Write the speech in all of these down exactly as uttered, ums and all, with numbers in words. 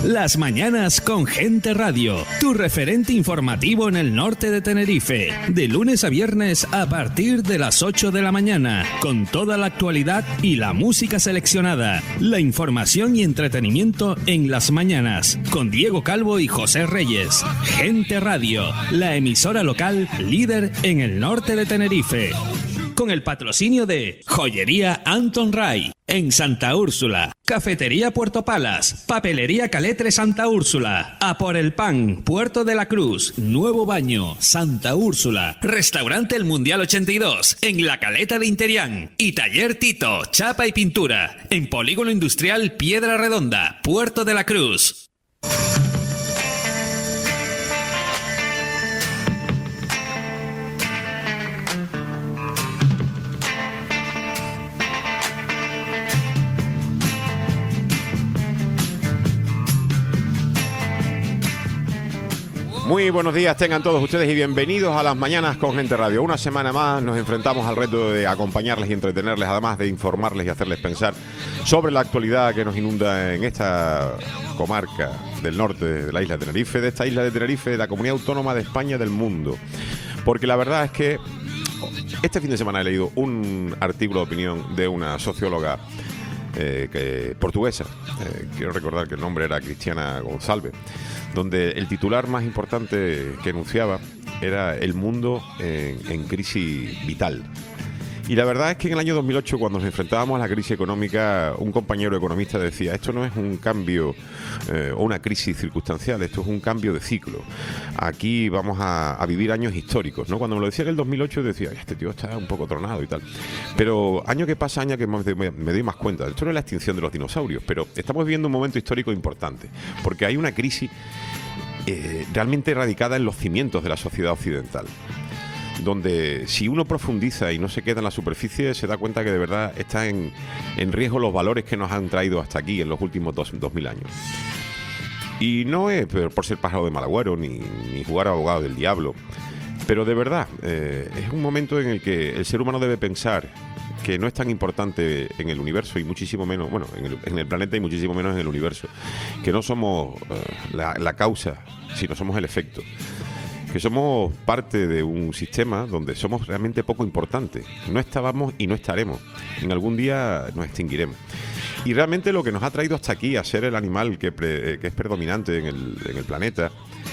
Las mañanas con Gente Radio, tu referente informativo en el norte de Tenerife, de lunes a viernes a partir de las ocho de la mañana, con toda la actualidad y la música seleccionada, la información y entretenimiento en las mañanas, con Diego Calvo y José Reyes. Gente Radio, la emisora local líder en el norte de Tenerife. Con el patrocinio de Joyería Anton Ray en Santa Úrsula, Cafetería Puerto Palas, Papelería Caletre Santa Úrsula, A por el Pan, Puerto de la Cruz, Nuevo Baño, Santa Úrsula, Restaurante El Mundial ochenta y dos en La Caleta de Interián y Taller Tito, Chapa y Pintura en Polígono Industrial Piedra Redonda, Puerto de la Cruz. Muy buenos días tengan todos ustedes y bienvenidos a las mañanas con Gente Radio. Una semana más nos enfrentamos al reto de acompañarles y entretenerles, además de informarles y hacerles pensar sobre la actualidad que nos inunda en esta comarca del norte de la isla de Tenerife, de esta isla de Tenerife, de la comunidad autónoma de España del mundo. Porque la verdad es que este fin de semana he leído un artículo de opinión de una socióloga eh, que, portuguesa, eh, quiero recordar que el nombre era Cristiana González, donde el titular más importante que enunciaba era el mundo en, en crisis vital. Y la verdad es que en el año dos mil ocho, cuando nos enfrentábamos a la crisis económica, un compañero economista decía, esto no es un cambio eh, o una crisis circunstancial, esto es un cambio de ciclo. Aquí vamos a, a vivir años históricos, ¿no? Cuando me lo decía en el dos mil ocho decía, este tío está un poco tronado y tal. Pero año que pasa, año que me, me, me doy más cuenta, esto no es la extinción de los dinosaurios, pero estamos viviendo un momento histórico importante, porque hay una crisis eh, realmente radicada en los cimientos de la sociedad occidental, donde si uno profundiza y no se queda en la superficie, se da cuenta que de verdad están en, en riesgo los valores que nos han traído hasta aquí en los últimos dos, dos mil años. Y no es por ser pájaro de mal agüero ni, ni jugar a abogado del diablo, pero de verdad eh, es un momento en el que el ser humano debe pensar que no es tan importante en el universo y muchísimo menos, bueno, en el, en el planeta y muchísimo menos en el universo, que no somos eh, la, la causa, sino somos el efecto, que somos parte de un sistema donde somos realmente poco importantes. No estábamos y no estaremos. En algún día nos extinguiremos. Y realmente lo que nos ha traído hasta aquí a ser el animal que, pre, que es predominante en el, en el planeta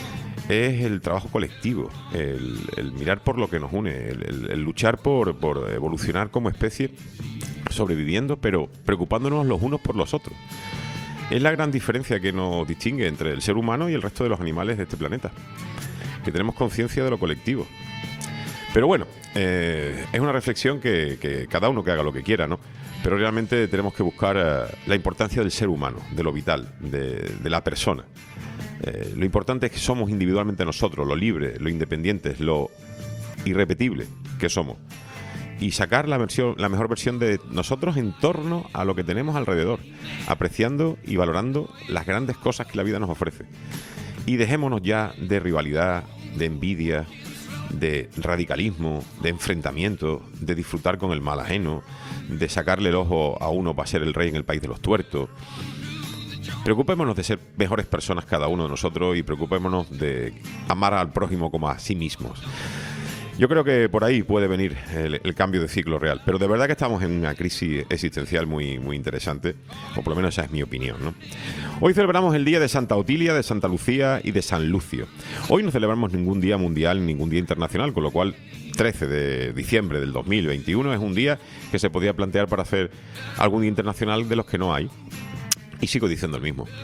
es el trabajo colectivo, el, el mirar por lo que nos une, el, el, el luchar por, por evolucionar como especie, sobreviviendo, pero preocupándonos los unos por los otros. Es la gran diferencia que nos distingue entre el ser humano y el resto de los animales de este planeta, que tenemos conciencia de lo colectivo. Pero bueno, eh, es una reflexión que, que cada uno que haga lo que quiera, ¿no? Pero realmente tenemos que buscar eh, la importancia del ser humano, de lo vital, de, de la persona. Eh, lo importante es que somos individualmente nosotros, lo libre, lo independientes, lo irrepetible que somos. Y sacar la, versión, la mejor versión de nosotros en torno a lo que tenemos alrededor, apreciando y valorando las grandes cosas que la vida nos ofrece. Y dejémonos ya de rivalidad, de envidia, de radicalismo, de enfrentamiento, de disfrutar con el mal ajeno, de sacarle el ojo a uno para ser el rey en el país de los tuertos. Preocupémonos de ser mejores personas cada uno de nosotros y preocupémonos de amar al prójimo como a sí mismos. Yo creo que por ahí puede venir el, el cambio de ciclo real, pero de verdad que estamos en una crisis existencial muy, muy interesante, o por lo menos esa es mi opinión, ¿no? Hoy celebramos el día de Santa Otilia, de Santa Lucía y de San Lucio. Hoy no celebramos ningún día mundial, ningún día internacional, con lo cual trece de diciembre del dos mil veintiuno es un día que se podía plantear para hacer algún día internacional de los que no hay. Y sigo diciendo el mismo.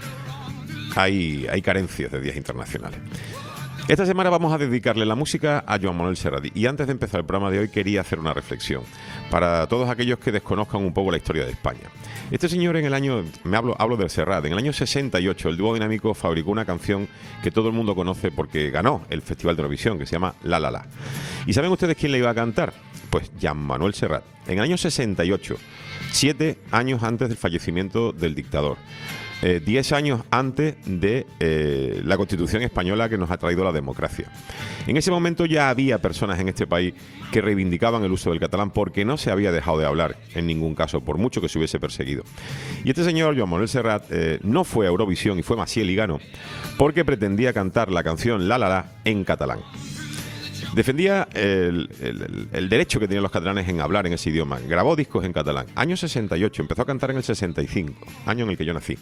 Hay, hay carencias de días internacionales. Esta semana vamos a dedicarle la música a Joan Manuel Serrat. Y antes de empezar el programa de hoy quería hacer una reflexión para todos aquellos que desconozcan un poco la historia de España. Este señor en el año, me hablo, hablo del Serrat, en el año sesenta y ocho el dúo dinámico fabricó una canción que todo el mundo conoce porque ganó el Festival de Eurovisión, que se llama La La La. ¿Y saben ustedes quién le iba a cantar? Pues Joan Manuel Serrat. En el año sesenta y ocho, siete años antes del fallecimiento del dictador. eh, diez años antes de eh, la Constitución española que nos ha traído la democracia. En ese momento ya había personas en este país que reivindicaban el uso del catalán porque no se había dejado de hablar en ningún caso, por mucho que se hubiese perseguido. Y este señor, Joan Manuel Serrat, eh, no fue a Eurovisión y fue Maciel y ganó porque pretendía cantar la canción La La La en catalán. Defendía el, el, el derecho que tenían los catalanes en hablar en ese idioma. Grabó discos en catalán. Año sesenta y ocho, empezó a cantar en el sesenta y cinco, año en el que yo nací.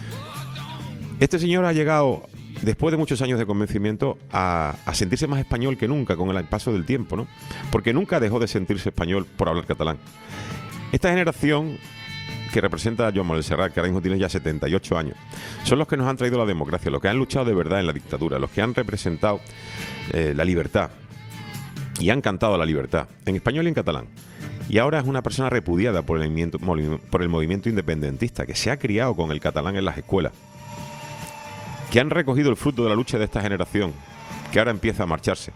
Este señor ha llegado, después de muchos años de convencimiento, a, a sentirse más español que nunca con el paso del tiempo, ¿no? Porque nunca dejó de sentirse español por hablar catalán. Esta generación que representa a Joan Manuel Serrat, que ahora mismo tiene ya setenta y ocho años, son los que nos han traído la democracia, los que han luchado de verdad en la dictadura, los que han representado eh, la libertad y han cantado la libertad en español y en catalán. Y ahora es una persona repudiada por el movimiento, por el movimiento independentista, que se ha criado con el catalán en las escuelas, que han recogido el fruto de la lucha de esta generación, que ahora empieza a marcharse,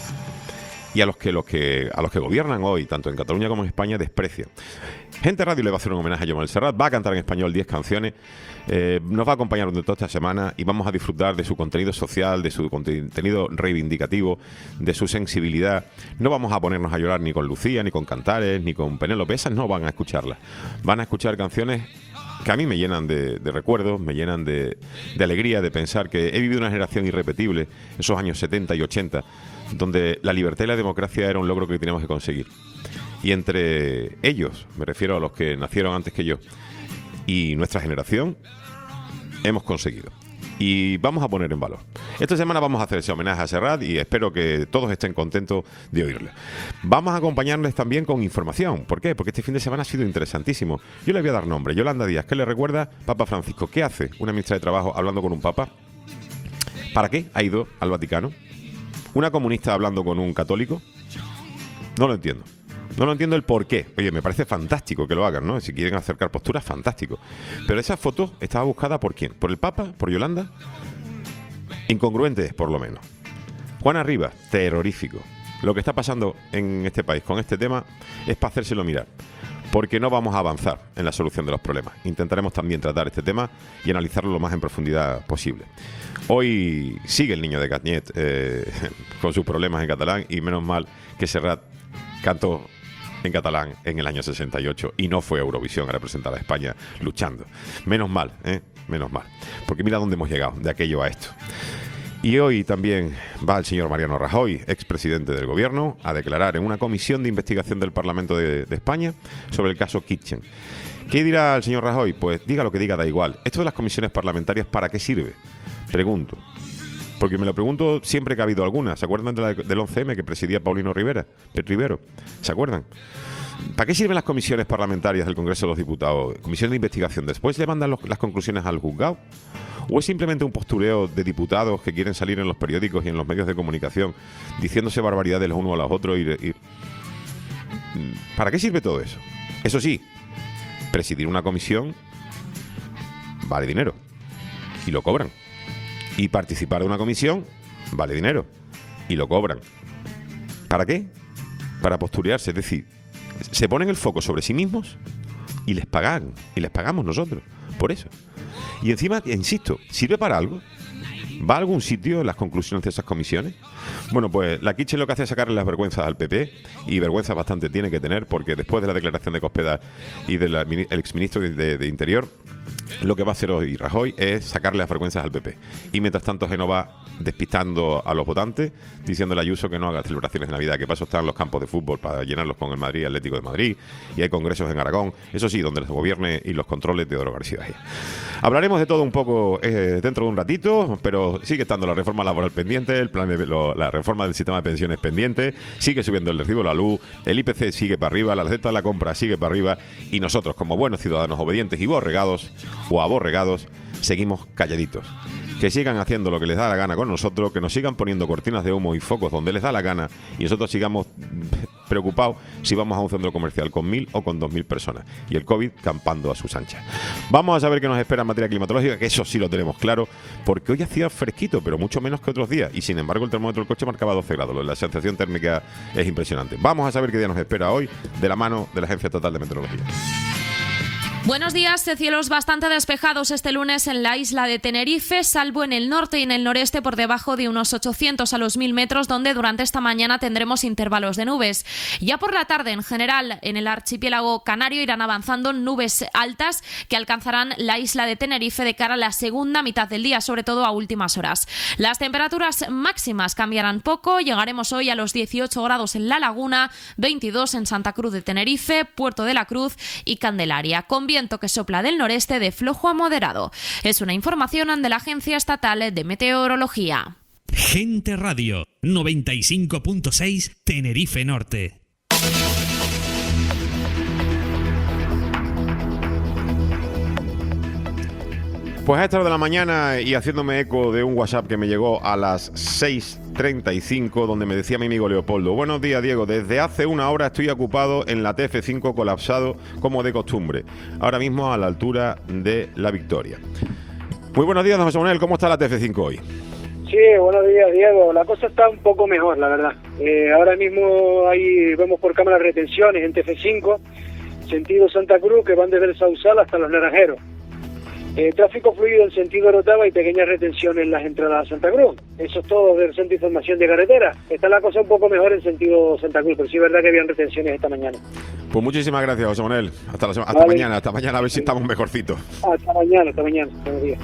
y a los que, los que, a los que gobiernan hoy, tanto en Cataluña como en España, desprecian. Gente Radio le va a hacer un homenaje a Joan Manuel Serrat, va a cantar en español diez canciones, eh, nos va a acompañar durante toda esta semana y vamos a disfrutar de su contenido social, de su contenido reivindicativo, de su sensibilidad. No vamos a ponernos a llorar ni con Lucía, ni con Cantares, ni con Penélope, esas no van a escucharlas. Van a escuchar canciones que a mí me llenan de, de recuerdos, me llenan de, de alegría, de pensar que he vivido una generación irrepetible, esos años setenta y ochenta, donde la libertad y la democracia era un logro que teníamos que conseguir. Y entre ellos, me refiero a los que nacieron antes que yo, y nuestra generación, hemos conseguido. Y vamos a poner en valor. Esta semana vamos a hacer ese homenaje a Serrat y espero que todos estén contentos de oírle. Vamos a acompañarles también con información. ¿Por qué? Porque este fin de semana ha sido interesantísimo. Yo le voy a dar nombre. Yolanda Díaz, ¿qué le recuerda? Papa Francisco. ¿Qué hace una ministra de Trabajo hablando con un papa? ¿Para qué ha ido al Vaticano? ¿Una comunista hablando con un católico? No lo entiendo. No lo entiendo el por qué. Oye, me parece fantástico que lo hagan, ¿no? Si quieren acercar posturas, fantástico. Pero esa foto estaba buscada ¿por quién? ¿Por el Papa? ¿Por Yolanda? Incongruente, por lo menos. Juana Rivas, terrorífico. Lo que está pasando en este país con este tema es para hacérselo mirar. Porque no vamos a avanzar en la solución de los problemas. Intentaremos también tratar este tema y analizarlo lo más en profundidad posible. Hoy sigue el niño de Canyet eh, con sus problemas en catalán y menos mal que Serrat cantó en catalán en el año sesenta y ocho y no fue a Eurovisión a representar a España luchando. Menos mal, ¿eh? Menos mal. Porque mira dónde hemos llegado, de aquello a esto. Y hoy también va el señor Mariano Rajoy, expresidente del Gobierno, a declarar en una comisión de investigación del Parlamento de, de España sobre el caso Kitchen. ¿Qué dirá el señor Rajoy? Pues diga lo que diga, da igual. Esto de las comisiones parlamentarias, ¿para qué sirve? Pregunto. Porque me lo pregunto siempre que ha habido alguna. ¿Se acuerdan de la, del once eme que presidía Paulino Rivera, Rivero? ¿Se acuerdan? ¿Para qué sirven las comisiones parlamentarias del Congreso de los Diputados? Comisión de investigación. ¿Después le mandan los, las conclusiones al juzgado? ¿O es simplemente un postureo de diputados que quieren salir en los periódicos y en los medios de comunicación diciéndose barbaridades los unos a los otros? Y, y... ¿Para qué sirve todo eso? Eso sí, presidir una comisión vale dinero y lo cobran. Y participar de una comisión vale dinero y lo cobran. ¿Para qué? Para posturearse, es decir, se ponen el foco sobre sí mismos y les pagan, y les pagamos nosotros por eso. Y encima, insisto, ¿sirve para algo? ¿Va a algún sitio las conclusiones de esas comisiones? Bueno, pues la Kitchen lo que hace es sacarle las vergüenzas al P P, y vergüenza bastante tiene que tener, porque después de la declaración de Cospedal y del exministro de, de, de Interior, lo que va a hacer hoy Rajoy es sacarle las vergüenzas al P P. Y mientras tanto Génova despistando a los votantes, diciéndole a Ayuso que no haga celebraciones de Navidad, que paso están los campos de fútbol para llenarlos con el Madrid Atlético de Madrid, y hay congresos en Aragón, eso sí, donde los gobierne y los controles de Teodoro García. Hablaremos de todo un poco eh, dentro de un ratito, pero sigue estando la reforma laboral pendiente, el plan de, lo, la reforma del sistema de pensiones pendiente, sigue subiendo el recibo de la luz, el I P C sigue para arriba, la receta de la compra sigue para arriba, y nosotros, como buenos ciudadanos obedientes y borregados o aborregados, seguimos calladitos. Que sigan haciendo lo que les da la gana con nosotros, que nos sigan poniendo cortinas de humo y focos donde les da la gana, y nosotros sigamos preocupados si vamos a un centro comercial con mil o con dos mil personas, y el COVID campando a sus anchas. Vamos a saber qué nos espera en materia climatológica, que eso sí lo tenemos claro, porque hoy hacía fresquito, pero mucho menos que otros días, y sin embargo el termómetro del coche marcaba doce grados, la sensación térmica es impresionante. Vamos a saber qué día nos espera hoy, de la mano de la Agencia Estatal de Meteorología. Buenos días. Cielos bastante despejados este lunes en la isla de Tenerife, salvo en el norte y en el noreste por debajo de unos ochocientos a los mil metros, donde durante esta mañana tendremos intervalos de nubes. Ya por la tarde, en general, en el archipiélago canario irán avanzando nubes altas que alcanzarán la isla de Tenerife de cara a la segunda mitad del día, sobre todo a últimas horas. Las temperaturas máximas cambiarán poco. Llegaremos hoy a los dieciocho grados en La Laguna, veintidós en Santa Cruz de Tenerife, Puerto de la Cruz y Candelaria, con viento que sopla del noreste de flojo a moderado. Es una información de la Agencia Estatal de Meteorología. Gente Radio, noventa y cinco punto seis, Tenerife Norte. Pues a esta hora de la mañana, y haciéndome eco de un WhatsApp que me llegó a las seis treinta y cinco, donde me decía mi amigo Leopoldo: buenos días, Diego, desde hace una hora estoy ocupado en la T F cinco, colapsado como de costumbre, ahora mismo a la altura de La Victoria. Muy buenos días, don José Manuel, ¿cómo está la T F cinco hoy? Sí, buenos días, Diego. La cosa está un poco mejor, la verdad. Eh, ahora mismo ahí vemos por cámara retenciones en T F cinco, sentido Santa Cruz, que van desde el Sausal hasta Los Naranjeros. Eh, tráfico fluido en sentido Orotava y pequeñas retenciones en las entradas a Santa Cruz. Eso es todo del Centro de Información de Carretera. Está la cosa un poco mejor en sentido Santa Cruz, pero sí es verdad que habían retenciones esta mañana. Pues muchísimas gracias, José Manuel. Hasta, la sema- hasta Vale. mañana, hasta mañana, a ver si estamos mejorcitos. Hasta mañana, hasta mañana. Buenos días.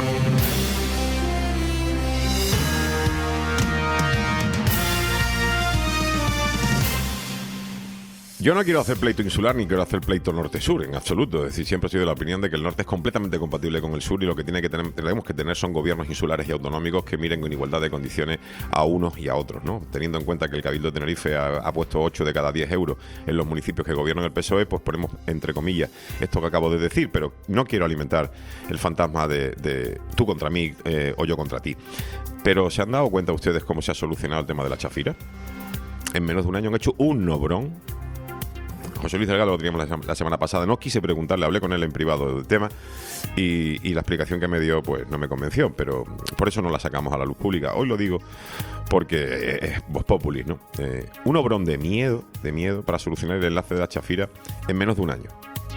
Yo no quiero hacer pleito insular ni quiero hacer pleito norte-sur, en absoluto. Es decir, siempre he sido de la opinión de que el norte es completamente compatible con el sur y lo que tiene que tener, tenemos que tener son gobiernos insulares y autonómicos que miren con igualdad de condiciones a unos y a otros, ¿no? Teniendo en cuenta que el Cabildo de Tenerife ha, ha puesto ocho de cada diez euros en los municipios que gobiernan el P S O E, pues ponemos entre comillas esto que acabo de decir, pero no quiero alimentar el fantasma de, de tú contra mí eh, o yo contra ti. Pero ¿se han dado cuenta ustedes cómo se ha solucionado el tema de la chafira? En menos de un año han hecho un nobrón. José Luis Delgado lo teníamos la, la semana pasada, no quise preguntarle, hablé con él en privado del tema y, y la explicación que me dio pues no me convenció, pero por eso no la sacamos a la luz pública. Hoy lo digo porque es vox populi, ¿no? Eh, un obrón de miedo, de miedo para solucionar el enlace de la chafira en menos de un año.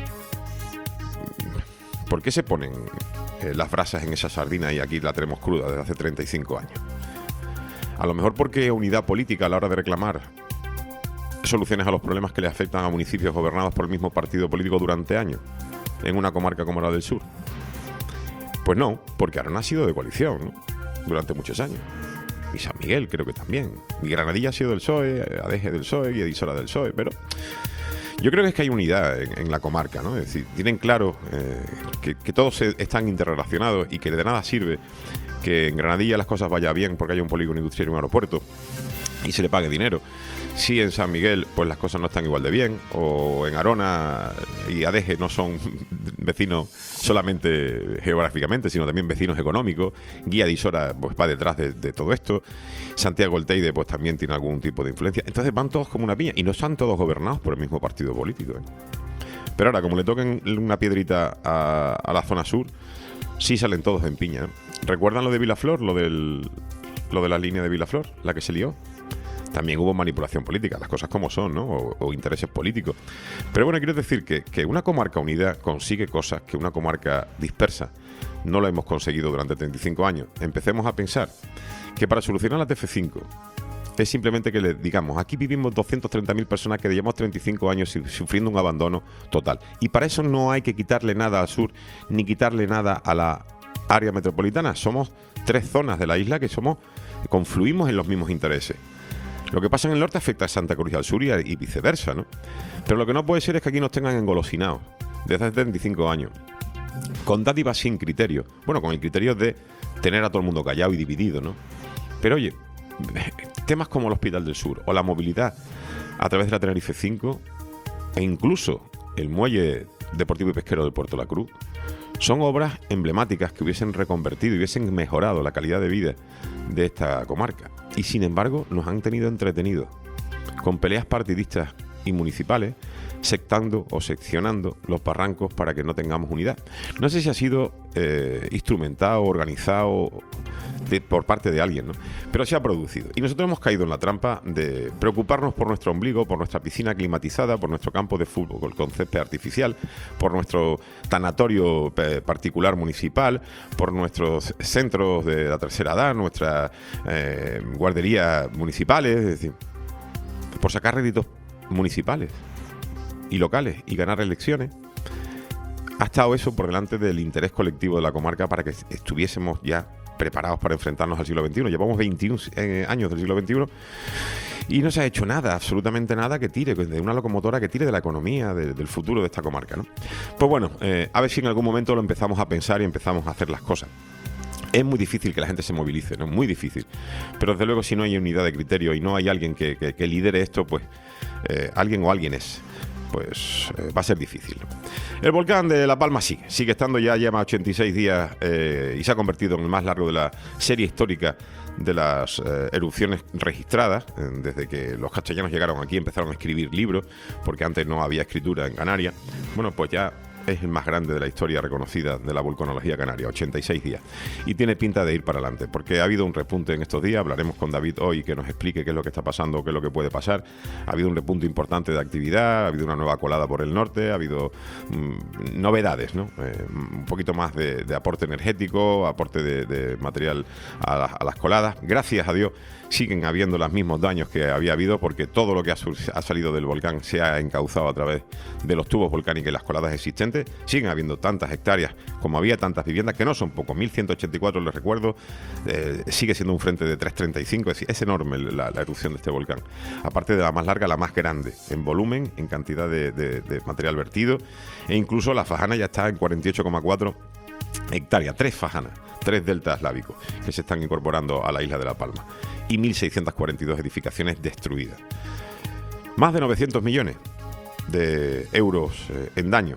¿Por qué se ponen eh, las brasas en esa sardina y aquí la tenemos cruda desde hace treinta y cinco años? A lo mejor porque unidad política a la hora de reclamar soluciones a los problemas que le afectan a municipios gobernados por el mismo partido político durante años en una comarca como la del sur. Pues no, porque Arona ha sido de coalición, ¿no? Durante muchos años. Y San Miguel creo que también. Y Granadilla ha sido del P S O E, Adeje del P S O E y Edisora del P S O E, pero yo creo que es que hay unidad en, en la comarca, ¿no? Es decir, tienen claro eh, que, que todos se, están interrelacionados y que de nada sirve que en Granadilla las cosas vayan bien porque haya un polígono industrial y un aeropuerto y se le pague dinero. Si en San Miguel pues las cosas no están igual de bien, o en Arona y Adeje no son vecinos solamente geográficamente, sino también vecinos económicos, Guía de Isora pues va detrás de, de todo esto, Santiago el Teide pues también tiene algún tipo de influencia, entonces van todos como una piña y no están todos gobernados por el mismo partido político, ¿eh? Pero ahora, como le toquen una piedrita a, a la zona sur, sí salen todos en piña, ¿eh? ¿Recuerdan lo de Vilaflor, lo del lo de la línea de Vilaflor, la que se lió? También hubo manipulación política, las cosas como son, ¿no? O, o intereses políticos. Pero bueno, quiero decir que, que una comarca unida consigue cosas que una comarca dispersa no lo hemos conseguido durante treinta y cinco años. Empecemos a pensar que para solucionar la T F cinco es simplemente que le digamos, aquí vivimos doscientas treinta mil personas que llevamos treinta y cinco años sufriendo un abandono total. Y para eso no hay que quitarle nada al sur, ni quitarle nada a la área metropolitana. Somos tres zonas de la isla que somos confluimos en los mismos intereses. Lo que pasa en el norte afecta a Santa Cruz y al sur y, y viceversa, ¿no? Pero lo que no puede ser es que aquí nos tengan engolosinados desde hace treinta y cinco años, con dádivas sin criterio. Bueno, con el criterio de tener a todo el mundo callado y dividido, ¿no? Pero oye, temas como el Hospital del Sur o la movilidad a través de la Tenerife cinco e incluso el muelle deportivo y pesquero del Puerto de la Cruz son obras emblemáticas que hubiesen reconvertido y hubiesen mejorado la calidad de vida de esta comarca. Y sin embargo nos han tenido entretenidos con peleas partidistas y municipales, sectando o seccionando los barrancos para que no tengamos unidad. No sé si ha sido eh, instrumentado, organizado de, por parte de alguien, ¿no? Pero se ha producido. Y nosotros hemos caído en la trampa de preocuparnos por nuestro ombligo, por nuestra piscina climatizada, por nuestro campo de fútbol con césped artificial, por nuestro tanatorio particular municipal, por nuestros centros de la tercera edad, nuestras eh, guarderías municipales, es decir, por sacar réditos municipales y locales y ganar elecciones. Ha estado eso por delante del interés colectivo de la comarca para que estuviésemos ya preparados para enfrentarnos al siglo veintiuno. Llevamos veintiún eh, años del siglo veintiuno y no se ha hecho nada, absolutamente nada que tire, de una locomotora que tire de la economía, de, del futuro de esta comarca, ¿no? Pues bueno, eh, a ver si en algún momento lo empezamos a pensar y empezamos a hacer las cosas. Es muy difícil que la gente se movilice, ¿no? Muy difícil. Pero desde luego si no hay unidad de criterio y no hay alguien que, que, que lidere esto, pues eh, alguien o alguien es, pues eh, va a ser difícil. El volcán de La Palma sigue, sigue estando ya, lleva ochenta y seis días eh, y se ha convertido en el más largo de la serie histórica de las eh, erupciones registradas. Eh, desde que los castellanos llegaron aquí empezaron a escribir libros, porque antes no había escritura en Canarias. Bueno, pues ya es el más grande de la historia reconocida de la vulcanología canaria, ochenta y seis días. Y tiene pinta de ir para adelante, porque ha habido un repunte en estos días. Hablaremos con David hoy que nos explique qué es lo que está pasando o qué es lo que puede pasar. Ha habido un repunte importante de actividad, ha habido una nueva colada por el norte, ha habido mmm, novedades, ¿no? Eh, un poquito más de, de aporte energético, aporte de, de material a, la, a las coladas. Gracias a Dios siguen habiendo los mismos daños que había habido, porque todo lo que ha, ha salido del volcán se ha encauzado a través de los tubos volcánicos y las coladas existentes. Siguen habiendo tantas hectáreas como había tantas viviendas, que no son poco. mil ciento ochenta y cuatro, les recuerdo, eh, sigue siendo un frente de trescientos treinta y cinco. Es, es enorme la, la erupción de este volcán. Aparte de la más larga, la más grande en volumen, en cantidad de, de, de material vertido, e incluso la fajana ya está en cuarenta y ocho coma cuatro hectáreas. Tres fajanas, tres deltas lábicos que se están incorporando a la isla de La Palma, y mil seiscientas cuarenta y dos edificaciones destruidas. Más de novecientos millones de euros eh, en daño.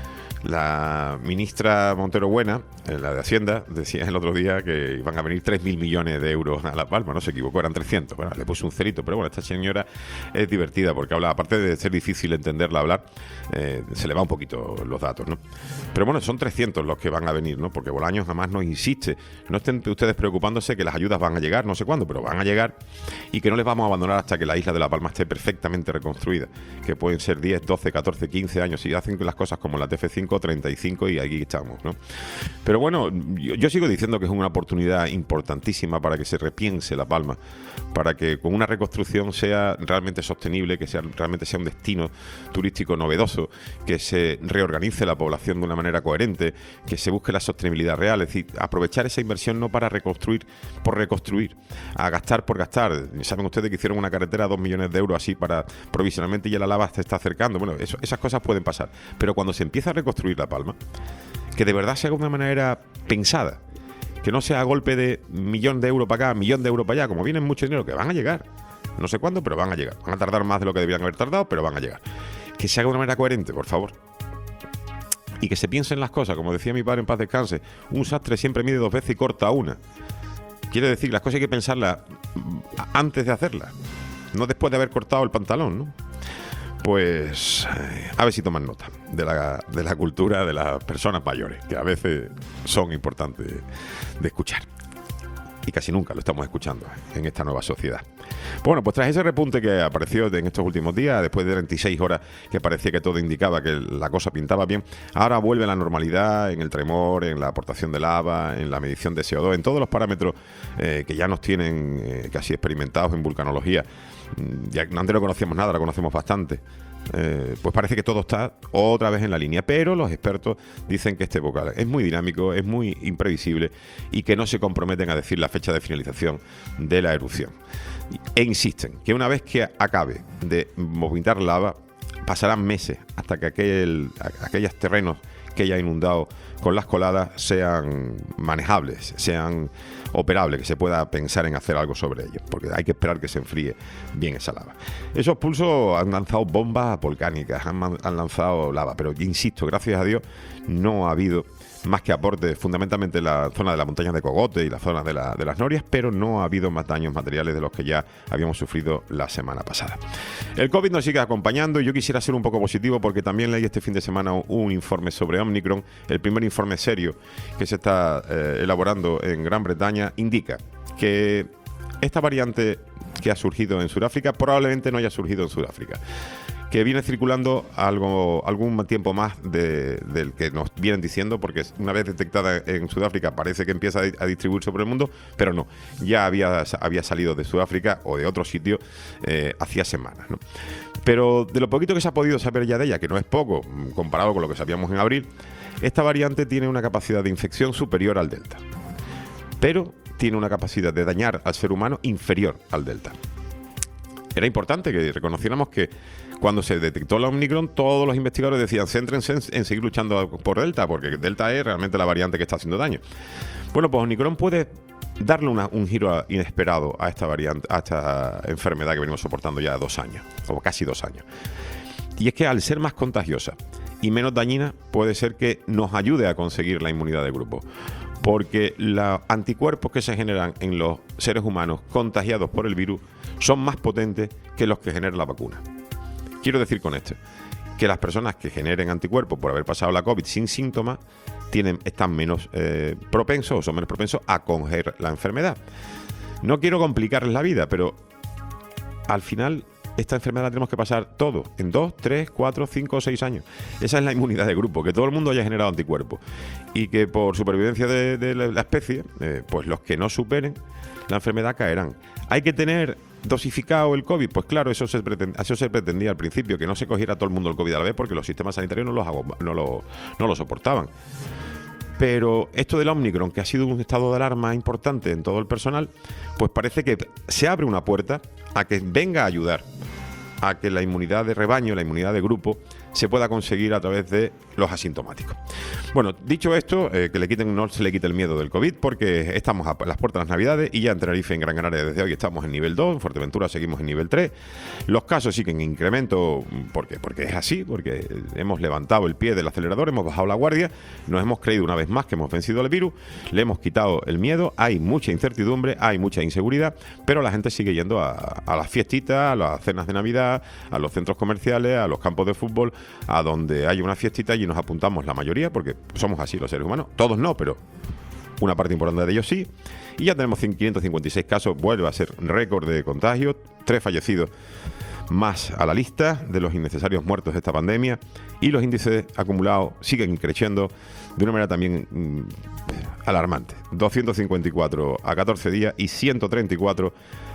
La ministra Montero Buena, la de Hacienda, decía el otro día que iban a venir tres mil millones de euros a La Palma. No se equivocó, eran trescientos. Bueno, le puso un cerito, pero bueno, esta señora es divertida porque habla, aparte de ser difícil entenderla hablar, eh, se le va un poquito los datos, ¿no? Pero bueno, son trescientos los que van a venir, ¿no? Porque Bolaños jamás nos insiste. No estén ustedes preocupándose que las ayudas van a llegar, no sé cuándo, pero van a llegar, y que no les vamos a abandonar hasta que la isla de La Palma esté perfectamente reconstruida, que pueden ser diez, doce, catorce, quince años, si hacen las cosas como la T F cinco, treinta y cinco, y aquí estamos, ¿no? Pero bueno, yo, yo sigo diciendo que es una oportunidad importantísima para que se repiense La Palma, para que con una reconstrucción sea realmente sostenible, que sea, realmente sea un destino turístico novedoso, que se reorganice la población de una manera coherente, que se busque la sostenibilidad real, es decir, aprovechar esa inversión no para reconstruir por reconstruir, a gastar por gastar. Saben ustedes que hicieron una carretera a dos millones de euros así para provisionalmente, y ya la lava se está acercando. Bueno, eso, esas cosas pueden pasar, pero cuando se empieza a reconstruir La Palma, que de verdad se haga de una manera pensada, que no sea a golpe de millón de euros para acá, millón de euros para allá, como vienen mucho dinero, que van a llegar, no sé cuándo, pero van a llegar, van a tardar más de lo que deberían haber tardado, pero van a llegar. Que se haga de una manera coherente, por favor, y que se piensen las cosas, como decía mi padre en paz descanse, un sastre siempre mide dos veces y corta una. Quiere decir, las cosas hay que pensarlas antes de hacerlas, no después de haber cortado el pantalón, ¿no? Pues eh, a ver si toman nota de la, de la cultura de las personas mayores, que a veces son importantes de escuchar. Y casi nunca lo estamos escuchando en esta nueva sociedad. Bueno, pues tras ese repunte que apareció en estos últimos días, después de treinta y seis horas que parecía que todo indicaba que la cosa pintaba bien, ahora vuelve la normalidad en el tremor, en la aportación de lava, en la medición de C O dos, en todos los parámetros eh, que ya nos tienen eh, casi experimentados en vulcanología. Ya antes no conocíamos nada, ahora conocemos bastante. Eh, pues parece que todo está otra vez en la línea, pero los expertos dicen que este volcán es muy dinámico, es muy imprevisible, y que no se comprometen a decir la fecha de finalización de la erupción. E insisten que una vez que acabe de vomitar lava, pasarán meses hasta que aquel, aquellos terrenos que haya inundado con las coladas sean manejables, sean operables, que se pueda pensar en hacer algo sobre ellos, porque hay que esperar que se enfríe bien esa lava. Esos pulsos han lanzado bombas volcánicas, han, han lanzado lava, pero insisto, gracias a Dios no ha habido más que aporte fundamentalmente en la zona de la montaña de Cogote y la zona de, la, de las Norias, pero no ha habido más daños materiales de los que ya habíamos sufrido la semana pasada. El COVID nos sigue acompañando y yo quisiera ser un poco positivo porque también leí este fin de semana un informe sobre Omicron, el primer informe serio que se está eh, elaborando en Gran Bretaña, indica que esta variante que ha surgido en Sudáfrica probablemente no haya surgido en Sudáfrica, que viene circulando algo algún tiempo más de, del que nos vienen diciendo, porque una vez detectada en Sudáfrica parece que empieza a distribuirse por el mundo, pero no, ya había, había salido de Sudáfrica o de otro sitio eh, hacía semanas, ¿no? Pero de lo poquito que se ha podido saber ya de ella, que no es poco comparado con lo que sabíamos en abril, esta variante tiene una capacidad de infección superior al Delta, pero tiene una capacidad de dañar al ser humano inferior al Delta. Era importante que reconociéramos que cuando se detectó la Omicron, todos los investigadores decían, céntrense en, en seguir luchando por Delta, porque Delta es realmente la variante que está haciendo daño. Bueno, pues Omicron puede darle una, un giro inesperado a esta variante, a esta enfermedad que venimos soportando ya dos años, o casi dos años. Y es que al ser más contagiosa y menos dañina, puede ser que nos ayude a conseguir la inmunidad de grupo. Porque los anticuerpos que se generan en los seres humanos contagiados por el virus son más potentes que los que genera la vacuna. Quiero decir con esto que las personas que generen anticuerpos por haber pasado la COVID sin síntomas tienen, están menos eh, propensos o son menos propensos a coger la enfermedad. No quiero complicarles la vida, pero al final esta enfermedad la tenemos que pasar todos, en dos, tres, cuatro, cinco o seis años. Esa es la inmunidad de grupo, que todo el mundo haya generado anticuerpos y que por supervivencia de, de la especie, eh, pues los que no superen la enfermedad caerán. Hay que tener dosificado el COVID, pues claro, eso se, pretend, eso se pretendía al principio, que no se cogiera todo el mundo el COVID a la vez porque los sistemas sanitarios no, los, no, lo, no lo soportaban. Pero esto del Omicron, que ha sido un estado de alarma importante en todo el personal, pues parece que se abre una puerta a que venga a ayudar a que la inmunidad de rebaño, la inmunidad de grupo, se pueda conseguir a través de los asintomáticos. Bueno, dicho esto, eh, que le quiten, no se le quite el miedo del COVID, porque estamos a las puertas de las Navidades y ya en Tenerife, en Gran Canaria, desde hoy estamos en nivel dos, en Fuerteventura seguimos en nivel tres. Los casos siguen en incremento, ¿por qué? Porque es así, porque hemos levantado el pie del acelerador, hemos bajado la guardia, nos hemos creído una vez más que hemos vencido el virus, le hemos quitado el miedo, hay mucha incertidumbre, hay mucha inseguridad, pero la gente sigue yendo a, a las fiestitas, a las cenas de Navidad, a los centros comerciales, a los campos de fútbol, a donde hay una fiestita y nos apuntamos la mayoría, porque somos así los seres humanos, todos no, pero una parte importante de ellos sí, y ya tenemos quinientos cincuenta y seis casos, vuelve a ser récord de contagios, tres fallecidos más a la lista de los innecesarios muertos de esta pandemia, y los índices acumulados siguen creciendo de una manera también mmm, alarmante, doscientos cincuenta y cuatro a catorce días y ciento treinta y cuatro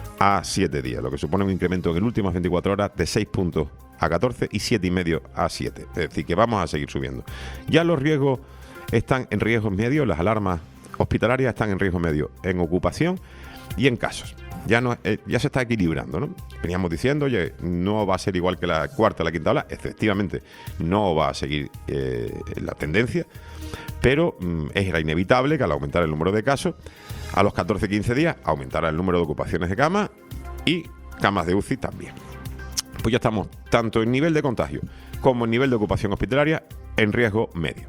a siete días, lo que supone un incremento en las últimas veinticuatro horas de seis puntos a catorce y siete y medio a siete. Es decir, que vamos a seguir subiendo. Ya los riesgos están en riesgos medios, las alarmas hospitalarias están en riesgo medio en ocupación y en casos. Ya no, eh, ya se está equilibrando, ¿no? Veníamos diciendo, oye, no va a ser igual que la cuarta o la quinta ola. Efectivamente, no va a seguir eh, la tendencia, pero mm, era inevitable que al aumentar el número de casos, a los catorce a quince días aumentará el número de ocupaciones de camas y camas de U C I también. Pues ya estamos tanto en nivel de contagio como en nivel de ocupación hospitalaria en riesgo medio.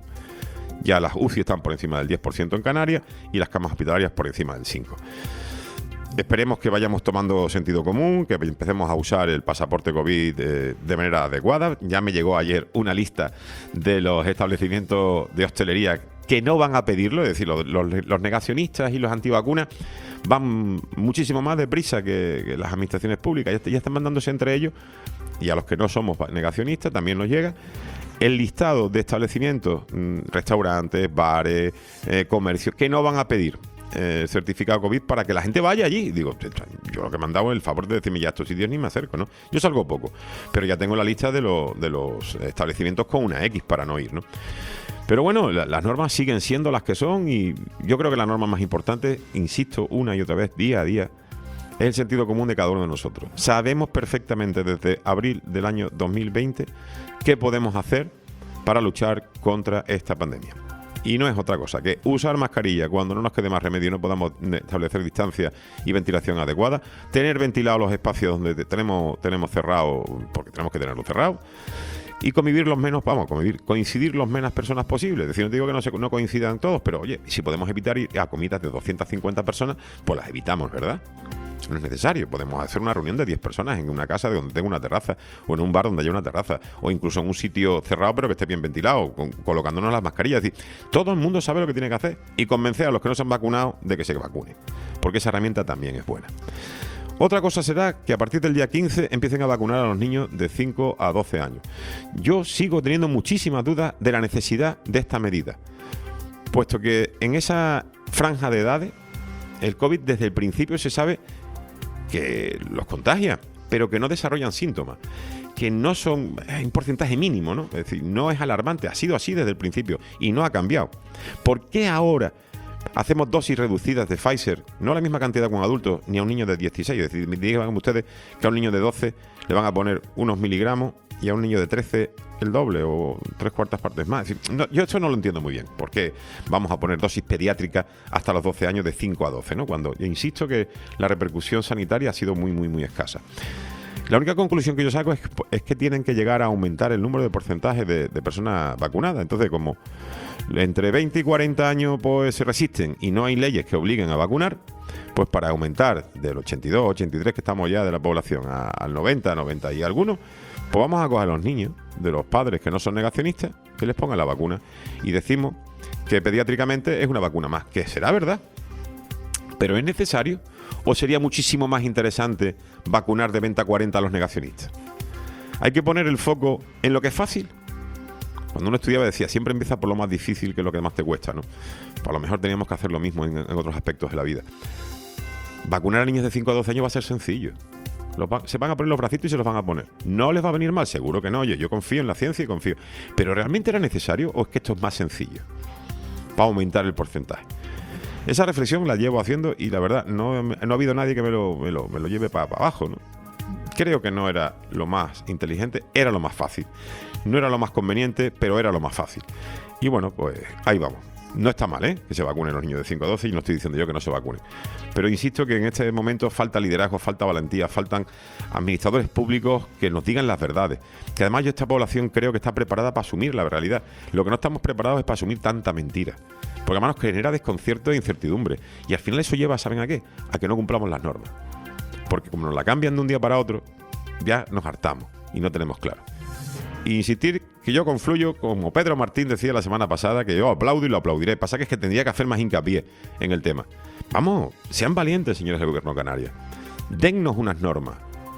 Ya las U C I están por encima del diez por ciento en Canarias y las camas hospitalarias por encima del cinco por ciento. Esperemos que vayamos tomando sentido común, que empecemos a usar el pasaporte COVID de, de manera adecuada. Ya me llegó ayer una lista de los establecimientos de hostelería que no van a pedirlo, es decir, los, los, los negacionistas y los antivacunas van muchísimo más deprisa que, que las administraciones públicas, ya, ya están mandándose entre ellos, y a los que no somos negacionistas también nos llega el listado de establecimientos, restaurantes, bares, eh, comercios, que no van a pedir Eh, certificado COVID para que la gente vaya allí. Digo, yo lo que me han dado es el favor de decirme ya estos sitios ni me acerco, ¿no? Yo salgo poco, pero ya tengo la lista de, lo, de los establecimientos con una X para no ir, ¿no? Pero bueno, la, las normas siguen siendo las que son y yo creo que la norma más importante, insisto una y otra vez, día a día, es el sentido común de cada uno de nosotros. Sabemos perfectamente desde abril del año dos mil veinte qué podemos hacer para luchar contra esta pandemia. Y no es otra cosa que usar mascarilla cuando no nos quede más remedio y no podamos establecer distancia y ventilación adecuada, tener ventilados los espacios donde tenemos, tenemos cerrado, porque tenemos que tenerlo cerrado, y convivir los menos, vamos, convivir, coincidir los menos personas posibles. Es decir, no te digo que no, se, no coincidan todos, pero oye, si podemos evitar ir a comidas de doscientas cincuenta personas, pues las evitamos, ¿verdad? No es necesario, podemos hacer una reunión de diez personas en una casa donde tenga una terraza, o en un bar donde haya una terraza, o incluso en un sitio cerrado pero que esté bien ventilado, con, colocándonos las mascarillas. Es decir, todo el mundo sabe lo que tiene que hacer y convencer a los que no se han vacunado de que se vacunen, porque esa herramienta también es buena. Otra cosa será que a partir del día quince empiecen a vacunar a los niños de cinco a doce años. Yo sigo teniendo muchísimas dudas de la necesidad de esta medida, puesto que en esa franja de edades el COVID desde el principio se sabe que los contagia, pero que no desarrollan síntomas, que no son, es un porcentaje mínimo, ¿no? Es decir, no es alarmante, ha sido así desde el principio y no ha cambiado. ¿Por qué ahora hacemos dosis reducidas de Pfizer, no la misma cantidad con adultos, ni a un niño de dieciséis? Es decir, me digan ustedes que a un niño de doce le van a poner unos miligramos y a un niño de trece el doble o tres cuartas partes más. Es decir, no, yo esto no lo entiendo muy bien. ¿Por qué vamos a poner dosis pediátricas hasta los doce años de cinco a doce? ¿no? Cuando yo insisto que la repercusión sanitaria ha sido muy, muy, muy escasa. La única conclusión que yo saco es, es que tienen que llegar a aumentar el número de porcentaje de, de personas vacunadas. Entonces, como entre veinte y cuarenta años pues se resisten y no hay leyes que obliguen a vacunar, pues para aumentar del ochenta y dos, ochenta y tres que estamos ya de la población a, al noventa, noventa y algunos, pues vamos a coger a los niños de los padres que no son negacionistas, que les pongan la vacuna y decimos que pediátricamente es una vacuna más, que será verdad, pero ¿es necesario? ¿O sería muchísimo más interesante vacunar de veinte a cuarenta a los negacionistas? Hay que poner el foco en lo que es fácil. Cuando uno estudiaba decía, siempre empieza por lo más difícil, que es lo que más te cuesta, ¿no? Pues a lo mejor teníamos que hacer lo mismo en, en otros aspectos de la vida. Vacunar a niños de cinco a doce años va a ser sencillo. Los va, se van a poner los bracitos y se los van a poner. ¿No les va a venir mal? Seguro que no. Oye, yo confío en la ciencia y confío. ¿Pero realmente era necesario o es que esto es más sencillo para aumentar el porcentaje? Esa reflexión la llevo haciendo y la verdad no, no ha habido nadie que me lo, me lo, me lo lleve para pa abajo, ¿no? Creo que no era lo más inteligente, era lo más fácil. No era lo más conveniente, pero era lo más fácil. Y bueno, pues ahí vamos. No está mal, ¿eh?, que se vacunen los niños de cinco a doce y no estoy diciendo yo que no se vacunen. Pero insisto que en este momento falta liderazgo, falta valentía, faltan administradores públicos que nos digan las verdades. Que además yo esta población creo que está preparada para asumir la realidad. Lo que no estamos preparados es para asumir tanta mentira. Porque además nos genera desconcierto e incertidumbre. Y al final eso lleva, ¿saben a qué? A que no cumplamos las normas. Porque como nos la cambian de un día para otro, ya nos hartamos y no tenemos claro. E insistir que yo confluyo, como Pedro Martín decía la semana pasada, que yo aplaudo y lo aplaudiré. Pasa que es que tendría que hacer más hincapié en el tema. Vamos, sean valientes, señores del Gobierno de Canarias. Dennos unas normas.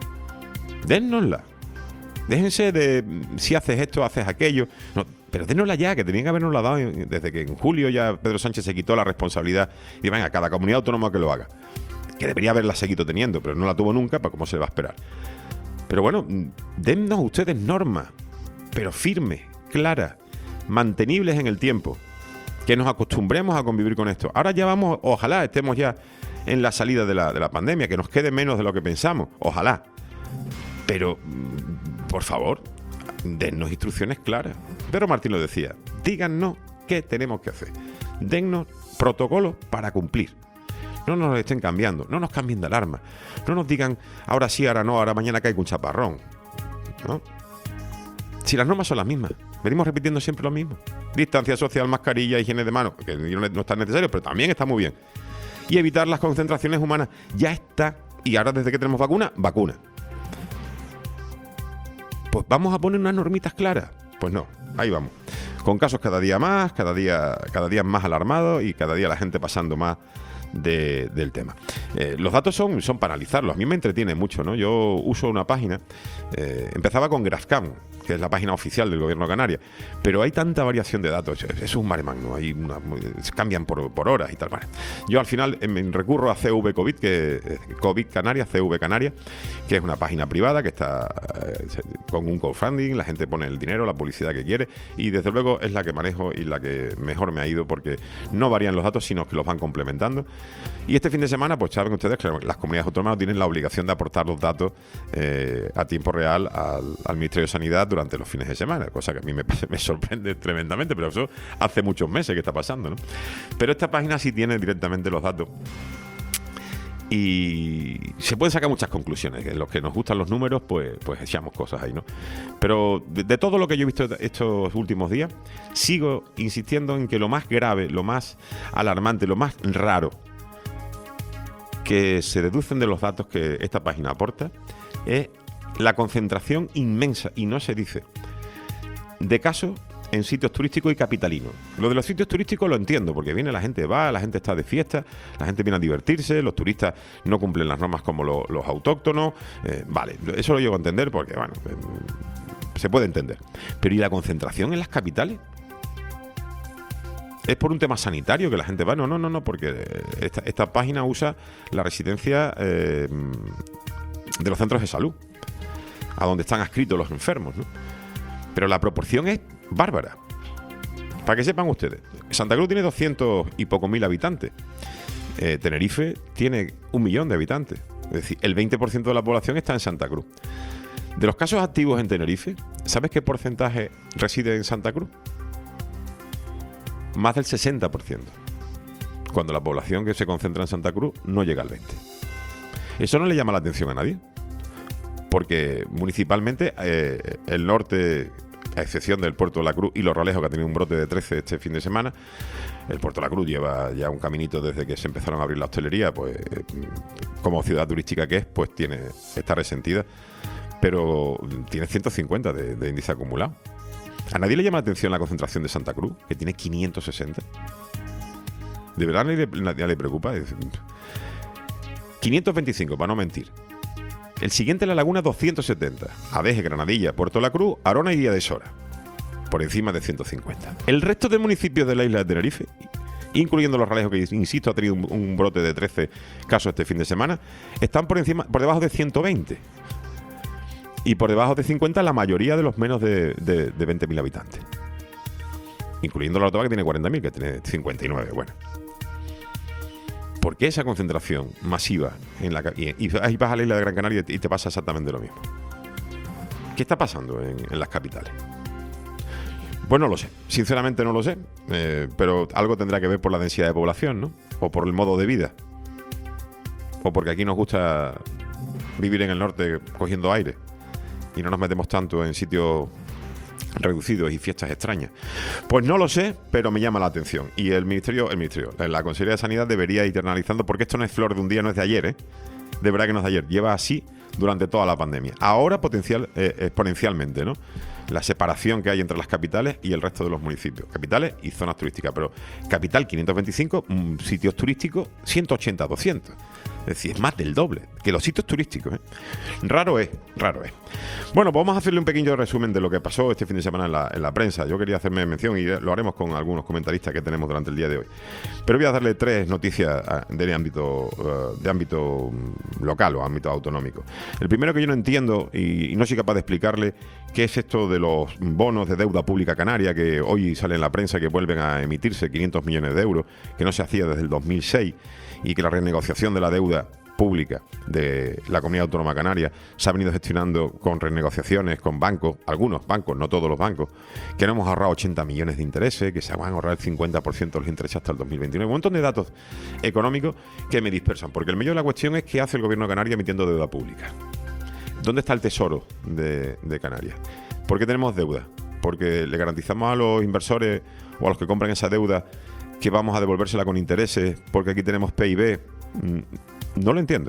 Dennoslas. Déjense de si haces esto, haces aquello. No, pero dénosla ya, que tenían que habernosla dado desde que en julio ya Pedro Sánchez se quitó la responsabilidad. Y venga, cada comunidad autónoma que lo haga. Que debería haberla seguido teniendo, pero no la tuvo nunca, pues cómo se le va a esperar. Pero bueno, dennos ustedes normas, pero firmes, claras, mantenibles en el tiempo, que nos acostumbremos a convivir con esto. Ahora ya vamos, ojalá estemos ya en la salida de la, de la pandemia, que nos quede menos de lo que pensamos, ojalá. Pero, por favor, dennos instrucciones claras. Pedro Martín lo decía, díganos qué tenemos que hacer. Dennos protocolos para cumplir. No nos estén cambiando, no nos cambien de alarma. No nos digan, ahora sí, ahora no, ahora mañana cae un chaparrón, ¿no? Si las normas son las mismas, venimos repitiendo siempre lo mismo. Distancia social, mascarilla, higiene de manos, que no es tan necesario, pero también está muy bien. Y evitar las concentraciones humanas, ya está. Y ahora desde que tenemos vacuna, vacuna. Pues vamos a poner unas normitas claras. Pues no, ahí vamos. Con casos cada día más, cada día, cada día más alarmados y cada día la gente pasando más De, del tema. Eh, los datos son, son para analizarlos. A mí me entretiene mucho, ¿no? Yo uso una página, eh, empezaba con GraphCam, que es la página oficial del Gobierno de Canarias, pero hay tanta variación de datos, es, es un mare magnum, hay una, cambian por, por horas y tal. Vale. Yo al final eh, me recurro a C V COVID, que eh, COVID Canarias, C V Canarias, que es una página privada que está eh, con un crowdfunding, la gente pone el dinero, la publicidad que quiere, y desde luego es la que manejo y la que mejor me ha ido, porque no varían los datos, sino que los van complementando. Y este fin de semana, pues saben ustedes que las comunidades autónomas tienen la obligación de aportar los datos eh, a tiempo real al, al Ministerio de Sanidad durante los fines de semana, cosa que a mí me, me sorprende tremendamente, pero eso hace muchos meses que está pasando, ¿no? Pero esta página sí tiene directamente los datos. Y se pueden sacar muchas conclusiones. En los que nos gustan los números, pues, pues echamos cosas ahí, ¿no? Pero de, de todo lo que yo he visto estos últimos días, sigo insistiendo en que lo más grave, lo más alarmante, lo más raro que se deducen de los datos que esta página aporta es la concentración inmensa, y no se dice, de casos en sitios turísticos y capitalinos. Lo de los sitios turísticos lo entiendo, porque viene la gente, va, la gente está de fiesta, la gente viene a divertirse, los turistas no cumplen las normas como lo, los autóctonos, eh, vale, eso lo llego a entender porque, bueno, eh, se puede entender. Pero ¿y la concentración en las capitales? ¿Es por un tema sanitario que la gente va? No, no, no, no, porque esta, esta página usa la residencia eh, de los centros de salud, a donde están adscritos los enfermos, ¿no? Pero la proporción es bárbara. Para que sepan ustedes, Santa Cruz tiene doscientos y pocos mil habitantes. Eh, Tenerife tiene un millón de habitantes. Es decir, el veinte por ciento de la población está en Santa Cruz. De los casos activos en Tenerife, ¿sabes qué porcentaje reside en Santa Cruz? Más del sesenta por ciento. Cuando la población que se concentra en Santa Cruz no llega al veinte por ciento. Eso no le llama la atención a nadie. Porque municipalmente eh, el norte, a excepción del Puerto de la Cruz y Los Ralejos, que ha tenido un brote de trece este fin de semana, el Puerto de la Cruz lleva ya un caminito desde que se empezaron a abrir la hostelería, pues como ciudad turística que es, pues tiene está resentida, pero tiene ciento cincuenta de, de índice acumulado. ¿A nadie le llama la atención la concentración de Santa Cruz, que tiene quinientos sesenta? ¿De verdad nadie le, nadie le preocupa? quinientos veinticinco, para no mentir. El siguiente, La Laguna, doscientos setenta. Adeje, Granadilla, Puerto La Cruz, Arona y Guía de Sora. Por encima de ciento cincuenta. El resto de municipios de la isla de Tenerife, incluyendo Los Ralejos, que insisto ha tenido un, un brote de trece casos este fin de semana, están por encima, por debajo de ciento veinte. Y por debajo de cincuenta la mayoría de los menos de, de, de veinte mil habitantes. Incluyendo La Orotava, que tiene cuarenta mil, que tiene cincuenta y nueve. Bueno. ¿Por qué esa concentración masiva en la y, y vas a la isla de Gran Canaria y te pasa exactamente lo mismo? ¿Qué está pasando en, en las capitales? Pues no lo sé, sinceramente no lo sé, eh, pero algo tendrá que ver por la densidad de población, ¿no? O por el modo de vida, o porque aquí nos gusta vivir en el norte cogiendo aire y no nos metemos tanto en sitios reducidos y fiestas extrañas. Pues no lo sé, pero me llama la atención. Y el ministerio, el ministerio, la Consejería de Sanidad debería ir analizando, porque esto no es flor de un día, no es de ayer, ¿eh? De verdad que no es de ayer. Lleva así durante toda la pandemia. Ahora potencial, eh, exponencialmente, ¿no? La separación que hay entre las capitales y el resto de los municipios. Capitales y zonas turísticas. Pero capital quinientos veinticinco, mmm, sitios turísticos ciento ochenta, doscientos. Es decir, es más del doble que los sitios turísticos, ¿eh? Raro es, raro es. Bueno, pues vamos a hacerle un pequeño resumen de lo que pasó este fin de semana en la, en la prensa. Yo quería hacerme mención y lo haremos con algunos comentaristas que tenemos durante el día de hoy. Pero voy a darle tres noticias de ámbito, de ámbito local o ámbito autonómico. El primero, que yo no entiendo y, y no soy capaz de explicarle, qué es esto de los bonos de deuda pública canaria, que hoy sale en la prensa que vuelven a emitirse quinientos millones de euros, que no se hacía desde el dos mil seis, y que la renegociación de la deuda pública de la Comunidad Autónoma Canaria se ha venido gestionando con renegociaciones con bancos, algunos bancos, no todos los bancos, que no hemos ahorrado ochenta millones de intereses, que se van a ahorrar el cincuenta por ciento de los intereses hasta el dos mil veintinueve. Un montón de datos económicos que me dispersan, porque el meollo de la cuestión es qué hace el Gobierno de Canarias emitiendo deuda pública. ¿Dónde está el tesoro de, de Canarias? ¿Por qué tenemos deuda? Porque le garantizamos a los inversores o a los que compran esa deuda que vamos a devolvérsela con intereses porque aquí tenemos P I B. No lo entiendo.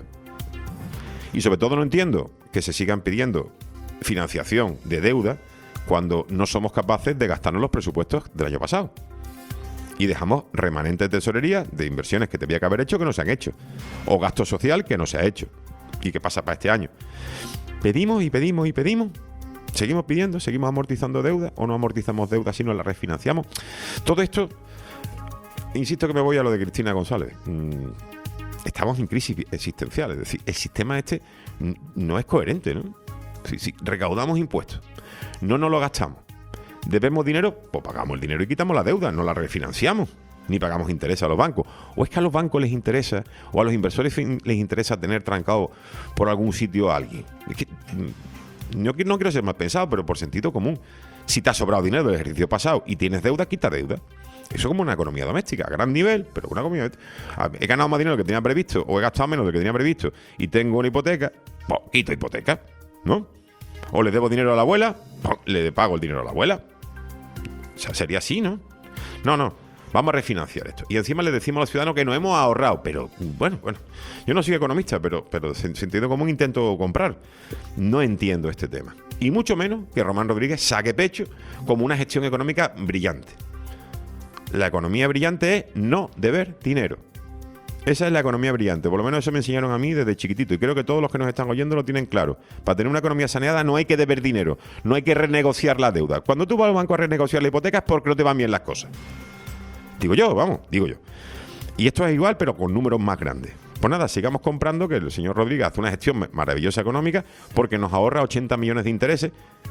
Y sobre todo no entiendo que se sigan pidiendo financiación de deuda cuando no somos capaces de gastarnos los presupuestos del año pasado. Y dejamos remanentes de tesorería de inversiones que tendría que haber hecho que no se han hecho. O gasto social que no se ha hecho. ¿Y qué pasa para este año? Pedimos y pedimos y pedimos. Seguimos pidiendo, seguimos amortizando deuda o no amortizamos deuda si no la refinanciamos. Todo esto, insisto que me voy a lo de Cristina González. Estamos en crisis existencial, es decir, el sistema este no es coherente, ¿no? Si, si recaudamos impuestos, no nos lo gastamos, debemos dinero, pues pagamos el dinero y quitamos la deuda, no la refinanciamos, ni pagamos interés a los bancos. O es que a los bancos les interesa, o a los inversores les interesa tener trancado por algún sitio a alguien. Es que no, no quiero ser mal pensado, pero por sentido común. Si te ha sobrado dinero del ejercicio pasado y tienes deuda, quita deuda. Eso es como una economía doméstica, a gran nivel, pero una economía doméstica. He ganado más dinero del que tenía previsto, o he gastado menos del que tenía previsto, y tengo una hipoteca, pues quito hipoteca, ¿no? O le debo dinero a la abuela, pues le pago el dinero a la abuela. O sea, sería así, ¿no? No, no. Vamos a refinanciar esto. Y encima le decimos a los ciudadanos que nos hemos ahorrado. Pero, bueno, bueno. Yo no soy economista, pero, pero sentido común intento comprar. No entiendo este tema. Y mucho menos que Román Rodríguez saque pecho como una gestión económica brillante. La economía brillante es no deber dinero. Esa es la economía brillante. Por lo menos eso me enseñaron a mí desde chiquitito. Y creo que todos los que nos están oyendo lo tienen claro. Para tener una economía saneada no hay que deber dinero. No hay que renegociar la deuda. Cuando tú vas al banco a renegociar la hipoteca es porque no te van bien las cosas. Digo yo, vamos, digo yo. Y esto es igual, pero con números más grandes. Pues nada, sigamos comprando que el señor Rodríguez hace una gestión maravillosa económica porque nos ahorra ochenta millones de intereses,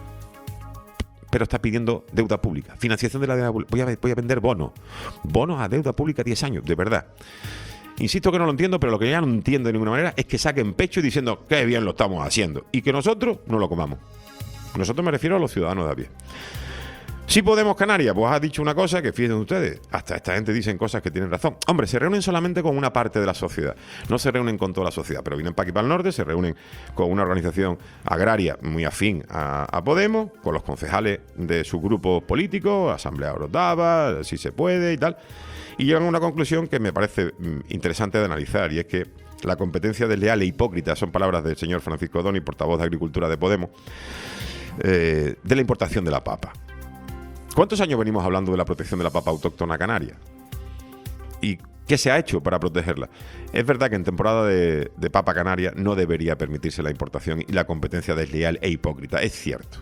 pero está pidiendo deuda pública, financiación de la deuda pública. Voy a, voy a vender bonos, bonos a deuda pública diez años, de verdad. Insisto que no lo entiendo, pero lo que ya no entiendo de ninguna manera es que saquen pecho diciendo qué bien lo estamos haciendo y que nosotros no lo comamos. Nosotros me refiero a los ciudadanos de a pie. Si Podemos Canarias, pues ha dicho una cosa que fíjense ustedes, hasta esta gente dicen cosas que tienen razón. Hombre, se reúnen solamente con una parte de la sociedad, no se reúnen con toda la sociedad, pero vienen para aquí para el norte, se reúnen con una organización agraria muy afín a, a Podemos, con los concejales de sus grupos políticos, Asamblea Orotava, si se puede y tal, y llegan a una conclusión que me parece interesante de analizar, y es que la competencia desleal e hipócrita, son palabras del señor Francisco Doni, portavoz de Agricultura de Podemos, eh, de la importación de la papa. ¿Cuántos años venimos hablando de la protección de la papa autóctona canaria? ¿Y qué se ha hecho para protegerla? Es verdad que en temporada de, de papa canaria no debería permitirse la importación y la competencia desleal e hipócrita. Es cierto.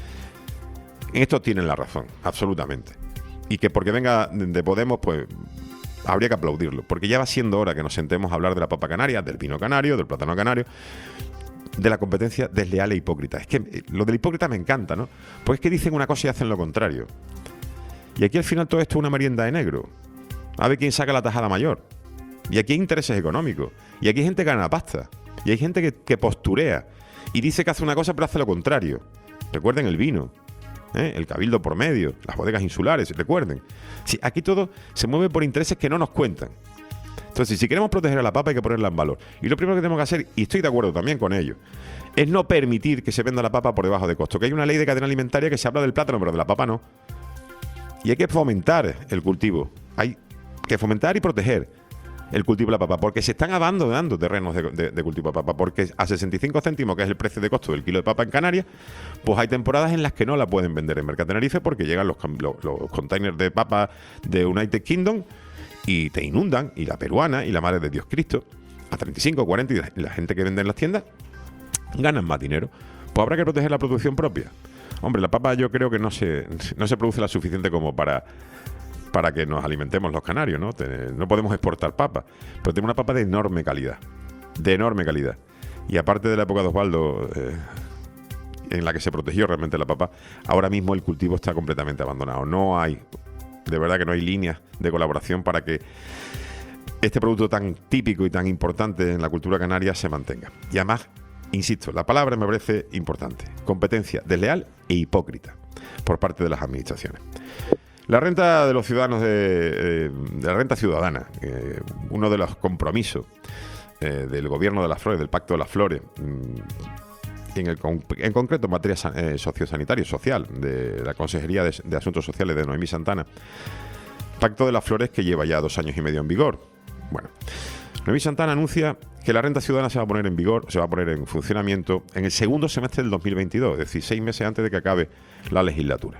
En esto tienen la razón, absolutamente. Y que porque venga de Podemos, pues habría que aplaudirlo. Porque ya va siendo hora que nos sentemos a hablar de la papa canaria, del vino canario, del plátano canario, de la competencia desleal e hipócrita. Es que lo del hipócrita me encanta, ¿no? Pues es que dicen una cosa y hacen lo contrario. Y aquí al final todo esto es una merienda de negro. A ver quién saca la tajada mayor. Y aquí hay intereses económicos. Y aquí hay gente que gana pasta. Y hay gente que, que posturea. Y dice que hace una cosa pero hace lo contrario. Recuerden el vino, ¿eh? El cabildo por medio, las bodegas insulares, recuerden. Sí, aquí todo se mueve por intereses que no nos cuentan. Entonces, si queremos proteger a la papa hay que ponerla en valor. Y lo primero que tenemos que hacer, y estoy de acuerdo también con ello, es no permitir que se venda la papa por debajo de costo. Que hay una ley de cadena alimentaria que se habla del plátano, pero de la papa no. Y hay que fomentar el cultivo. Hay que fomentar y proteger el cultivo de la papa, porque se están abandonando terrenos de, de, de cultivo de papa, porque a sesenta y cinco céntimos, que es el precio de costo del kilo de papa en Canarias, pues hay temporadas en las que no la pueden vender en Mercat Tenerife porque llegan los, los, los containers de papa de United Kingdom y te inundan, y la peruana y la Madre de Dios Cristo a treinta y cinco, cuarenta, y la gente que vende en las tiendas ganan más dinero. Pues habrá que proteger la producción propia. Hombre, la papa yo creo que no se, no se produce la suficiente como para, para que nos alimentemos los canarios, ¿no? No podemos exportar papa, pero tenemos una papa de enorme calidad, de enorme calidad. Y aparte de la época de Osvaldo, eh, en la que se protegió realmente la papa, ahora mismo el cultivo está completamente abandonado. No hay, de verdad que no hay líneas de colaboración para que este producto tan típico y tan importante en la cultura canaria se mantenga. Y además, insisto, la palabra me parece importante: competencia desleal e hipócrita por parte de las administraciones. La renta de los ciudadanos, de, de la renta ciudadana, eh, uno de los compromisos eh, del gobierno de las Flores, del Pacto de las Flores, en, el, en concreto en materia eh, sociosanitaria y social, de la Consejería de, de Asuntos Sociales de Noemí Santana. Pacto de las Flores que lleva ya dos años y medio en vigor. Bueno, Noemí Santana anuncia que la renta ciudadana se va a poner en vigor, se va a poner en funcionamiento en el segundo semestre del dos mil veintidós, es decir, seis meses antes de que acabe la legislatura.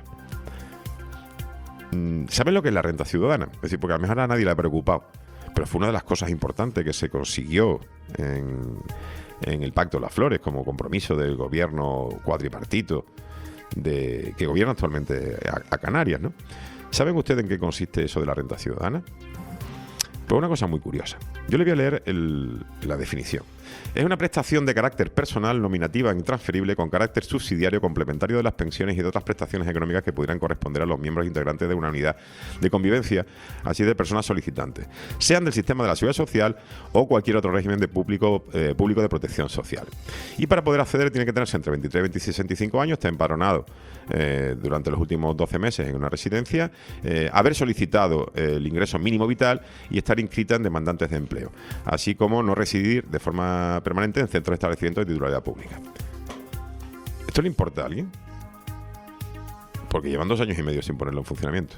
¿Saben lo que es la renta ciudadana? Es decir, porque a lo mejor a nadie le ha preocupado, pero fue una de las cosas importantes que se consiguió en, en el Pacto de las Flores como compromiso del gobierno cuatripartito de, que gobierna actualmente a, a Canarias, ¿no? ¿Saben ustedes en qué consiste eso de la renta ciudadana? Pues una cosa muy curiosa. Yo le voy a leer el, la definición. Es una prestación de carácter personal, nominativa e intransferible con carácter subsidiario complementario de las pensiones y de otras prestaciones económicas que pudieran corresponder a los miembros integrantes de una unidad de convivencia, así de personas solicitantes, sean del sistema de la seguridad social o cualquier otro régimen de público, eh, público de protección social. Y para poder acceder tiene que tenerse entre veintitrés, veintiséis y sesenta y cinco años, estar empadronado eh, durante los últimos doce meses en una residencia, eh, haber solicitado eh, el ingreso mínimo vital y estar inscrita en demandantes de empleo, así como no residir de forma permanente en centros de establecimientos de titularidad pública. ¿Esto le importa a alguien? Porque llevan dos años y medio sin ponerlo en funcionamiento.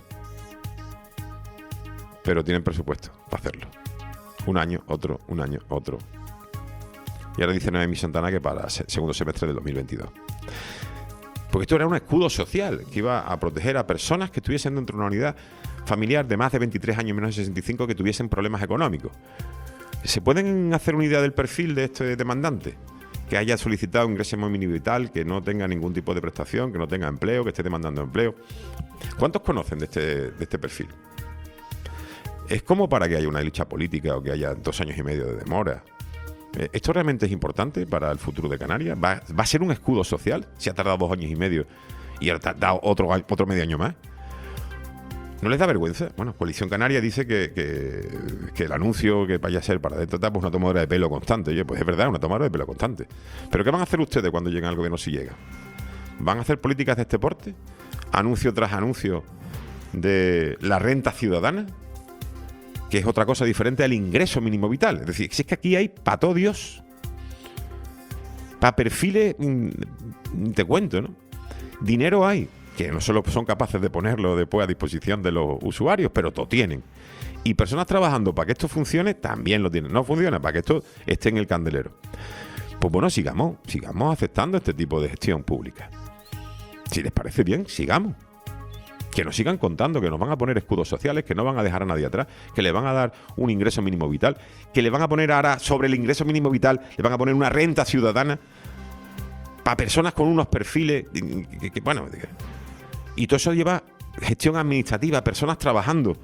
Pero tienen presupuesto para hacerlo. Un año, otro, un año, otro. Y ahora dice Noemí Santana que para el segundo semestre del dos mil veintidós. Porque esto era un escudo social que iba a proteger a personas que estuviesen dentro de una unidad familiar de más de veintitrés años menos de sesenta y cinco que tuviesen problemas económicos. ¿Se pueden hacer una idea del perfil de este demandante? Que haya solicitado ingreso mínimo vital, que no tenga ningún tipo de prestación, que no tenga empleo, que esté demandando empleo. ¿Cuántos conocen de este, de este perfil? ¿Es como para que haya una lucha política o que haya dos años y medio de demora? ¿Esto realmente es importante para el futuro de Canarias? ¿Va, va a ser un escudo social? Si ha tardado dos años y medio y ha tardado otro, otro medio año más. ¿No les da vergüenza? Bueno, Coalición Canaria dice que, que, que el anuncio que vaya a ser para dentro de pues una tomadora de pelo constante. Oye, pues es verdad, una tomadora de pelo constante. ¿Pero qué van a hacer ustedes cuando lleguen al gobierno si llegan? ¿Van a hacer políticas de este porte? ¿Anuncio tras anuncio de la renta ciudadana? Que es otra cosa diferente al ingreso mínimo vital. Es decir, si es que aquí hay para todo Dios, para perfiles, te cuento, ¿no? Dinero hay, que no solo son capaces de ponerlo después a disposición de los usuarios, pero todo tienen. Y personas trabajando para que esto funcione, también lo tienen. No funciona, para que esto esté en el candelero. Pues bueno, sigamos, sigamos aceptando este tipo de gestión pública. Si les parece bien, sigamos. Que nos sigan contando, que nos van a poner escudos sociales, que no van a dejar a nadie atrás, que le van a dar un ingreso mínimo vital, que le van a poner ahora sobre el ingreso mínimo vital, le van a poner una renta ciudadana para personas con unos perfiles, que, que, que, bueno, y todo eso lleva gestión administrativa, personas trabajando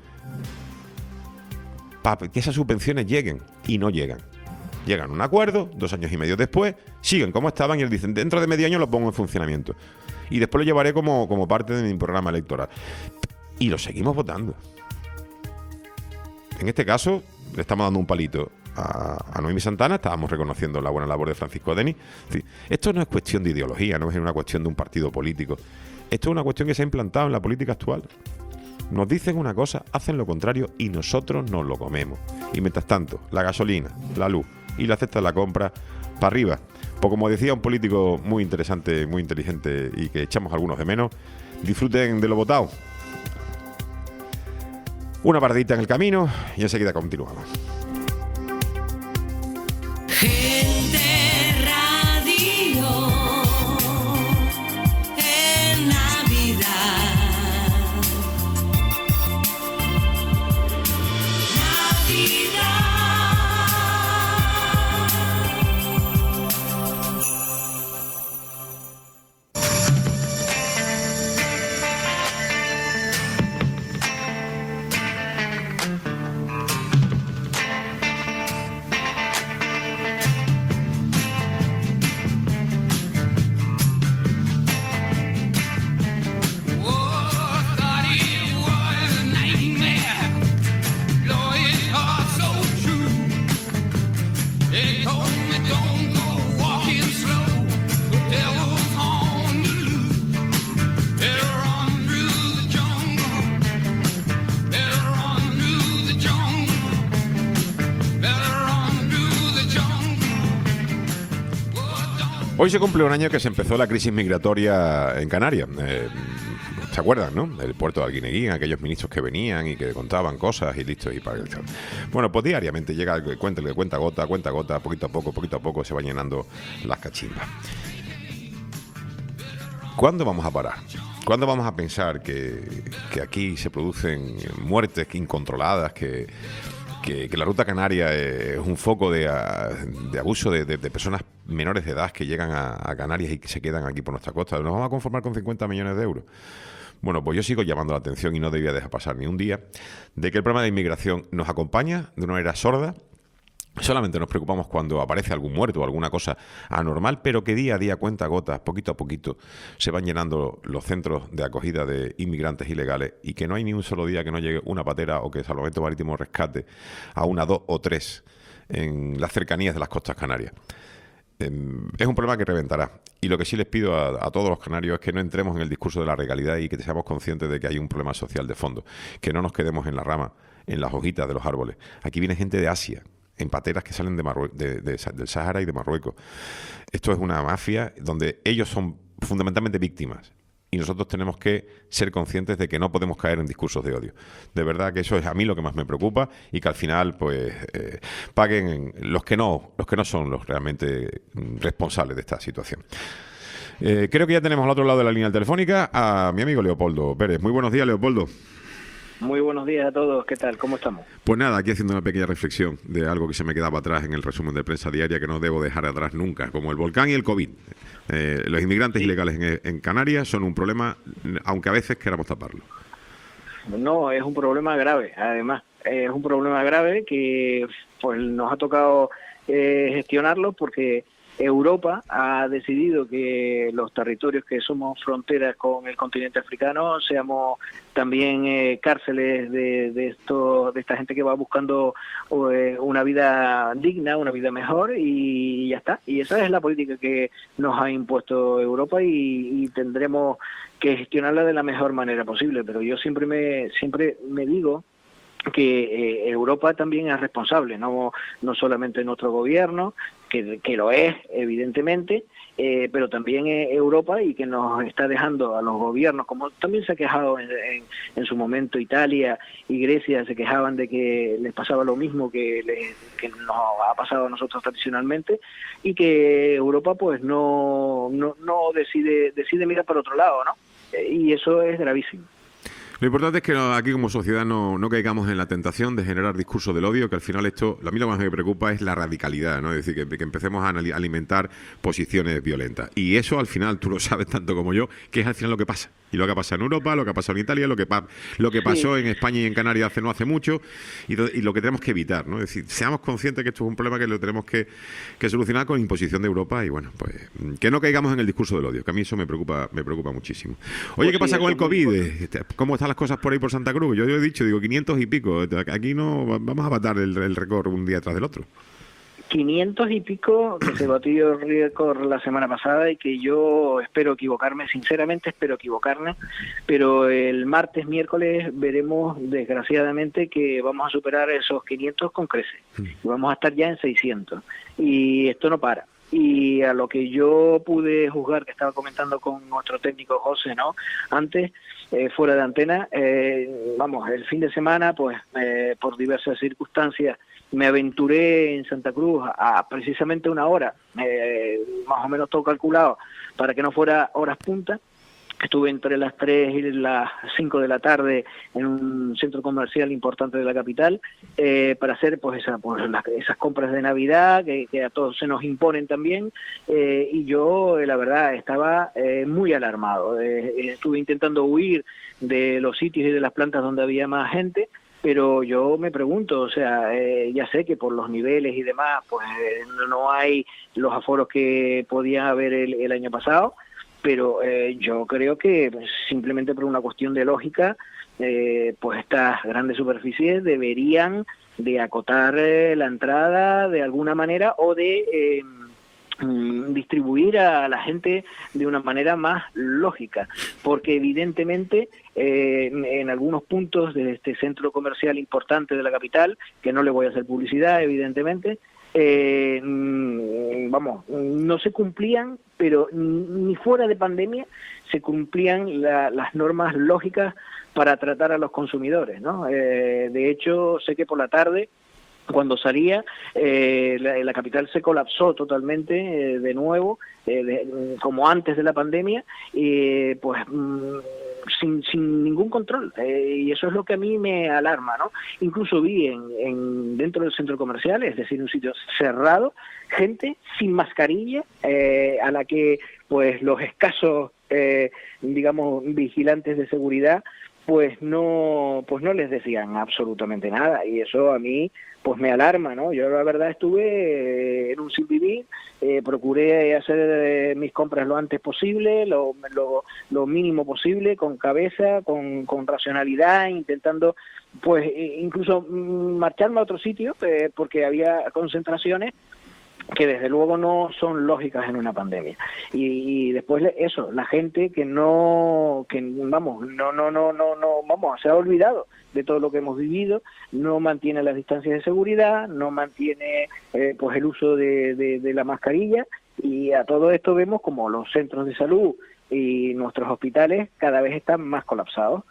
para que esas subvenciones lleguen, y no llegan. Llegan a un acuerdo, dos años y medio después, siguen como estaban y les dicen, dentro de medio año lo pongo en funcionamiento. Y después lo llevaré como, como parte de mi programa electoral. Y lo seguimos votando. En este caso, le estamos dando un palito a, a Noemí Santana, estábamos reconociendo la buena labor de Francisco Denis. Es decir, esto no es cuestión de ideología, no es una cuestión de un partido político. Esto es una cuestión que se ha implantado en la política actual. Nos dicen una cosa, hacen lo contrario y nosotros nos lo comemos. Y mientras tanto, la gasolina, la luz y la cesta de la compra, para arriba. Pues como decía un político muy interesante, muy inteligente y que echamos algunos de menos, disfruten de lo votado. Una paradita en el camino y enseguida continuamos. Gente Radio en Navidad. Navidad. Hoy se cumple un año que se empezó la crisis migratoria en Canarias. Eh, ¿Se acuerdan, no? El puerto de Alguineguín, aquellos ministros que venían y que contaban cosas y listo. Y para... Bueno, pues diariamente llega el cuenta, el cuenta gota, cuenta gota, poquito a poco, poquito a poco se van llenando las cachimbas. ¿Cuándo vamos a parar? ¿Cuándo vamos a pensar que, que aquí se producen muertes incontroladas, que... Que, que la ruta canaria es un foco de, de abuso de, de, de personas menores de edad que llegan a, a Canarias y que se quedan aquí por nuestra costa? ¿Nos vamos a conformar con cincuenta millones de euros? Bueno, pues yo sigo llamando la atención y no debía dejar pasar ni un día de que el problema de inmigración nos acompaña de una manera sorda Solamente nos preocupamos cuando aparece algún muerto o alguna cosa anormal, pero que día a día, cuenta gotas, poquito a poquito, se van llenando los centros de acogida de inmigrantes ilegales y que no hay ni un solo día que no llegue una patera o que Salvamento Marítimo rescate a una, dos o tres en las cercanías de las costas canarias. Es un problema que reventará. Y lo que sí les pido a, a todos los canarios es que no entremos en el discurso de la legalidad y que seamos conscientes de que hay un problema social de fondo. Que no nos quedemos en la rama, en las hojitas de los árboles. Aquí viene gente de Asia, en pateras que salen de Marrue- de, de, del Sahara y de Marruecos. Esto es una mafia donde ellos son fundamentalmente víctimas. Y nosotros tenemos que ser conscientes de que no podemos caer en discursos de odio. De verdad que eso es a mí lo que más me preocupa y que al final pues eh, paguen los que no, los que no son los realmente responsables de esta situación. Eh, creo que ya tenemos al otro lado de la línea telefónica a mi amigo Leopoldo Pérez. Muy buenos días, Leopoldo. Muy buenos días a todos, ¿qué tal? ¿Cómo estamos? Pues nada, aquí haciendo una pequeña reflexión de algo que se me quedaba atrás en el resumen de prensa diaria que no debo dejar atrás nunca, como el volcán y el COVID. Eh, los inmigrantes sí. ilegales en, en Canarias son un problema, aunque a veces queramos taparlo. No, es un problema grave, además. Es un problema grave que pues nos ha tocado eh, gestionarlo porque Europa ha decidido que los territorios que somos fronteras con el continente africano seamos también eh, cárceles de, de esto, de esta gente que va buscando eh, una vida digna, una vida mejor y ya está. Y esa es la política que nos ha impuesto Europa y, y tendremos que gestionarla de la mejor manera posible. Pero yo siempre me siempre me digo que eh, Europa también es responsable, no no solamente nuestro gobierno, que, que lo es, evidentemente, eh, pero también eh, Europa y que nos está dejando a los gobiernos, como también se ha quejado en, en, en su momento Italia y Grecia, se quejaban de que les pasaba lo mismo que, les, que nos ha pasado a nosotros tradicionalmente, y que Europa pues no, no, no decide, decide mirar para otro lado, ¿no? Eh, y eso es gravísimo. Lo importante es que aquí como sociedad no, no caigamos en la tentación de generar discursos del odio, que al final esto, a mí lo más que me preocupa es la radicalidad, ¿no? Es decir, que, que empecemos a alimentar posiciones violentas. Y eso al final, tú lo sabes tanto como yo, que es al final lo que pasa. Y lo que ha pasado en Europa, lo que ha pasado en Italia, lo que, pa lo que pasó sí. en España y en Canarias hace no hace mucho, y, y lo que tenemos que evitar, ¿no? Es decir, seamos conscientes que esto es un problema que lo tenemos que, que solucionar con imposición de Europa y bueno, pues que no caigamos en el discurso del odio, que a mí eso me preocupa, me preocupa muchísimo. Oye, pues ¿qué sí, pasa con el COVID? ¿Cómo están las cosas por ahí por Santa Cruz? Yo, yo he dicho, digo, quinientos y pico. Aquí no vamos a batir el, el récord un día tras del otro. quinientos y pico, que se batió el récord la semana pasada y que yo espero equivocarme, sinceramente espero equivocarme, pero el martes, miércoles veremos desgraciadamente que vamos a superar esos quinientos con creces y vamos a estar ya en seiscientos y esto no para. Y a lo que yo pude juzgar, que estaba comentando con nuestro técnico José, ¿no? Antes, eh, fuera de antena, eh, vamos, el fin de semana, pues, eh, por diversas circunstancias, me aventuré en Santa Cruz a, a precisamente una hora, eh, más o menos todo calculado, para que no fuera horas punta. Estuve entre las tres y las cinco de la tarde en un centro comercial importante de la capital eh, para hacer pues, esa, pues las, esas compras de Navidad que, que a todos se nos imponen también eh, y yo, eh, la verdad, estaba eh, muy alarmado. Eh, estuve intentando huir de los sitios y de las plantas donde había más gente, pero yo me pregunto, o sea, eh, ya sé que por los niveles y demás, pues eh, no hay los aforos que podía haber el, el año pasado, pero eh, yo creo que pues, simplemente por una cuestión de lógica, eh, pues estas grandes superficies deberían de acotar eh, la entrada de alguna manera o de eh, distribuir a la gente de una manera más lógica, porque evidentemente eh, en algunos puntos de este centro comercial importante de la capital, que no le voy a hacer publicidad evidentemente, eh, vamos, no se cumplían, pero ni fuera de pandemia se cumplían la, las normas lógicas para tratar a los consumidores, ¿no? Eh, de hecho, sé que por la tarde, cuando salía, eh, la, la capital se colapsó totalmente eh, de nuevo, eh, de, como antes de la pandemia, y pues mm, sin, sin ningún control, eh, y eso es lo que a mí me alarma, ¿no? Incluso vi en, en dentro del centro comercial, es decir, un sitio cerrado, gente sin mascarilla, eh, a la que pues los escasos, eh, digamos, vigilantes de seguridad pues no pues no les decían absolutamente nada, y eso a mí pues me alarma, ¿no? Yo la verdad estuve eh, en un sin vivir, eh, procuré hacer eh, mis compras lo antes posible, lo, lo, lo mínimo posible, con cabeza, con, con racionalidad, intentando pues incluso marcharme a otro sitio, eh, porque había concentraciones que desde luego no son lógicas en una pandemia. Y, y después eso, la gente que no, que vamos, no, no, no, no, no, vamos, se ha olvidado de todo lo que hemos vivido, no mantiene las distancias de seguridad, no mantiene eh, pues el uso de, de, de la mascarilla, y a todo esto vemos como los centros de salud y nuestros hospitales cada vez están más colapsados.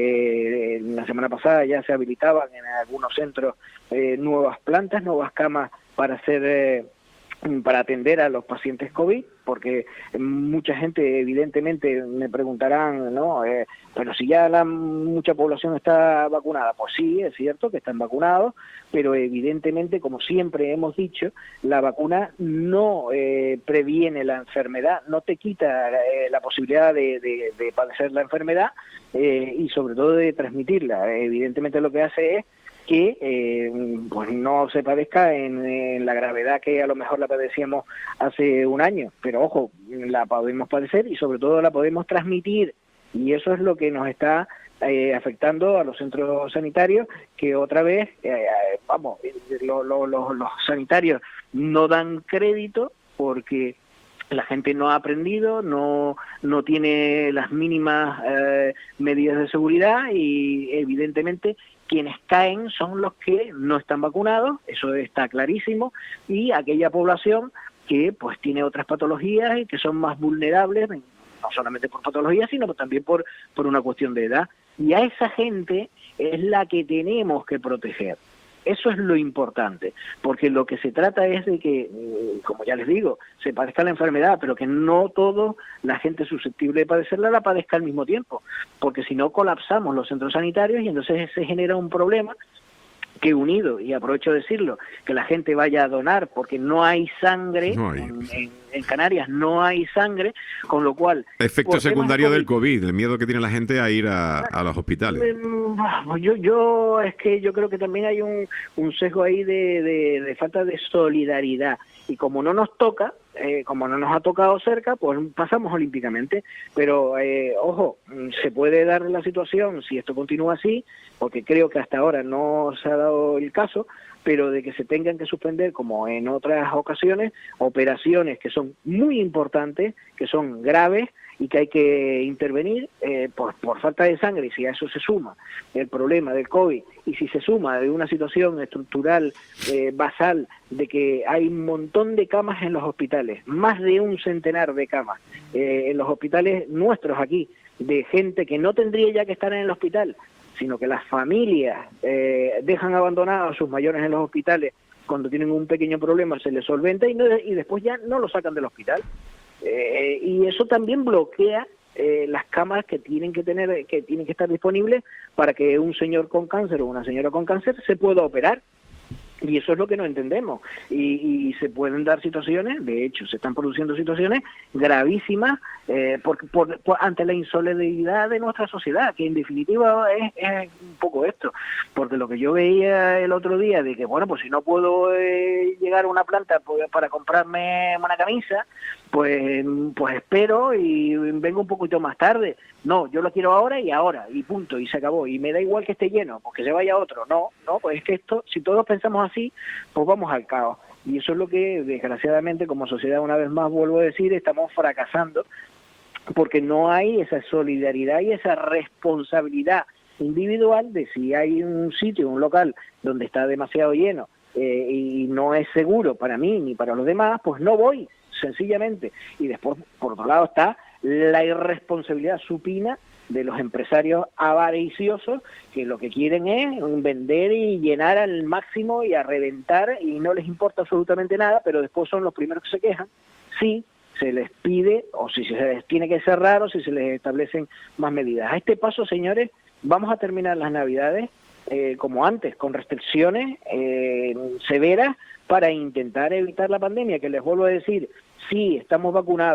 Eh, la semana pasada ya se habilitaban en algunos centros eh, nuevas plantas, nuevas camas para hacer eh, para atender a los pacientes COVID, porque mucha gente evidentemente me preguntarán, ¿no? Eh, pero si ya la mucha población está vacunada, pues sí, es cierto que están vacunados, pero evidentemente, como siempre hemos dicho, la vacuna no eh, previene la enfermedad, no te quita eh, la posibilidad de, de, de padecer la enfermedad eh, y sobre todo de transmitirla. Evidentemente lo que hace es que eh, pues no se padezca en, en la gravedad que a lo mejor la padecíamos hace un año, pero ojo, la podemos padecer y sobre todo la podemos transmitir, y eso es lo que nos está eh, afectando a los centros sanitarios, que otra vez, eh, vamos, lo, lo, lo, los sanitarios no dan crédito porque la gente no ha aprendido, no no tiene las mínimas eh, medidas de seguridad, y evidentemente quienes caen son los que no están vacunados, eso está clarísimo, y aquella población que pues tiene otras patologías y que son más vulnerables, no solamente por patologías, sino también por, por una cuestión de edad. Y a esa gente es la que tenemos que proteger. Eso es lo importante, porque lo que se trata es de que, como ya les digo, se padezca la enfermedad, pero que no toda la gente susceptible de padecerla la padezca al mismo tiempo, porque si no colapsamos los centros sanitarios y entonces se genera un problema que, unido, y aprovecho de decirlo, que la gente vaya a donar porque no hay sangre, no hay. En, en, en Canarias no hay sangre, con lo cual... Efecto secundario COVID, del COVID, el miedo que tiene la gente a ir a, a los hospitales. Yo, yo es que yo creo que también hay un, un sesgo ahí de, de, de falta de solidaridad, y como no nos toca, eh, como no nos ha tocado cerca, pues pasamos olímpicamente, pero eh, ojo, se puede dar la situación, si esto continúa así, porque creo que hasta ahora no se ha dado el caso, pero de que se tengan que suspender, como en otras ocasiones, operaciones que son muy importantes, que son graves y que hay que intervenir eh, por, por falta de sangre, y si a eso se suma el problema del COVID, y si se suma de una situación estructural eh, basal de que hay un montón de camas en los hospitales, más de un centenar de camas eh, en los hospitales nuestros aquí, de gente que no tendría ya que estar en el hospital, sino que las familias eh, dejan abandonados a sus mayores en los hospitales cuando tienen un pequeño problema, se les solventa y, no, y después ya no lo sacan del hospital. Eh, y eso también bloquea eh, las camas que tienen que tener, que tienen que estar disponibles para que un señor con cáncer o una señora con cáncer se pueda operar. Y eso es lo que no entendemos. Y, y se pueden dar situaciones, de hecho, se están produciendo situaciones gravísimas eh, por, por, por, ante la insolidaridad de nuestra sociedad, que en definitiva es, es un poco esto. Porque lo que yo veía el otro día, de que, bueno, pues si no puedo eh, llegar a una planta pues, para comprarme una camisa, pues pues espero y vengo un poquito más tarde. No, yo lo quiero ahora y ahora, y punto, y se acabó. Y me da igual que esté lleno, porque se vaya otro. No, no, pues es que esto, si todos pensamos así, pues vamos al caos. Y eso es lo que, desgraciadamente, como sociedad, una vez más vuelvo a decir, estamos fracasando, porque no hay esa solidaridad y esa responsabilidad individual de si hay un sitio, un local, donde está demasiado lleno eh, y no es seguro para mí ni para los demás, pues no voy, sencillamente. Y después, por otro lado, está la irresponsabilidad supina de los empresarios avariciosos, que lo que quieren es vender y llenar al máximo y a reventar, y no les importa absolutamente nada, pero después son los primeros que se quejan si se les pide, o si se les tiene que cerrar, o si se les establecen más medidas. A este paso, señores, vamos a terminar las Navidades eh, como antes, con restricciones eh, severas para intentar evitar la pandemia, que les vuelvo a decir, sí, estamos vacunados,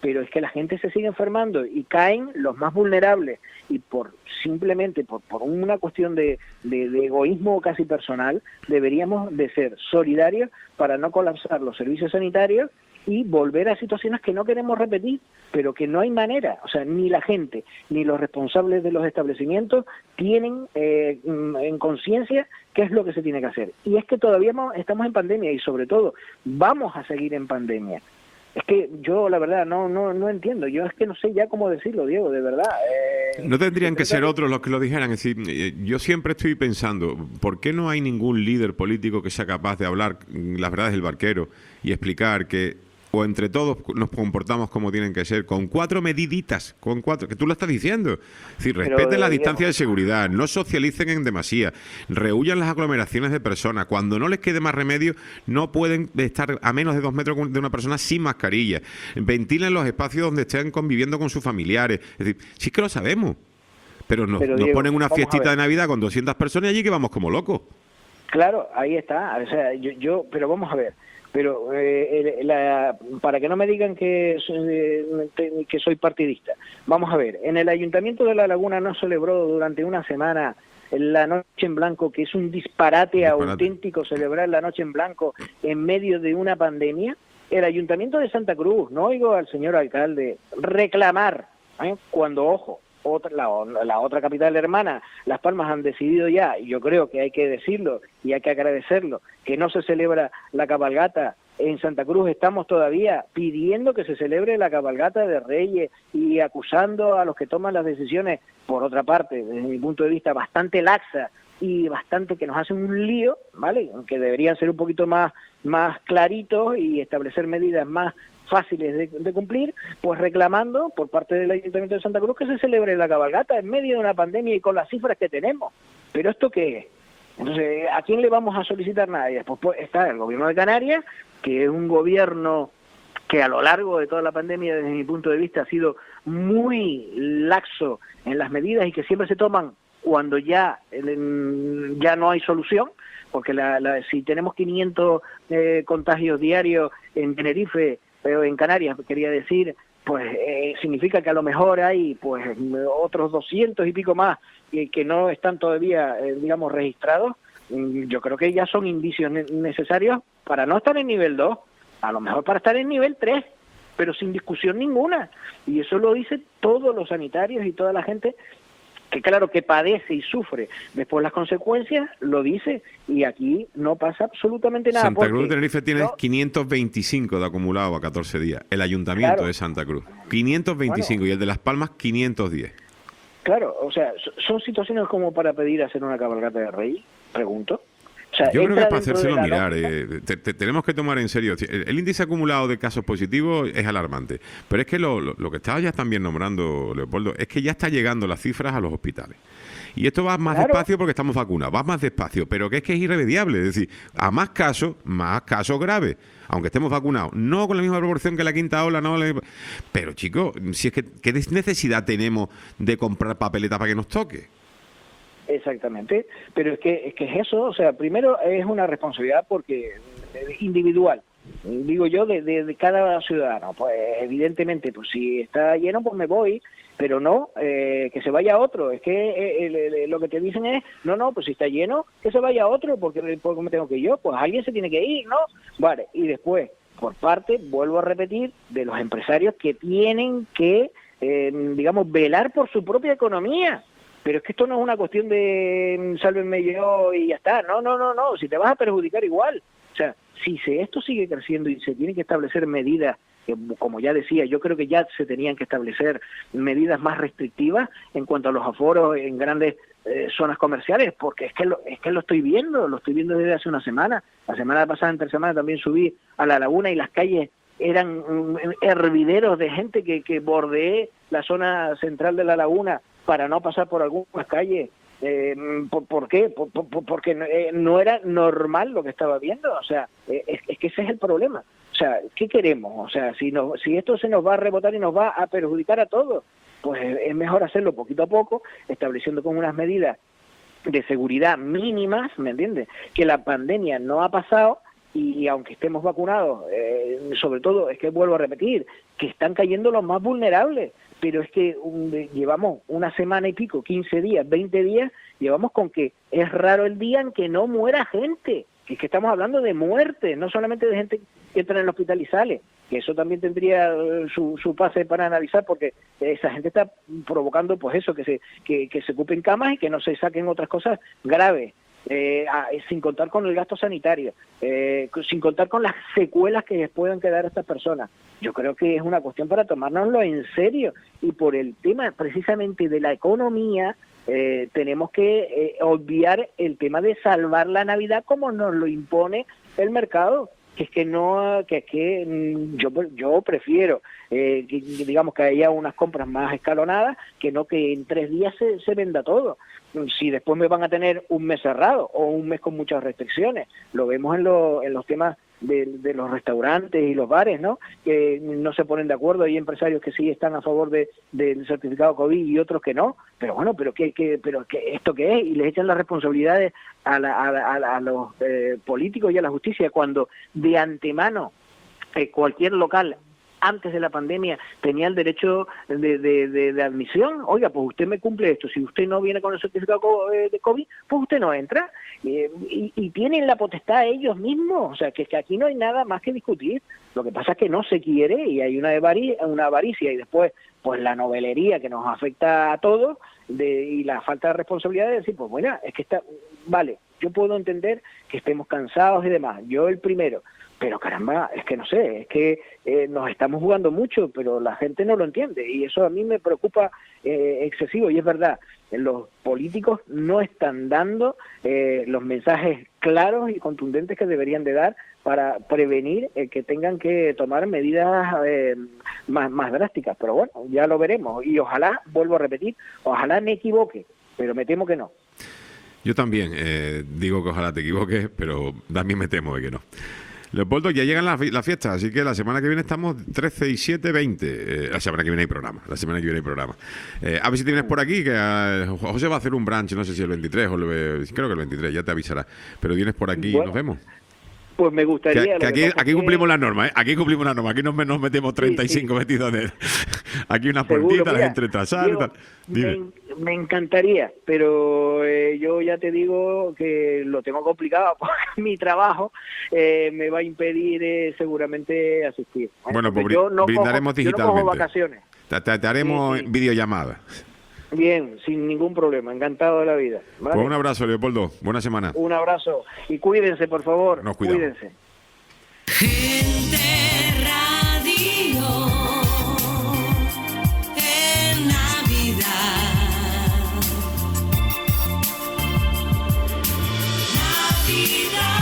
pero es que la gente se sigue enfermando y caen los más vulnerables, y por simplemente por, por una cuestión de, de, de egoísmo casi personal, deberíamos de ser solidarios para no colapsar los servicios sanitarios y volver a situaciones que no queremos repetir, pero que no hay manera. O sea, ni la gente ni los responsables de los establecimientos tienen eh, en conciencia qué es lo que se tiene que hacer. Y es que todavía estamos en pandemia, y sobre todo vamos a seguir en pandemia. Es que yo, la verdad, no no no entiendo. Yo es que no sé ya cómo decirlo, Diego, de verdad. Eh, no tendrían que ser otros los que lo dijeran. Es decir, yo siempre estoy pensando, ¿por qué no hay ningún líder político que sea capaz de hablar las verdades del barquero y explicar que o entre todos nos comportamos como tienen que ser, con cuatro mediditas, con cuatro, que tú lo estás diciendo? Es decir, respeten Pero, la distancia de seguridad, no socialicen en demasía, rehuyan las aglomeraciones de personas, cuando no les quede más remedio, no pueden estar a menos de dos metros de una persona sin mascarilla, ventilen los espacios donde estén conviviendo con sus familiares. Es decir, sí que lo sabemos, pero nos, pero, Diego, nos ponen una fiestita de Navidad con doscientas personas allí que vamos como locos. Claro, ahí está, o sea, yo, yo pero vamos a ver. Pero eh, la, para que no me digan que, eh, que soy partidista, vamos a ver, en el Ayuntamiento de La Laguna no celebró durante una semana la Noche en Blanco, que es un disparate, disparate auténtico celebrar la Noche en Blanco en medio de una pandemia. El Ayuntamiento de Santa Cruz, no oigo al señor alcalde reclamar, ¿eh? cuando, ojo, otra, la, la otra capital hermana, Las Palmas, han decidido ya, y yo creo que hay que decirlo y hay que agradecerlo, que no se celebra la cabalgata. En Santa Cruz estamos todavía pidiendo que se celebre la cabalgata de Reyes y acusando a los que toman las decisiones, por otra parte, desde mi punto de vista, bastante laxa y bastante que nos hacen un lío, ¿vale? Que deberían ser un poquito más, más claritos y establecer medidas más fáciles de, de cumplir, pues reclamando por parte del Ayuntamiento de Santa Cruz que se celebre la cabalgata en medio de una pandemia y con las cifras que tenemos. ¿Pero esto qué es? Entonces, ¿a quién le vamos a solicitar nada? Y después pues, está el gobierno de Canarias, que es un gobierno que a lo largo de toda la pandemia, desde mi punto de vista, ha sido muy laxo en las medidas y que siempre se toman cuando ya, ya no hay solución, porque la, la, si tenemos quinientos eh, contagios diarios en Tenerife, pero en Canarias, quería decir, pues eh, significa que a lo mejor hay pues otros doscientos y pico más que, que no están todavía, eh, digamos, registrados. Yo creo que ya son indicios ne necesarios para no estar en nivel dos, a lo mejor para estar en nivel tres, pero sin discusión ninguna. Y eso lo dice todos los sanitarios y toda la gente que claro que padece y sufre después las consecuencias, lo dice, y aquí no pasa absolutamente nada. Santa Cruz de Tenerife tiene no, quinientos veinticinco de acumulado a catorce días, el Ayuntamiento claro, de Santa Cruz, quinientos veinticinco, bueno, y el de Las Palmas quinientos diez. Claro, o sea, ¿son situaciones como para pedir hacer una cabalgata de Rey? Pregunto. O sea, yo creo que es para hacérselo mirar. Eh, te, te, tenemos que tomar en serio. El, el índice acumulado de casos positivos es alarmante. Pero es que lo, lo, lo que estaba ya también nombrando, Leopoldo, es que ya está llegando las cifras a los hospitales. Y esto va más claro. despacio porque estamos vacunados. Va más despacio, pero que es que es irremediable. Es decir, a más casos, más casos graves. Aunque estemos vacunados. No con la misma proporción que la quinta ola, no. Pero, chicos, si es que ¿qué necesidad tenemos de comprar papeletas para que nos toque? Exactamente, pero es que es que es eso, o sea, primero es una responsabilidad porque individual, digo yo, de, de, de cada ciudadano. Pues evidentemente, pues si está lleno, pues me voy, pero no, eh, que se vaya otro. Es que eh, el, el, lo que te dicen es, no, no, pues si está lleno, que se vaya otro, porque, porque me tengo que ir yo, pues alguien se tiene que ir, ¿no? Vale, y después, por parte, vuelvo a repetir, de los empresarios que tienen que, eh, digamos, velar por su propia economía. Pero es que esto no es una cuestión de sálvenme yo y ya está. No, no, no, no. Si te vas a perjudicar igual. O sea, si se, esto sigue creciendo y se tienen que establecer medidas, que, como ya decía, yo creo que ya se tenían que establecer medidas más restrictivas en cuanto a los aforos en grandes eh, zonas comerciales, porque es que, lo, es que lo estoy viendo, lo estoy viendo desde hace una semana. La semana pasada, entre semana, también subí a La Laguna y las calles eran um, hervideros de gente que, que bordeé la zona central de La Laguna para no pasar por algunas calles. Eh, ¿por, ¿Por qué? Por, por, porque eh, no era normal lo que estaba viendo. O sea, eh, es, es que ese es el problema. O sea, ¿qué queremos? O sea, si, nos, si esto se nos va a rebotar y nos va a perjudicar a todos, pues es mejor hacerlo poquito a poco, estableciendo con unas medidas de seguridad mínimas, ¿me entiendes? Que la pandemia no ha pasado y aunque estemos vacunados, eh, sobre todo, es que vuelvo a repetir, que están cayendo los más vulnerables, pero es que um, llevamos una semana y pico, quince días, veinte días, llevamos con que es raro el día en que no muera gente, que es que estamos hablando de muerte, no solamente de gente que entra en el hospital y sale, que eso también tendría uh, su, su pase para analizar, porque esa gente está provocando pues eso, que se, que, que se ocupen camas y que no se saquen otras cosas graves. Eh, a, sin contar con el gasto sanitario, eh, sin contar con las secuelas que les puedan quedar a estas personas. Yo creo que es una cuestión para tomárnoslo en serio, y por el tema precisamente de la economía, eh, tenemos que eh, obviar el tema de salvar la Navidad como nos lo impone el mercado, que es que no, que es que yo yo prefiero eh, que, digamos que haya unas compras más escalonadas, que no que en tres días se, se venda todo. Si después me van a tener un mes cerrado o un mes con muchas restricciones, lo vemos en, lo, en los temas de, de los restaurantes y los bares, ¿no? Que no se ponen de acuerdo. Hay empresarios que sí están a favor de del certificado COVID y otros que no. Pero bueno, pero qué, qué, pero qué, esto qué es, y les echan las responsabilidades a, la, a, la, a los eh, políticos y a la justicia, cuando de antemano eh, cualquier local antes de la pandemia tenía el derecho de, de, de, de admisión. Oiga, pues usted me cumple esto, si usted no viene con el certificado de COVID, pues usted no entra, eh, y, y tienen la potestad ellos mismos, o sea, que, que aquí no hay nada más que discutir. Lo que pasa es que no se quiere, y hay una, avari- una avaricia, y después pues la novelería que nos afecta a todos, de, y la falta de responsabilidad de decir, pues bueno, es que está, vale, yo puedo entender que estemos cansados y demás, yo el primero, pero caramba, es que no sé, es que eh, nos estamos jugando mucho, pero la gente no lo entiende, y eso a mí me preocupa eh, excesivo. Y es verdad, los políticos no están dando eh, los mensajes claros y contundentes que deberían de dar para prevenir eh, que tengan que tomar medidas eh, más, más drásticas. Pero bueno, ya lo veremos, y ojalá, vuelvo a repetir, ojalá me equivoque, pero me temo que no. Yo también eh, digo que ojalá te equivoques, pero también me temo de que no. Leopoldo, ya llegan las, las fiestas, así que la semana que viene estamos trece y siete, veinte. Eh, la semana que viene hay programa, la semana que viene hay programa. Eh, a ver si te vienes por aquí, que uh, José va a hacer un brunch, no sé si el veintitrés o el, creo que el veintitrés, ya te avisará. Pero vienes por aquí Bueno, y nos vemos. Pues me gustaría... Que, que aquí, aquí que... cumplimos las normas, ¿eh? Aquí cumplimos las normas, aquí nos, nos metemos treinta y cinco sí, sí. vestidos de... Aquí unas puertitas, la gente entra, sale, tal. Me, me encantaría, pero eh, yo ya te digo que lo tengo complicado porque mi trabajo eh, me va a impedir eh, seguramente asistir. Bueno, pues yo no brindaremos cojo, digitalmente. Yo no cojo vacaciones. Te, te, te haremos sí, sí. videollamada. Bien, sin ningún problema, encantado de la vida. ¿Vale? Pues un abrazo, Leopoldo, buena semana. Un abrazo, y cuídense, por favor. Nos cuidamos. Cuídense. Gente Radio en Navidad. Navidad.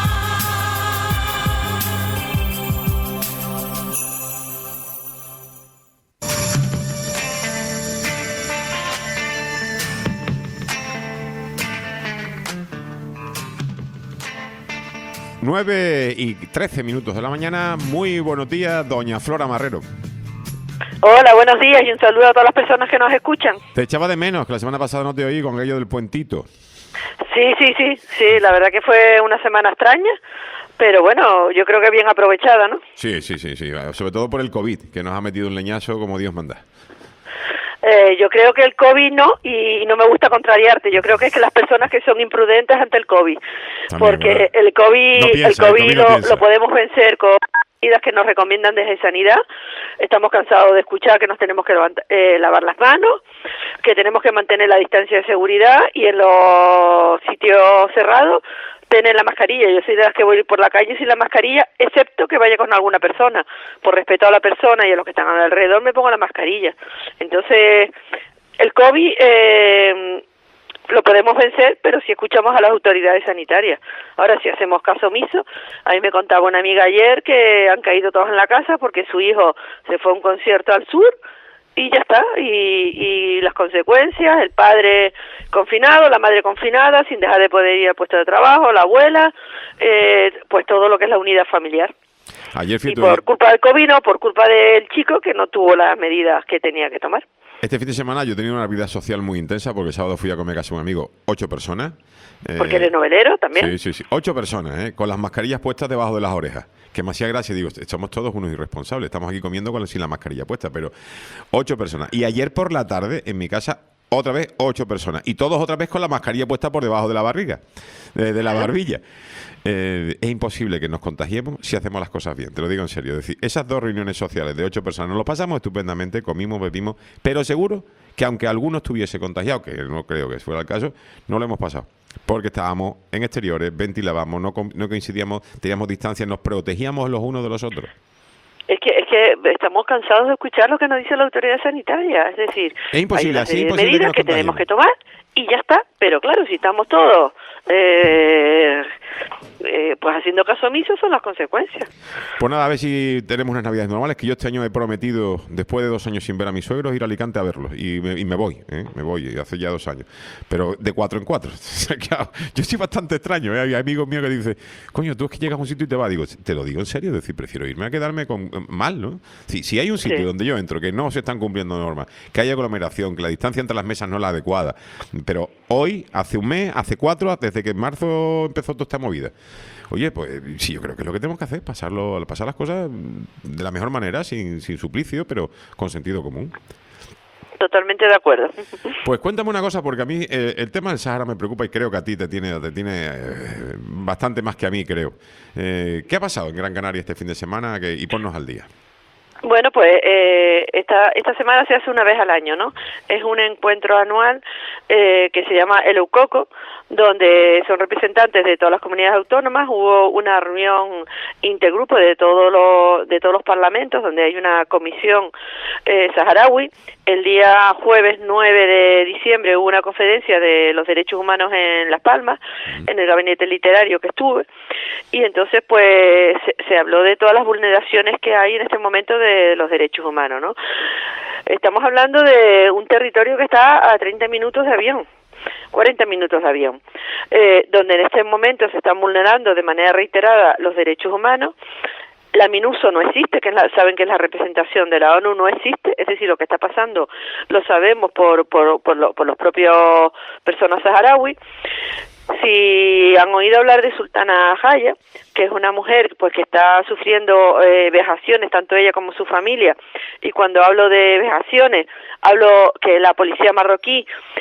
nueve y trece minutos de la mañana. Muy buenos días, doña Flora Marrero. Hola, buenos días y un saludo a todas las personas que nos escuchan. Te echaba de menos, que la semana pasada no te oí con aquello del puentito. Sí, sí, sí, sí, la verdad que fue una semana extraña, pero bueno, yo creo que bien aprovechada, ¿no? Sí, sí, sí, sí, sobre todo por el COVID, que nos ha metido un leñazo como Dios manda. Eh, yo creo que el COVID no, y no me gusta contrariarte, yo creo que es que las personas que son imprudentes ante el COVID, también, porque ¿verdad? el COVID, no piensa, el COVID, el COVID no lo, lo podemos vencer con medidas que nos recomiendan desde Sanidad. Estamos cansados de escuchar que nos tenemos que levantar, eh, lavar las manos, que tenemos que mantener la distancia de seguridad, y en los sitios cerrados tener la mascarilla. Yo soy de las que voy por la calle sin la mascarilla, excepto que vaya con alguna persona. Por respeto a la persona y a los que están alrededor, me pongo la mascarilla. Entonces, el COVID eh, lo podemos vencer, pero si escuchamos a las autoridades sanitarias. Ahora, si hacemos caso omiso, a mí me contaba una amiga ayer que han caído todos en la casa porque su hijo se fue a un concierto al sur, y ya está, y, y las consecuencias, el padre confinado, la madre confinada, sin dejar de poder ir al puesto de trabajo, la abuela, eh, pues todo lo que es la unidad familiar. Ayer y por culpa del COVID, no, por culpa del chico que no tuvo las medidas que tenía que tomar. Este fin de semana yo he tenido una vida social muy intensa porque el sábado fui a comer a casa de un amigo, ocho personas. Porque eh, eres novelero también. Sí, sí, sí, ocho personas, ¿eh? Con las mascarillas puestas debajo de las orejas. Que me hacía gracia, digo, somos todos unos irresponsables, estamos aquí comiendo con sin la mascarilla puesta, pero ocho personas. Y ayer por la tarde en mi casa otra vez ocho personas y todos otra vez con la mascarilla puesta por debajo de la barriga, de, de la barbilla. Eh, es imposible que nos contagiemos si hacemos las cosas bien, te lo digo en serio. Es decir, esas dos reuniones sociales de ocho personas nos lo pasamos estupendamente, comimos, bebimos, pero seguro que aunque alguno estuviese contagiado, que no creo que fuera el caso, no lo hemos pasado. Porque estábamos en exteriores, ventilábamos, no, no coincidíamos, teníamos distancia, nos protegíamos los unos de los otros. Es que, es que estamos cansados de escuchar lo que nos dice la autoridad sanitaria, es decir, es imposible, hay una así serie imposible de medidas que, que tenemos que tomar y ya está, pero claro, si estamos todos eh, eh, pues haciendo caso omiso son las consecuencias. Pues nada, a ver si tenemos unas navidades normales, que yo este año he prometido, después de dos años sin ver a mis suegros, ir a Alicante a verlos, y me, y me voy, ¿eh? me voy, hace ya dos años, pero de cuatro en cuatro. Yo soy bastante extraño, ¿eh? Hay amigos míos que dicen, coño, tú es que llegas a un sitio y te vas, digo, te lo digo en serio, es decir, prefiero irme a quedarme con mal, ¿no? Si, si hay un sitio sí. donde yo entro que no se están cumpliendo normas, que hay aglomeración, que la distancia entre las mesas no es la adecuada, pero hoy, hace un mes, hace cuatro, desde que en marzo empezó toda esta movida, oye, pues sí, yo creo que lo que tenemos que hacer es pasarlo, pasar las cosas de la mejor manera, sin, sin suplicio, pero con sentido común. Totalmente de acuerdo. Pues cuéntame una cosa, porque a mí eh, el tema del Sahara me preocupa y creo que a ti te tiene, te tiene eh, bastante más que a mí, creo. Eh, ¿Qué ha pasado en Gran Canaria este fin de semana? Que, y ponnos al día. Bueno, pues eh, esta esta semana se hace una vez al año, ¿no? Es un encuentro anual eh, que se llama el Eucoco, donde son representantes de todas las comunidades autónomas. Hubo una reunión intergrupo de todos los de todos los parlamentos, donde hay una comisión eh, saharaui. El día jueves nueve de diciembre hubo una conferencia de los derechos humanos en Las Palmas, en el gabinete literario que estuve, y entonces pues se, se habló de todas las vulneraciones que hay en este momento de los derechos humanos, ¿no? Estamos hablando de un territorio que está a treinta minutos de avión, cuarenta minutos de avión, eh, donde en este momento se están vulnerando de manera reiterada los derechos humanos. La MINUSO no existe, que es la, saben que es la representación de la ONU, no existe, es decir, lo que está pasando lo sabemos por por por, lo, por los propios personas saharaui. Si han oído hablar de Sultana Jaya, que es una mujer pues que está sufriendo eh, vejaciones, tanto ella como su familia, y cuando hablo de vejaciones, hablo que la policía marroquí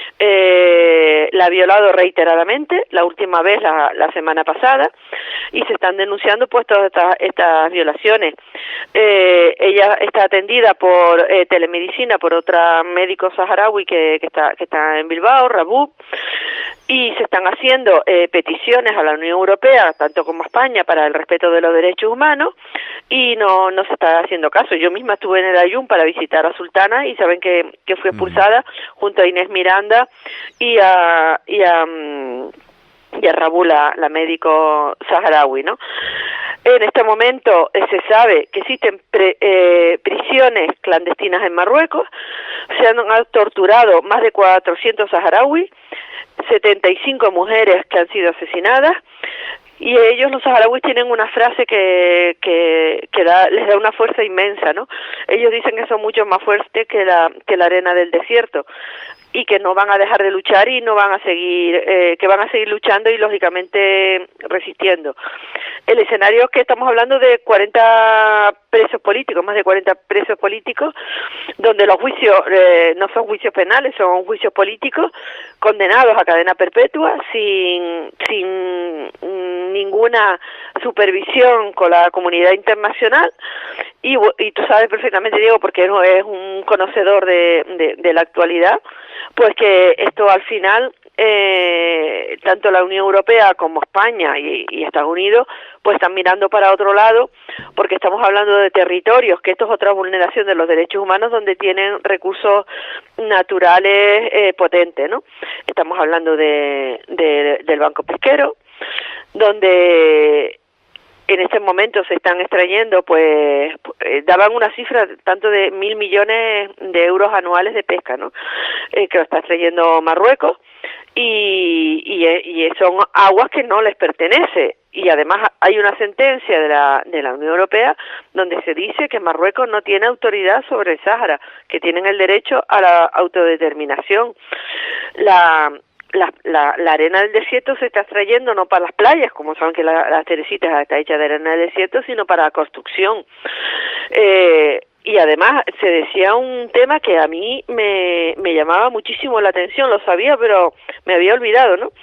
eh, la ha violado reiteradamente, la última vez la, la semana pasada, y se están denunciando pues todas estas, estas violaciones. Eh, ella está atendida por eh, telemedicina por otra médico saharaui que, que está que está en Bilbao, Rabub, y se están haciendo eh, peticiones a la Unión Europea, tanto como a España, para el respeto de los derechos humanos, y no no se está haciendo caso. Yo misma estuve en el Ayun para visitar a Sultana y saben que, que fui expulsada mm. junto a Inés Miranda y a y a, y a Rabu, la, la médico saharaui, ¿no? En este momento eh, se sabe que existen pre, eh, prisiones clandestinas en Marruecos, se han, han torturado más de cuatrocientos saharauis, setenta y cinco mujeres que han sido asesinadas, y ellos, los saharauis, tienen una frase que que, que da, les da una fuerza inmensa, ¿no? Ellos dicen que son mucho más fuertes que la que la arena del desierto, y que no van a dejar de luchar y no van a seguir, eh, que van a seguir luchando y lógicamente resistiendo. El escenario es que estamos hablando de cuarenta presos políticos, más de cuarenta presos políticos, donde los juicios eh, no son juicios penales, son juicios políticos, condenados a cadena perpetua, sin, sin ninguna supervisión con la comunidad internacional, y, y tú sabes perfectamente, Diego, porque es un conocedor de, de, de la actualidad, pues que esto al final, eh, tanto la Unión Europea como España y, y Estados Unidos, pues están mirando para otro lado, porque estamos hablando de territorios, que esto es otra vulneración de los derechos humanos, donde tienen recursos naturales eh, potentes, ¿no? Estamos hablando de, de del Banco Pesquero, donde en este momento se están extrayendo, pues, eh, daban una cifra tanto de mil millones de euros anuales de pesca, ¿no? Eh, que lo está extrayendo Marruecos y, y, y son aguas que no les pertenece. Y además hay una sentencia de la, de la Unión Europea donde se dice que Marruecos no tiene autoridad sobre el Sáhara, que tienen el derecho a la autodeterminación. La... La, la, la arena del desierto se está extrayendo no para las playas, como saben que la, las Teresitas está hecha de arena del desierto, sino para la construcción. Eh, y además se decía un tema que a mí me, me llamaba muchísimo la atención, lo sabía, pero me había olvidado, ¿no?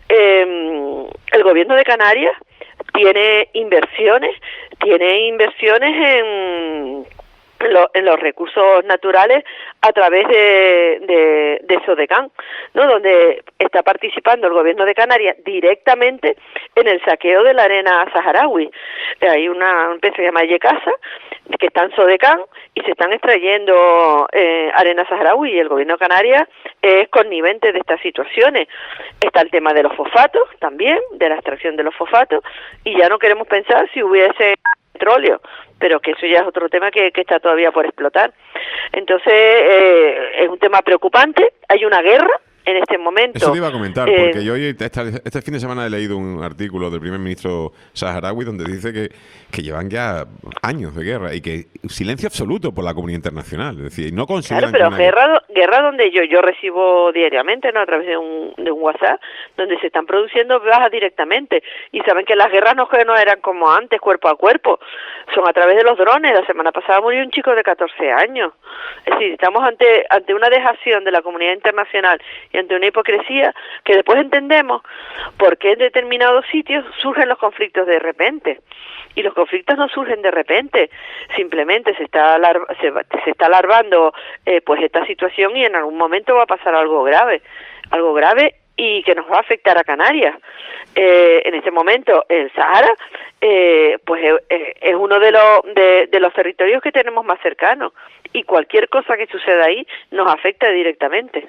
Eh, el gobierno de Canarias tiene inversiones, tiene inversiones en... En, lo, en los recursos naturales a través de, de, de Sodecán, ¿no? Donde está participando el gobierno de Canarias directamente en el saqueo de la arena saharaui. Hay una empresa que se llama Yecasa, que está en Sodecán y se están extrayendo eh, arena saharaui, y el gobierno de Canarias es connivente de estas situaciones. Está el tema de los fosfatos también, de la extracción de los fosfatos, y ya no queremos pensar si hubiese petróleo, pero que eso ya es otro tema que, que está todavía por explotar. Entonces, eh, es un tema preocupante, hay una guerra en este momento. Eso te iba a comentar, eh, porque yo hoy, este, este fin de semana he leído un artículo del primer ministro saharaui donde dice que, que llevan ya años de guerra y que silencio absoluto por la comunidad internacional. Es decir, no consideran. Claro, pero que una... guerra, guerra donde yo yo recibo diariamente, ¿no? A través de un, de un WhatsApp, donde se están produciendo bajas directamente. Y saben que las guerras no, no eran como antes, cuerpo a cuerpo. Son a través de los drones. La semana pasada murió un chico de catorce años. Es decir, estamos ante ante una dejación de la comunidad internacional y ante una hipocresía que después entendemos por qué en determinados sitios surgen los conflictos de repente. Y los conflictos no surgen de repente, simplemente se está alar- se, se está alargando eh, pues esta situación, y en algún momento va a pasar algo grave, algo grave y que nos va a afectar a Canarias. Eh, en este momento el Sahara eh, pues eh, es uno de los de, de los territorios que tenemos más cercanos, y cualquier cosa que suceda ahí nos afecta directamente.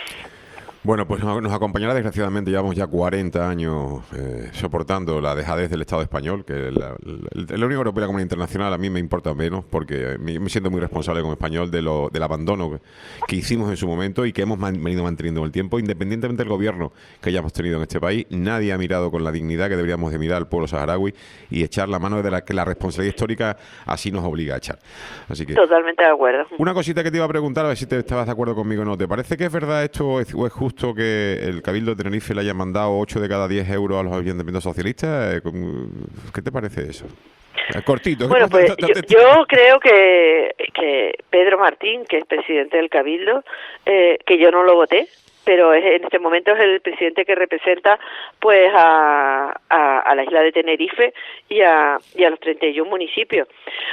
Bueno, pues nos acompañará desgraciadamente, llevamos ya cuarenta años eh, soportando la dejadez del Estado español, que la, la, la Unión Europea y la Comunidad Internacional a mí me importa menos, porque me, me siento muy responsable como español de lo, del abandono que, que hicimos en su momento y que hemos man, venido manteniendo en el tiempo, independientemente del gobierno que hayamos tenido en este país. Nadie ha mirado con la dignidad que deberíamos de mirar al pueblo saharaui y echar la mano de la que la responsabilidad histórica así nos obliga a echar. Así que, totalmente de acuerdo. Una cosita que te iba a preguntar, a ver si te estabas de acuerdo conmigo o no. ¿Te parece que es verdad esto o es, o es justo que el Cabildo de Tenerife le haya mandado ocho de cada diez euros a los ayuntamientos socialistas? ¿Qué te parece eso? Cortito. Bueno, pues yo, yo creo que, que Pedro Martín, que es presidente del Cabildo, eh, que yo no lo voté, pero es, en este momento es el presidente que representa pues a, a, a la isla de Tenerife y a, y a los treinta y uno municipios.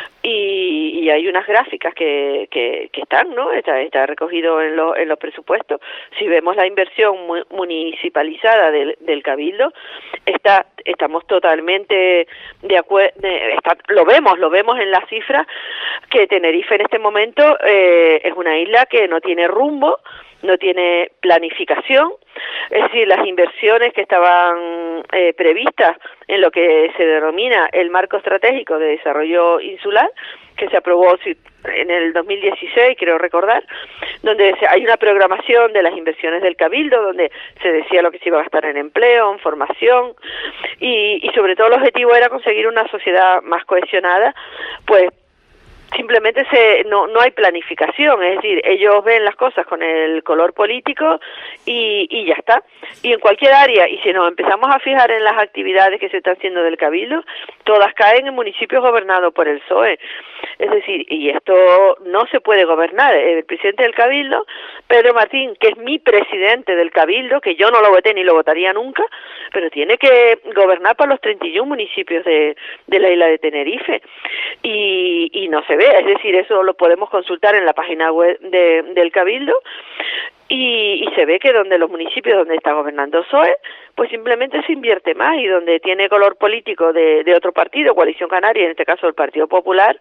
Y, y hay unas gráficas que, que, que están, ¿no? Está, está recogido en, lo, en los presupuestos. Si vemos la inversión mu municipalizada del, del Cabildo, está, estamos totalmente de acuerdo, lo vemos, lo vemos en las cifras, que Tenerife en este momento eh, es una isla que no tiene rumbo, no tiene planificación, es decir, las inversiones que estaban eh, previstas en lo que se denomina el Marco Estratégico de Desarrollo Insular, que se aprobó en el dos mil dieciséis, creo recordar, donde hay una programación de las inversiones del Cabildo, donde se decía lo que se iba a gastar en empleo, en formación, y, y sobre todo el objetivo era conseguir una sociedad más cohesionada, pues simplemente se no no hay planificación, es decir, ellos ven las cosas con el color político y, y ya está. Y en cualquier área, y si nos empezamos a fijar en las actividades que se están haciendo del Cabildo, todas caen en municipios gobernados por el P S O E. Es decir, y esto no se puede gobernar. El presidente del Cabildo, Pedro Martín, que es mi presidente del Cabildo, que yo no lo voté ni lo votaría nunca, pero tiene que gobernar para los treinta y uno municipios de, de la isla de Tenerife. Y, y no se ve, es decir, eso lo podemos consultar en la página web de, del Cabildo, y, y se ve que donde los municipios donde está gobernando P S O E, pues simplemente se invierte más, y donde tiene color político de, de otro partido, Coalición Canaria, en este caso el Partido Popular,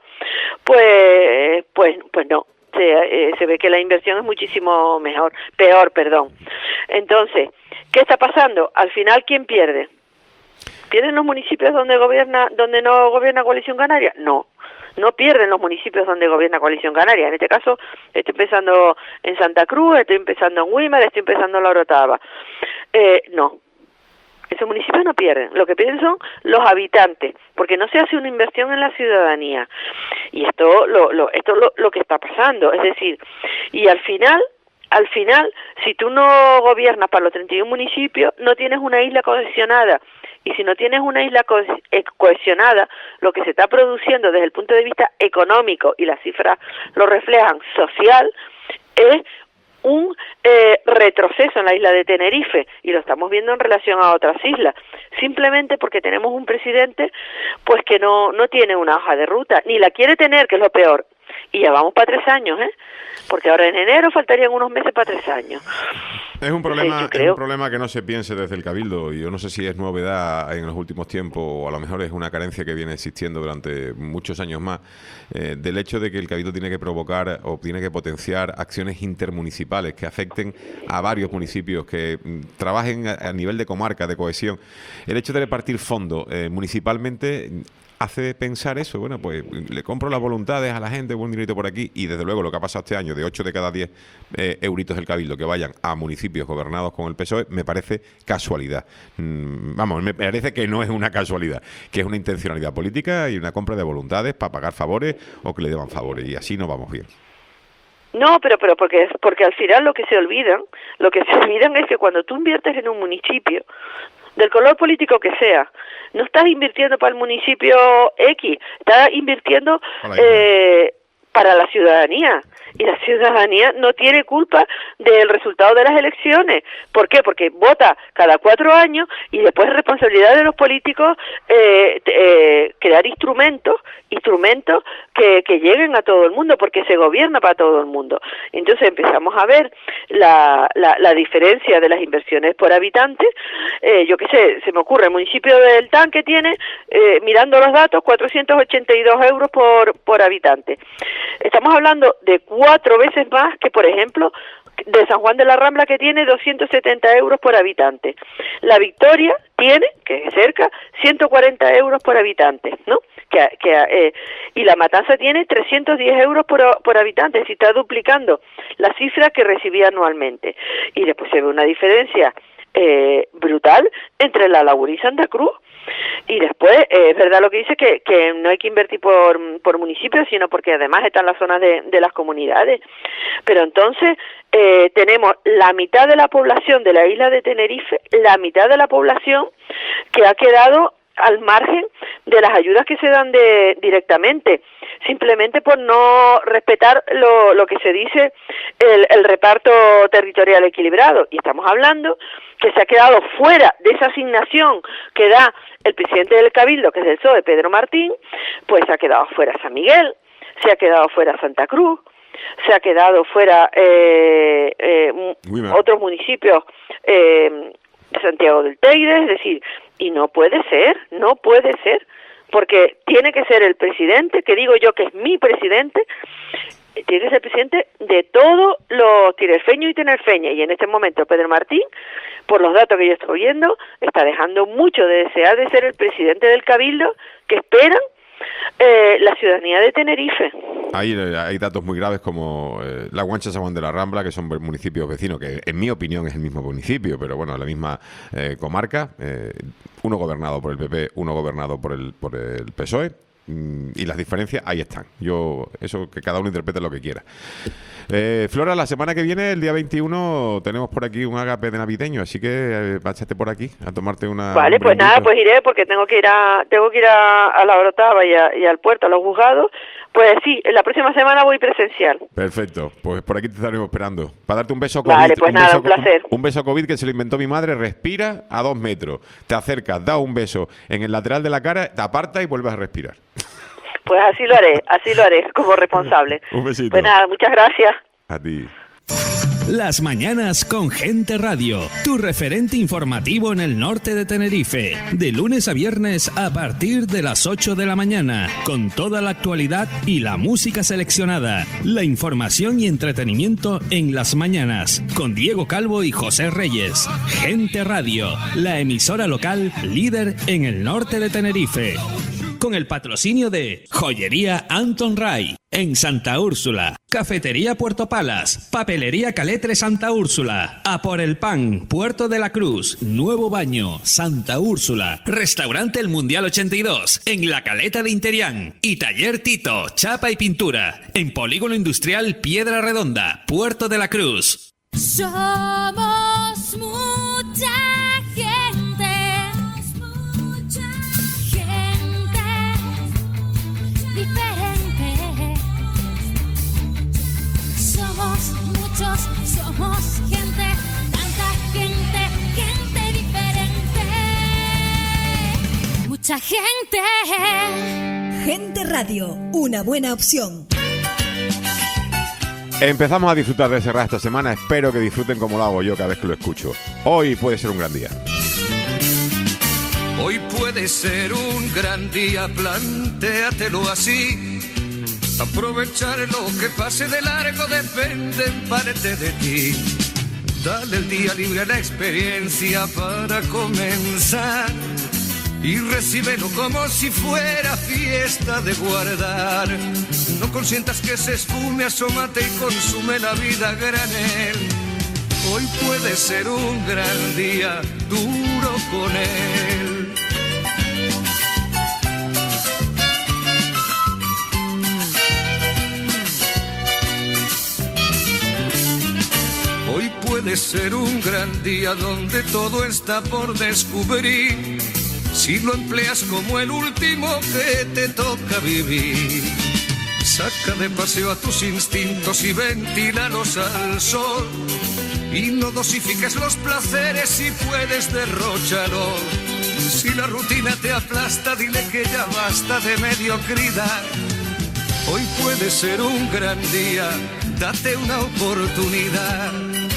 pues pues pues no. Se, eh, se ve que la inversión es muchísimo mejor, peor, perdón. Entonces, ¿qué está pasando? Al final, ¿quién pierde? ¿Pierden los municipios donde gobierna, donde no gobierna Coalición Canaria? No. No pierden los municipios donde gobierna Coalición Canaria. En este caso, estoy empezando en Santa Cruz, estoy empezando en Güímar, estoy empezando en La Orotava. Eh, no. Esos municipios no pierden. Lo que pierden son los habitantes, porque no se hace una inversión en la ciudadanía. Y esto lo, lo, esto es lo, lo que está pasando. Es decir, y al final, al final, si tú no gobiernas para los treinta y uno municipios, no tienes una isla cohesionada. Y si no tienes una isla co cohesionada, lo que se está produciendo desde el punto de vista económico, y las cifras lo reflejan, social, es un eh, retroceso en la isla de Tenerife, y lo estamos viendo en relación a otras islas, simplemente porque tenemos un presidente pues que no, no tiene una hoja de ruta, ni la quiere tener, que es lo peor. Y ya vamos para tres años, ¿eh? Porque ahora en enero faltarían unos meses para tres años. Es un problema, sí, es creo... un problema que no se piense desde el Cabildo, y yo no sé si es novedad en los últimos tiempos, o a lo mejor es una carencia que viene existiendo durante muchos años más, eh, del hecho de que el Cabildo tiene que provocar o tiene que potenciar acciones intermunicipales que afecten a varios municipios, que mm, trabajen a, a nivel de comarca, de cohesión. El hecho de repartir fondos eh, municipalmente hace pensar eso. Bueno, pues le compro las voluntades a la gente, un dinerito por aquí, y desde luego lo que ha pasado este año, de ocho de cada diez eh, euritos del Cabildo que vayan a municipios gobernados con el P S O E, me parece casualidad. Mm, vamos, me parece que no es una casualidad, que es una intencionalidad política y una compra de voluntades para pagar favores o que le deban favores, y así no vamos bien. No, pero pero porque porque al final lo que se olvidan, lo que se olvidan es que cuando tú inviertes en un municipio, del color político que sea, no estás invirtiendo para el municipio X, estás invirtiendo eh, para la ciudadanía. Y la ciudadanía no tiene culpa del resultado de las elecciones. ¿Por qué? Porque vota cada cuatro años y después es responsabilidad de los políticos eh, eh, crear instrumentos, instrumentos que, que lleguen a todo el mundo, porque se gobierna para todo el mundo. Entonces empezamos a ver la, la, la diferencia de las inversiones por habitante. Eh, yo qué sé, se me ocurre, el municipio del Tanque tiene, eh, mirando los datos, cuatrocientos ochenta y dos euros por, por habitante. Estamos hablando de cuatro veces más que, por ejemplo, de San Juan de la Rambla, que tiene doscientos setenta euros por habitante. La Victoria tiene, que es cerca, ciento cuarenta euros por habitante, ¿no? Que, que, eh, y La Matanza tiene trescientos diez euros por, por habitante, si está duplicando la cifra que recibía anualmente. Y después se ve una diferencia eh, brutal entre La Laguna y Santa Cruz. Y después, eh, es verdad lo que dice, que, que no hay que invertir por, por municipios, sino porque además están las zonas de, de las comunidades. Pero entonces eh, tenemos la mitad de la población de la isla de Tenerife, la mitad de la población que ha quedado al margen de las ayudas que se dan de, directamente, simplemente por no respetar lo, lo que se dice el, el reparto territorial equilibrado. Y estamos hablando que se ha quedado fuera de esa asignación que da el presidente del Cabildo, que es el P S O E, Pedro Martín, pues se ha quedado fuera San Miguel, se ha quedado fuera Santa Cruz, se ha quedado fuera eh, eh, otros municipios, eh, Santiago del Teide, es decir, y no puede ser, no puede ser, porque tiene que ser el presidente, que digo yo que es mi presidente, tiene que ser presidente de todos los tinerfeños y tinerfeñas, y en este momento Pedro Martín, por los datos que yo estoy viendo, está dejando mucho de desear de ser el presidente del Cabildo que esperan eh, la ciudadanía de Tenerife. Hay, hay datos muy graves como eh, La Guancha, San Juan de la Rambla, que son municipios vecinos, que en mi opinión es el mismo municipio, pero bueno, la misma eh, comarca, eh, uno gobernado por el P P, uno gobernado por el, por el P S O E, y las diferencias ahí están. Yo, eso, que cada uno interprete lo que quiera. Eh, Flora, la semana que viene, el día veintiuno, tenemos por aquí un ágape de navideño, así que eh, báchate por aquí a tomarte una... Vale, un pues nada, pues iré, porque tengo que ir a tengo que ir a, a La Orotava y, a, y al puerto, a los juzgados. Pues sí, la próxima semana voy presencial. Perfecto, pues por aquí te estaremos esperando. Para darte un beso COVID. Vale, pues un nada, beso, un placer. Un, un beso COVID que se lo inventó mi madre, respira a dos metros. Te acercas, das un beso en el lateral de la cara, te apartas y vuelves a respirar. Pues así lo haré, así lo haré, como responsable. Un besito. Pues nada, muchas gracias. A ti. Las mañanas con Gente Radio, tu referente informativo en el norte de Tenerife. De lunes a viernes a partir de las ocho de la mañana, con toda la actualidad y la música seleccionada. La información y entretenimiento en las mañanas, con Diego Calvo y José Reyes. Gente Radio, la emisora local líder en el norte de Tenerife. Con el patrocinio de Joyería Anton Ray en Santa Úrsula, Cafetería Puerto Palas, Papelería Caletre Santa Úrsula, A por el Pan, Puerto de la Cruz, Nuevo Baño, Santa Úrsula, Restaurante El Mundial ochenta y dos en La Caleta de Interián y Taller Tito, Chapa y Pintura en Polígono Industrial Piedra Redonda, Puerto de la Cruz. Somos mucha gente, mucha gente diferente. Somos muchos, somos gente, tanta gente, gente diferente. Mucha gente. Gente Radio, una buena opción. Empezamos a disfrutar de Serrat esta semana. Espero que disfruten como lo hago yo cada vez que lo escucho. Hoy puede ser un gran día. Hoy puede ser un gran día, plantéatelo así. Aprovechar lo que pase de largo depende en parte de ti. Dale el día libre a la experiencia para comenzar y recíbelo como si fuera fiesta de guardar. No consientas que se esfume, asómate y consume la vida a granel. Hoy puede ser un gran día, duro con él. Hoy puede ser un gran día donde todo está por descubrir, si lo empleas como el último que te toca vivir. Saca de paseo a tus instintos y ventílalos al sol. Y no dosifiques los placeres si puedes derrocharlos. Si la rutina te aplasta, dile que ya basta de mediocridad. Hoy puede ser un gran día, date una oportunidad.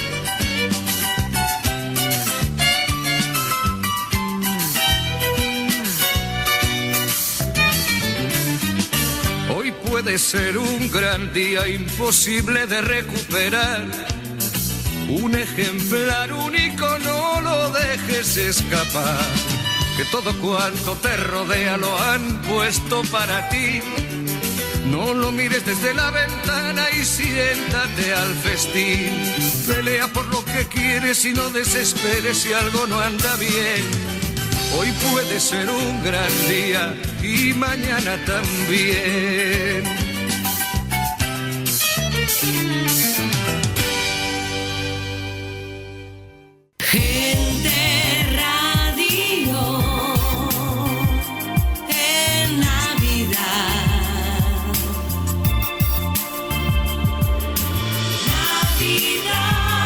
Puede ser un gran día imposible de recuperar. Un ejemplar único, no lo dejes escapar. Que todo cuanto te rodea lo han puesto para ti. No lo mires desde la ventana y siéntate al festín. Pelea por lo que quieres y no desesperes si algo no anda bien. Hoy puede ser un gran día y mañana también. Gente Radio en Navidad. Navidad.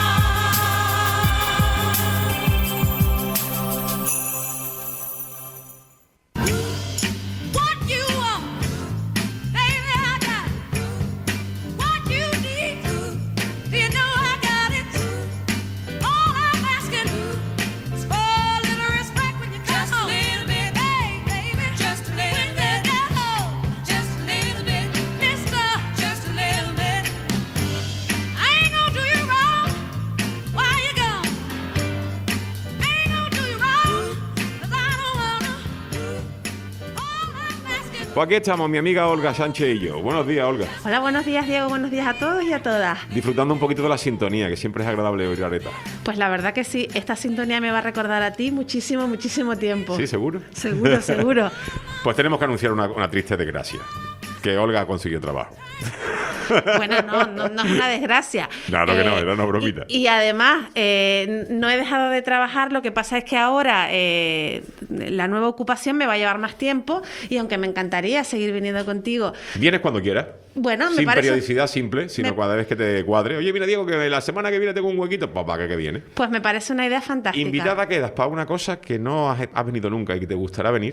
Pues aquí estamos, mi amiga Olga Sánchez y yo. Buenos días, Olga. Hola, buenos días, Diego. Buenos días a todos y a todas. Disfrutando un poquito de la sintonía, que siempre es agradable oír Areta. Pues la verdad que sí, esta sintonía me va a recordar a ti muchísimo, muchísimo tiempo. ¿Sí, seguro? Seguro, seguro. Pues tenemos que anunciar una, una triste desgracia, que Olga ha conseguido trabajo. Bueno, no, no, no es una desgracia. Claro eh, que no, era una bromita. Y, y además, eh, no he dejado de trabajar, lo que pasa es que ahora eh, la nueva ocupación me va a llevar más tiempo y aunque me encantaría seguir viniendo contigo... Vienes cuando quieras. Bueno, me Sin parece... periodicidad simple, sino me... cada vez que te cuadre. Oye, mira, Diego, que la semana que viene tengo un huequito. Pues para que viene. Pues me parece una idea fantástica. Invitada quedas para una cosa que no has, has venido nunca y que te gustará venir.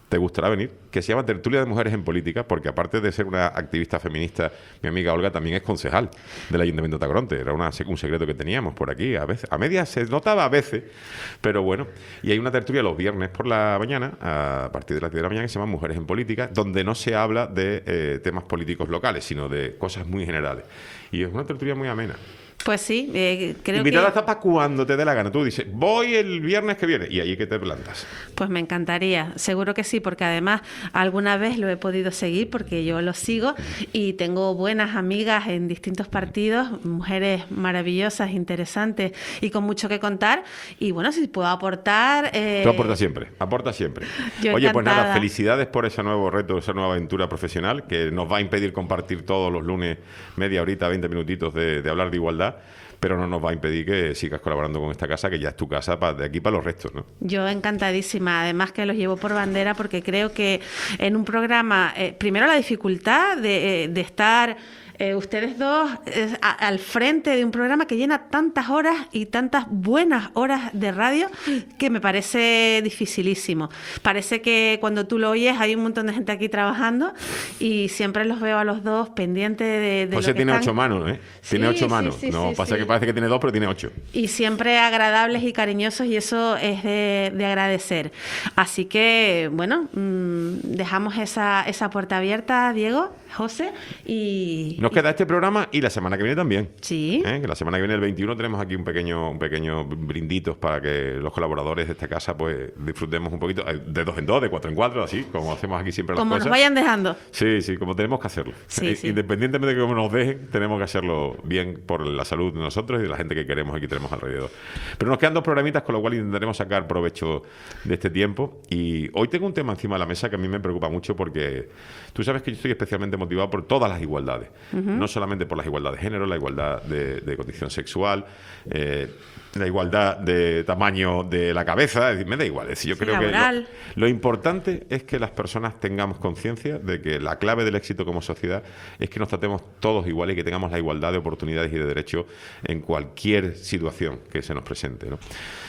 te gustará venir, que se llama Tertulia de Mujeres en Política, porque aparte de ser una activista feminista, mi amiga Olga también es concejal del Ayuntamiento de Tacoronte. Era una, un secreto que teníamos por aquí. A veces, a medias se notaba a veces, pero bueno. Y hay una tertulia los viernes por la mañana, a partir de las diez de la mañana, que se llama Mujeres en Política, donde no se habla de eh, temas políticos locales, sino de cosas muy generales. Y es una tertulia muy amena. Pues sí, eh, creo Invitada que... está para cuando te dé la gana. Tú dices, voy el viernes que viene, y ahí que te plantas. Pues me encantaría, seguro que sí, porque además alguna vez lo he podido seguir porque yo lo sigo y tengo buenas amigas en distintos partidos, mujeres maravillosas, interesantes y con mucho que contar. Y bueno, si puedo aportar... Eh... Tú aportas siempre, aporta siempre. Yo Oye, encantada. pues nada, felicidades por ese nuevo reto, esa nueva aventura profesional que nos va a impedir compartir todos los lunes media horita, veinte minutitos de, de hablar de igualdad. Pero no nos va a impedir que sigas colaborando con esta casa, que ya es tu casa pa, de aquí para los restos, ¿no? Yo encantadísima, además que los llevo por bandera porque creo que en un programa, eh, primero la dificultad de, eh, de estar... Eh, ustedes dos eh, a, al frente de un programa que llena tantas horas y tantas buenas horas de radio que me parece dificilísimo. Parece que cuando tú lo oyes hay un montón de gente aquí trabajando y siempre los veo a los dos pendientes de, de José lo que tiene están... ocho manos, ¿eh? Tiene Sí, ocho sí, manos. sí, no sí, pasa sí. que parece que tiene dos, pero tiene ocho. Y siempre agradables y cariñosos y eso es de, de agradecer. Así que, bueno, mmm, dejamos esa, esa puerta abierta, Diego, José, y... Nos queda este programa y la semana que viene también. Sí. ¿Eh? Que la semana que viene, el veintiuno, tenemos aquí un pequeño un pequeño brinditos para que los colaboradores de esta casa pues disfrutemos un poquito, de dos en dos, de cuatro en cuatro, así, como hacemos aquí siempre las Como cosas. nos vayan dejando. Sí, sí, como tenemos que hacerlo. Sí, I- sí. Independientemente de cómo nos dejen, tenemos que hacerlo bien por la salud de nosotros y de la gente que queremos y que tenemos alrededor. Pero nos quedan dos programitas, con lo cual intentaremos sacar provecho de este tiempo. Y hoy tengo un tema encima de la mesa que a mí me preocupa mucho porque tú sabes que yo estoy especialmente motivado por todas las igualdades. Uh-huh. No solamente por las igualdades de género, la igualdad de, de condición sexual, eh, la igualdad de tamaño de la cabeza, es decir, me da igual. Es decir, yo Sí, creo laboral. que lo, lo importante es que las personas tengamos conciencia de que la clave del éxito como sociedad es que nos tratemos todos iguales y que tengamos la igualdad de oportunidades y de derechos en cualquier situación que se nos presente, ¿no?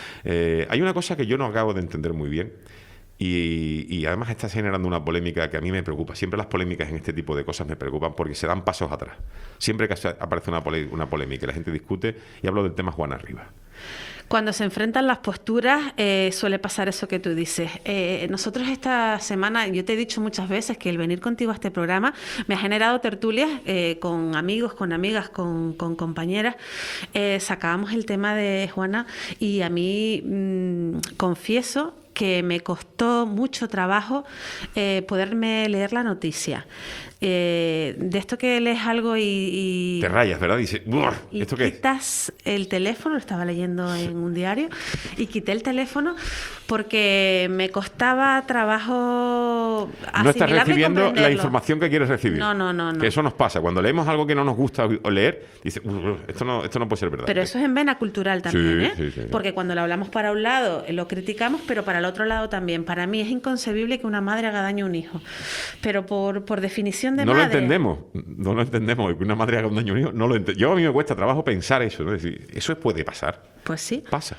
Eh, hay una cosa que yo no acabo de entender muy bien. Y, y además está generando una polémica que a mí me preocupa. Siempre las polémicas en este tipo de cosas me preocupan porque se dan pasos atrás. Siempre que aparece una, pole, una polémica y la gente discute, y hablo del tema Juana Rivas. Cuando se enfrentan las posturas eh, suele pasar eso que tú dices. Eh, nosotros esta semana, yo te he dicho muchas veces que el venir contigo a este programa me ha generado tertulias eh, con amigos, con amigas, con, con compañeras. Eh, sacábamos el tema de Juana y a mí mmm, confieso que me costó mucho trabajo eh, poderme leer la noticia. Eh, de esto que lees algo y... y te rayas, ¿verdad? Dice, y ¿esto qué quitas es? el teléfono, lo estaba leyendo en un diario, y quité el teléfono porque me costaba trabajo asimilarlo. No estás recibiendo y la comprenderlo. información que quieres recibir. No, no, no, no. Que eso nos pasa. Cuando leemos algo que no nos gusta o leer, dice, esto no, esto no puede ser verdad. Pero eso es en vena cultural también, sí, ¿eh? Sí, sí. Porque cuando lo hablamos para un lado, lo criticamos, pero para el otro lado también. Para mí es inconcebible que una madre haga daño a un hijo. Pero por, por definición de no madre... No lo entendemos. No lo entendemos. Que una madre haga un daño a un hijo, no lo ent- Yo a mí me cuesta trabajo pensar eso, ¿no? Es decir, eso puede pasar. Pues sí. Pasa.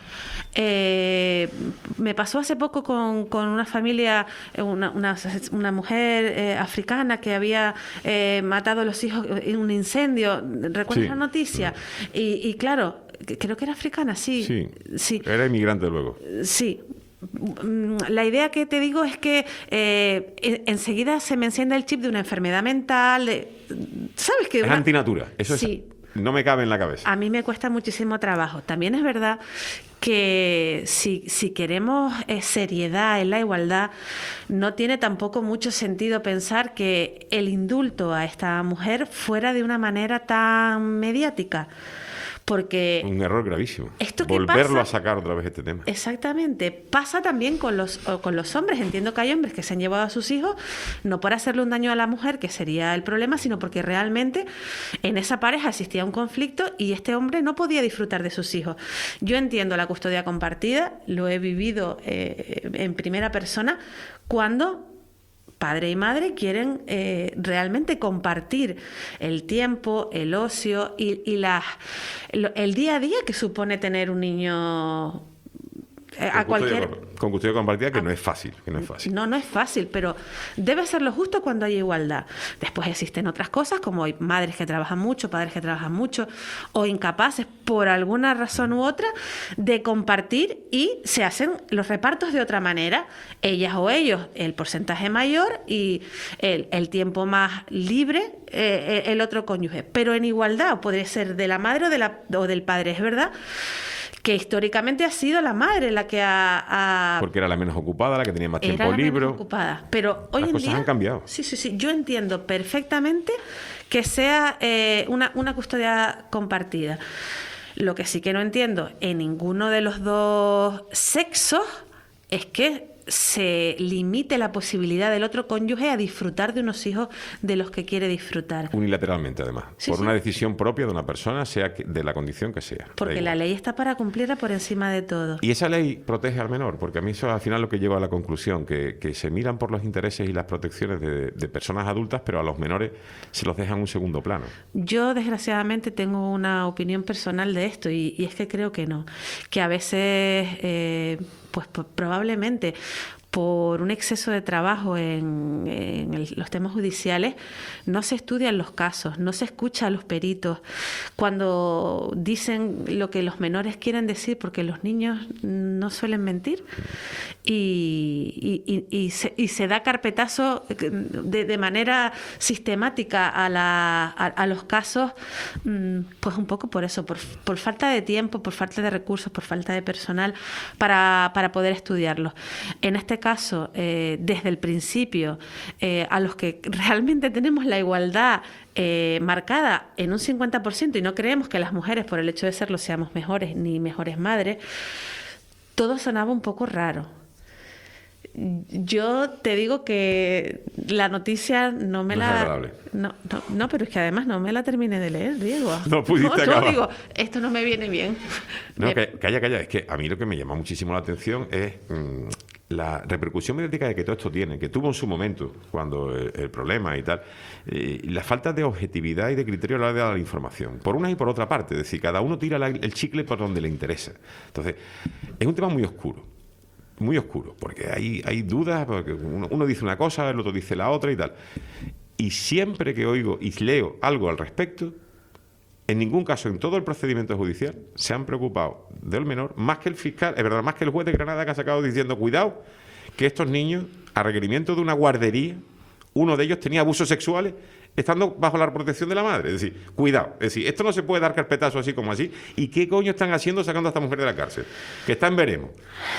Eh, me pasó hace poco con, con una familia, una, una, una mujer eh, africana que había eh, matado a los hijos en un incendio. ¿Recuerdas Sí. la noticia? Y, y claro, creo que era africana, sí. Sí. sí. Era inmigrante luego. Sí. La idea que te digo es que eh, enseguida se me enciende el chip de una enfermedad mental. De, ¿Sabes qué? Es una... antinatura. Eso sí. es... No me cabe en la cabeza. A mí me cuesta muchísimo trabajo. También es verdad que si, si queremos eh, seriedad en la igualdad, no tiene tampoco mucho sentido pensar que el indulto a esta mujer fuera de una manera tan mediática. Porque un error gravísimo. Esto que Volverlo pasa, a sacar otra vez este tema. Exactamente. Pasa también con los, con los hombres. Entiendo que hay hombres que se han llevado a sus hijos, no por hacerle un daño a la mujer, que sería el problema, sino porque realmente en esa pareja existía un conflicto y este hombre no podía disfrutar de sus hijos. Yo entiendo la custodia compartida, lo he vivido eh, en primera persona, cuando padre y madre quieren eh, realmente compartir el tiempo, el ocio y, y la, el día a día que supone tener un niño eh, a cualquier... Con custodia compartida, que no es fácil, que no es fácil. No, no es fácil, pero debe ser lo justo cuando hay igualdad. Después existen otras cosas, como hay madres que trabajan mucho, padres que trabajan mucho, o incapaces, por alguna razón u otra, de compartir, y se hacen los repartos de otra manera. Ellas o ellos, el porcentaje mayor, y el, el tiempo más libre, eh, el otro cónyuge. Pero en igualdad, podría ser de la madre o, de la, o del padre, es verdad que históricamente ha sido la madre la que ha, ha... Porque era la menos ocupada, la que tenía más tiempo era la libre. Menos ocupada. Pero hoy Las en cosas día... han cambiado. Sí, sí, sí. Yo entiendo perfectamente que sea eh, una, una custodia compartida. Lo que sí que no entiendo en ninguno de los dos sexos es que se limite la posibilidad del otro cónyuge a disfrutar de unos hijos de los que quiere disfrutar. Unilateralmente, además. Sí, por sí. una decisión propia de una persona, sea que- de la condición que sea. Porque la ley está para cumplirla por encima de todo. Y esa ley protege al menor, porque a mí eso al final lo que lleva a la conclusión, que, que se miran por los intereses y las protecciones de, de personas adultas, pero a los menores se los dejan en un segundo plano. Yo, desgraciadamente, tengo una opinión personal de esto, y, y es que creo que no. Que a veces, eh, pues p- probablemente, por un exceso de trabajo en, en el- los temas judiciales, no se estudian los casos, no se escucha a los peritos cuando dicen lo que los menores quieren decir, porque los niños no suelen mentir, y, y- y- y se, y se da carpetazo de, de manera sistemática a, la, a, a los casos, mm, pues un poco por eso, por, por falta de tiempo, por falta de recursos, por falta de personal para, para poder estudiarlos. En este caso, eh, desde el principio, eh, a los que realmente tenemos la igualdad eh, marcada en un cincuenta por ciento, y no creemos que las mujeres, por el hecho de serlo, seamos mejores ni mejores madres, todo sonaba un poco raro. Yo te digo que la noticia no me No es la... agradable. No, no, no, pero es que además no me la terminé de leer, Diego. No pudiste no, acabar. digo, esto no me viene bien. No, Me- que- calla, calla. Es que a mí lo que me llama muchísimo la atención es mm, la repercusión mediática de que todo esto tiene, que tuvo en su momento, cuando el, el problema y tal, eh, y la falta de objetividad y de criterio a la hora de dar la información, por una y por otra parte. Es decir, cada uno tira la- el chicle por donde le interesa. Entonces, es un tema muy oscuro. Muy oscuro, porque hay, hay dudas, porque uno, uno dice una cosa, el otro dice la otra y tal. Y siempre que oigo y leo algo al respecto, en ningún caso, en todo el procedimiento judicial, se han preocupado del menor más que el fiscal, es verdad, más que el juez de Granada, que ha sacado diciendo, cuidado, que estos niños, a requerimiento de una guardería, uno de ellos tenía abusos sexuales estando bajo la protección de la madre. Es decir, cuidado, es decir, esto no se puede dar carpetazo así como así. ¿Y qué coño están haciendo sacando a esta mujer de la cárcel? Que está en veremos.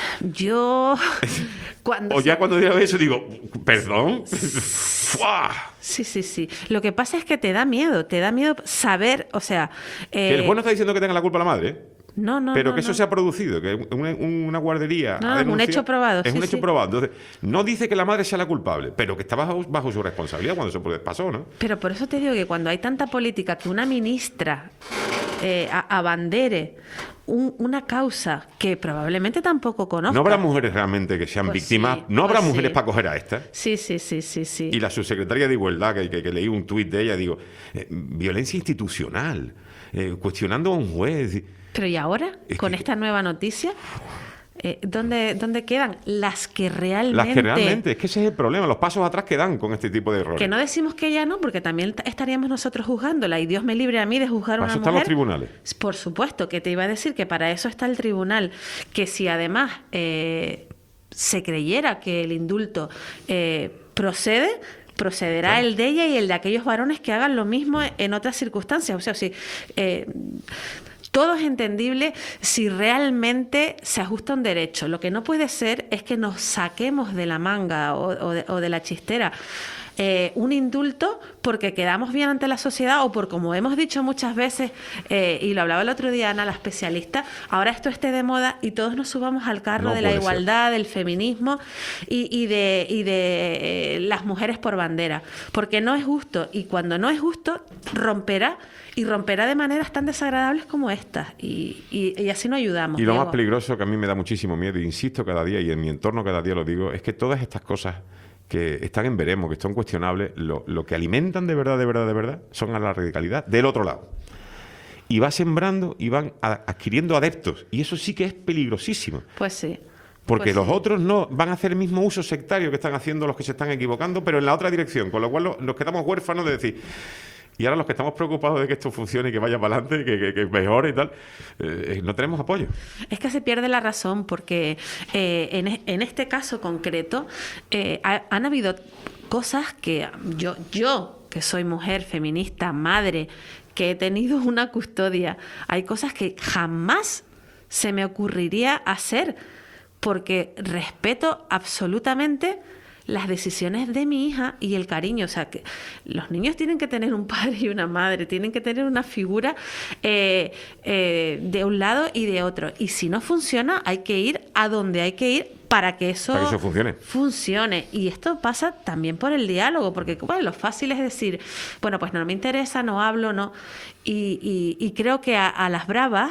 Yo, cuando... O ya cuando digo eso digo, perdón. ¡Fua! Sí, sí, sí. Lo que pasa es que te da miedo, te da miedo saber, o sea... Que el eh, juez no está diciendo que tenga la culpa la madre, ¿eh? No, no, Pero no, que eso no. se ha producido, que una, una guardería... No, ha es un denunciado- hecho probado, Es sí, un hecho sí. probado. Entonces, no dice que la madre sea la culpable, pero que está bajo, bajo su responsabilidad cuando eso pasó, ¿no? Pero por eso te digo que cuando hay tanta política, que una ministra eh, a- abandere un- una causa que probablemente tampoco conozca... No habrá mujeres realmente que sean Pues víctimas, sí, no habrá pues mujeres sí. para coger a estas. Sí, sí, sí, sí, sí. Y la subsecretaria de Igualdad, que, que- que leí un tuit de ella, digo, eh, violencia institucional, eh, cuestionando a un juez. Pero ¿y ahora? Es Con que- esta nueva noticia, eh, ¿dónde, ¿dónde quedan las que realmente... Las que realmente, es que ese es el problema, los pasos atrás que dan con este tipo de errores. Que no decimos que ya no, porque también t- estaríamos nosotros juzgándola, y Dios me libre a mí de juzgar a Para una eso están mujer. los tribunales. Por supuesto, que te iba a decir que para eso está el tribunal, que si además eh, se creyera que el indulto eh, procede, procederá Claro. el de ella y el de aquellos varones que hagan lo mismo en otras circunstancias. O sea, si... Eh, todo es entendible si realmente se ajusta a un derecho. Lo que no puede ser es que nos saquemos de la manga o, o de, o de la chistera eh, un indulto porque quedamos bien ante la sociedad, o por, como hemos dicho muchas veces, eh, y lo hablaba el otro día Ana, la especialista, ahora esto esté de moda y todos nos subamos al carro No de la puede ser. igualdad, del feminismo y, y de, y de eh, las mujeres por bandera. Porque no es justo, y cuando no es justo, romperá. Y romperá de maneras tan desagradables como estas. Y, y, y así no ayudamos. Y lo Diego. más peligroso, que a mí me da muchísimo miedo, e insisto cada día, y en mi entorno cada día lo digo, es que todas estas cosas que están en veremos, que son cuestionables, lo, lo que alimentan de verdad, de verdad, de verdad, son a la radicalidad del otro lado. y va sembrando y van a, adquiriendo adeptos. Y eso sí que es peligrosísimo. Pues sí. Porque pues los sí. otros no van a hacer el mismo uso sectario que están haciendo los que se están equivocando, pero en la otra dirección. Con lo cual los, nos quedamos huérfanos de decir... Y ahora los que estamos preocupados de que esto funcione y que vaya para adelante, que, que, que mejore y tal, eh, no tenemos apoyo. Es que se pierde la razón porque eh, en, en este caso concreto eh, ha, han habido cosas que yo, yo, que soy mujer, feminista, madre, que he tenido una custodia, hay cosas que jamás se me ocurriría hacer porque respeto absolutamente las decisiones de mi hija y el cariño. O sea, que los niños tienen que tener un padre y una madre, tienen que tener una figura eh, eh, de un lado y de otro. Y si no funciona, hay que ir a donde hay que ir para que eso, para que eso funcione. funcione. Y esto pasa también por el diálogo, porque bueno, lo fácil es decir, bueno, pues no me interesa, no hablo, no. Y, y, y creo que a, a las bravas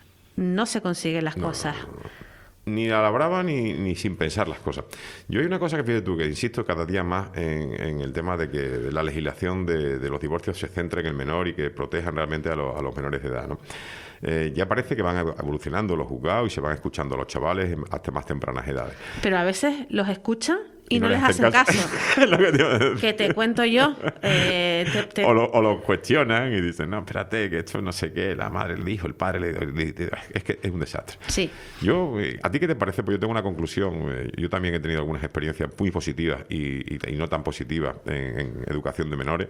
no se consiguen las no, cosas. No, no, no. Ni a la brava ni, ni sin pensar las cosas. Yo hay una cosa que fíjate tú, que insisto cada día más en, en el tema de que la legislación de, de los divorcios se centre en el menor y que protejan realmente a, lo, a los menores de edad, ¿no? Eh, ya parece que van evolucionando los juzgados y se van escuchando a los chavales hasta más tempranas edades. Pero a veces los escuchan y, y no, no les hacen caso. caso. Lo que, te que te cuento yo. Eh, te, te... O, lo, o lo cuestionan y dicen, no, espérate, que esto no sé qué, la madre le dijo, el padre le dijo. Es que es un desastre. Sí. Yo, ¿a ti qué te parece? Pues yo tengo una conclusión. Yo también he tenido algunas experiencias muy positivas y, y, y no tan positivas en, en educación de menores.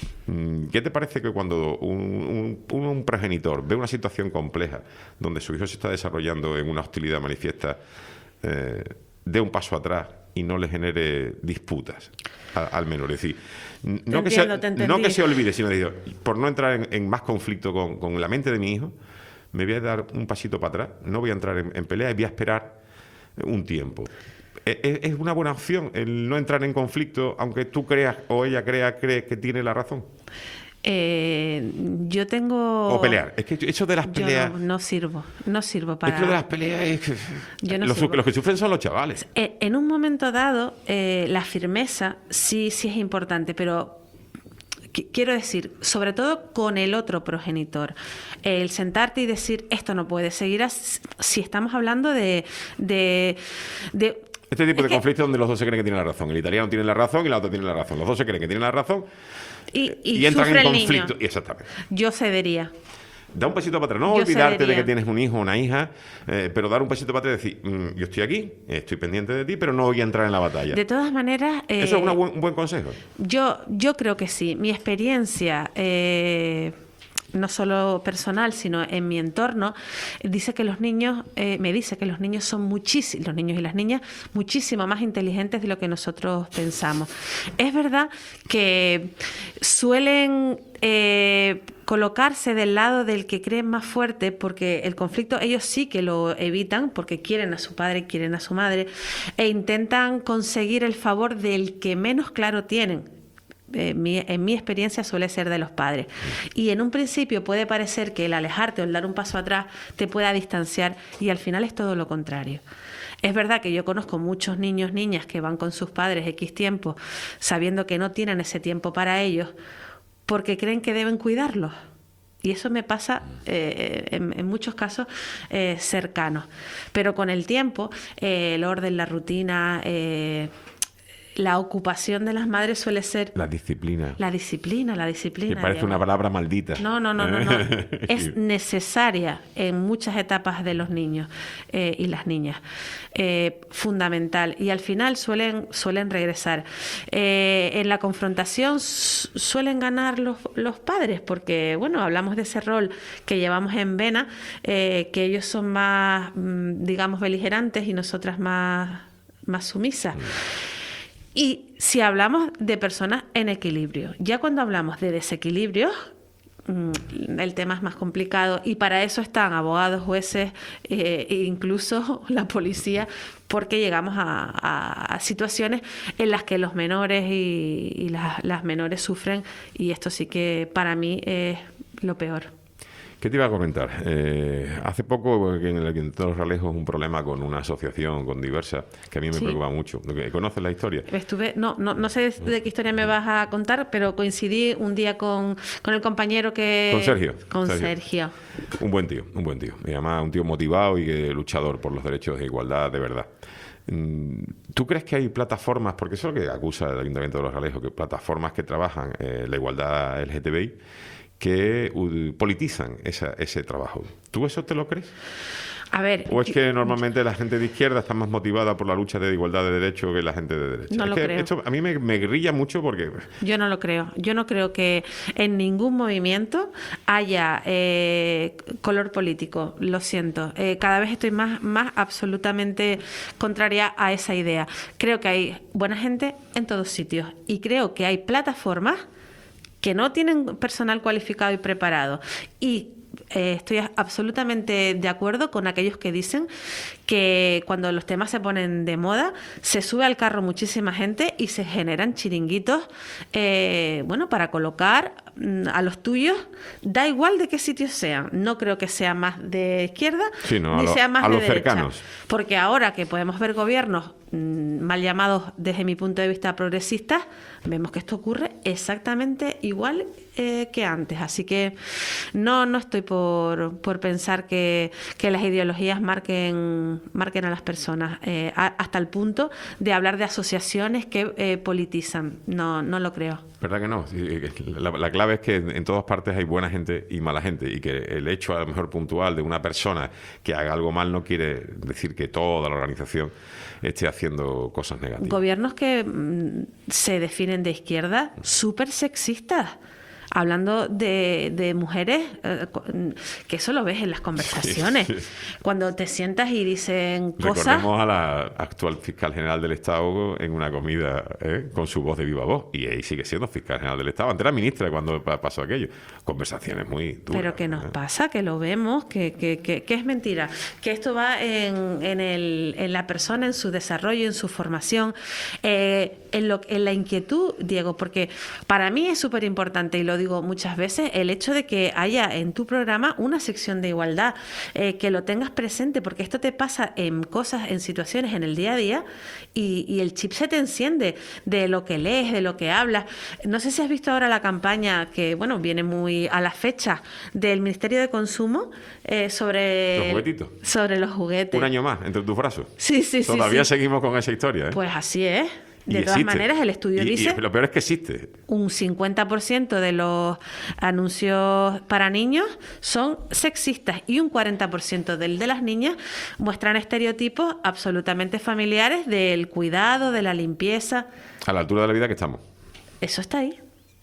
¿Qué te parece que cuando un, un, un progenitor ve una situación compleja donde su hijo se está desarrollando en una hostilidad manifiesta, eh, dé un paso atrás y no le genere disputas a, al menor? Es decir, no, que entiendo, se, no que se olvide, sino digo, por no entrar en, en más conflicto con, con la mente de mi hijo, me voy a dar un pasito para atrás, no voy a entrar en, en pelea y voy a esperar un tiempo. Es, es una buena opción el no entrar en conflicto, aunque tú creas o ella crea, cree que tiene la razón. Eh, yo tengo... O pelear. Es que eso de las peleas... Yo no, no sirvo, no sirvo para... Es que lo de las peleas es que... Yo no los, los que sufren son los chavales. En un momento dado, eh, la firmeza sí, sí es importante, pero... Quiero decir, sobre todo con el otro progenitor, el sentarte y decir, esto no puede seguir así, si estamos hablando de... de, de Este tipo es de que, conflictos donde los dos se creen que tienen la razón. El italiano tiene la razón y la otra tiene la razón. Los dos se creen que tienen la razón y, y, y entran en conflicto. Niño. Exactamente. Yo cedería. Da un pasito para atrás. No yo olvidarte cedería. de que tienes un hijo o una hija, eh, pero dar un pasito para atrás y decir, mmm, yo estoy aquí, estoy pendiente de ti, pero no voy a entrar en la batalla. De todas maneras... Eh, Eso es una buen, un buen consejo. Yo, yo creo que sí. Mi experiencia... Eh, no solo personal, sino en mi entorno, dice que los niños, eh, me dice que los niños son muchísimos, los niños y las niñas, muchísimo más inteligentes de lo que nosotros pensamos. Es verdad que suelen eh, colocarse del lado del que creen más fuerte, porque el conflicto ellos sí que lo evitan, porque quieren a su padre, quieren a su madre, e intentan conseguir el favor del que menos claro tienen. Eh, mi, en mi experiencia suele ser de los padres. Y en un principio puede parecer que el alejarte o el dar un paso atrás te pueda distanciar y al final es todo lo contrario. Es verdad que yo conozco muchos niños, niñas que van con sus padres X tiempo sabiendo que no tienen ese tiempo para ellos porque creen que deben cuidarlos. Y eso me pasa eh, en, en muchos casos eh, cercanos. Pero con el tiempo, eh, el orden, la rutina... Eh, la ocupación de las madres suele ser... La disciplina. La disciplina, la disciplina. Que parece digamos. una palabra maldita. No, no, no, no. no. Es necesaria en muchas etapas de los niños eh, y las niñas. Eh, fundamental. Y al final suelen, suelen regresar. Eh, en la confrontación su- suelen ganar los, los padres, porque, bueno, hablamos de ese rol que llevamos en vena, eh, que ellos son más, digamos, beligerantes y nosotras más, más sumisas. Mm. Y si hablamos de personas en equilibrio, ya cuando hablamos de desequilibrio, el tema es más complicado y para eso están abogados, jueces eh, e incluso la policía, porque llegamos a, a, a situaciones en las que los menores y, y las, las menores sufren y esto sí que para mí es lo peor. ¿Qué te iba a comentar? Eh, hace poco, en el Quinto de los Realejos, un problema con una asociación, con Diversa, que a mí me sí. preocupa mucho. ¿Conoces la historia? Estuve, no, no, no sé de qué historia me vas a contar, pero coincidí un día con, con el compañero que... Con Sergio. Con Sergio. Sergio. Un buen tío, un buen tío. Y además un tío motivado y que luchador por los derechos de igualdad, de verdad. ¿Tú crees que hay plataformas, porque eso es lo que acusa el Ayuntamiento de Los Realejos, que plataformas que trabajan eh, la igualdad L G T B I, que uh, politizan esa, ese trabajo? ¿Tú eso te lo crees? A ver, ¿O es que normalmente la gente de izquierda está más motivada por la lucha de igualdad de derechos que la gente de derecha? No es lo que creo. Esto a mí me, me grilla mucho porque... Yo no lo creo. Yo no creo que en ningún movimiento haya eh, color político. Lo siento. Eh, cada vez estoy más, más absolutamente contraria a esa idea. Creo que hay buena gente en todos sitios y creo que hay plataformas que no tienen personal cualificado y preparado y Eh, estoy absolutamente de acuerdo con aquellos que dicen que cuando los temas se ponen de moda se sube al carro muchísima gente y se generan chiringuitos eh, bueno, para colocar a los tuyos, da igual de qué sitios sean. No creo que sea más de izquierda sí, no, ni lo, sea más a de los derecha. Cercanos. Porque ahora que podemos ver gobiernos mmm, mal llamados desde mi punto de vista progresistas, vemos que esto ocurre exactamente igual eh, que antes. Así que no, no estoy por, por pensar que, que las ideologías marquen, marquen a las personas eh, a, hasta el punto de hablar de asociaciones que eh, politizan. No, no lo creo. ¿Verdad que no? La, la clave es que en todas partes hay buena gente y mala gente y que el hecho a lo mejor puntual de una persona que haga algo mal no quiere decir que toda la organización esté haciendo cosas negativas. Gobiernos que mmm, se definen de izquierda, súper sexistas. Hablando de, de mujeres, eh, que eso lo ves en las conversaciones. Sí, sí. Cuando te sientas y dicen cosas... Recordemos a la actual fiscal general del Estado en una comida ¿eh? con su voz de viva voz. Y ahí sigue siendo fiscal general del Estado. Antes era ministra cuando pasó aquello. Conversaciones muy duras. Pero que nos ¿eh? pasa, que lo vemos, que, que, que, que es mentira. Que esto va en, en, el, en la persona, en su desarrollo, en su formación, eh, en, lo, en la inquietud, Diego. Porque para mí es súper importante, y lo digo muchas veces, el hecho de que haya en tu programa una sección de igualdad, eh, que lo tengas presente, porque esto te pasa en cosas, en situaciones en el día a día y, y el chip se te enciende de lo que lees, de lo que hablas. No sé si has visto ahora la campaña que, bueno, viene muy a la fecha del Ministerio de Consumo eh, sobre... Los juguetitos. Sobre los juguetes. Un año más, entre tus brazos. Sí, sí, sí. Todavía sí. seguimos con esa historia, ¿eh? Pues así es. De y todas existe. maneras, el estudio y, dice... Y lo peor es que existe. Un cincuenta por ciento de los anuncios para niños son sexistas y un cuarenta por ciento del de las niñas muestran estereotipos absolutamente familiares del cuidado, de la limpieza. A la altura de la vida que estamos. Eso está ahí.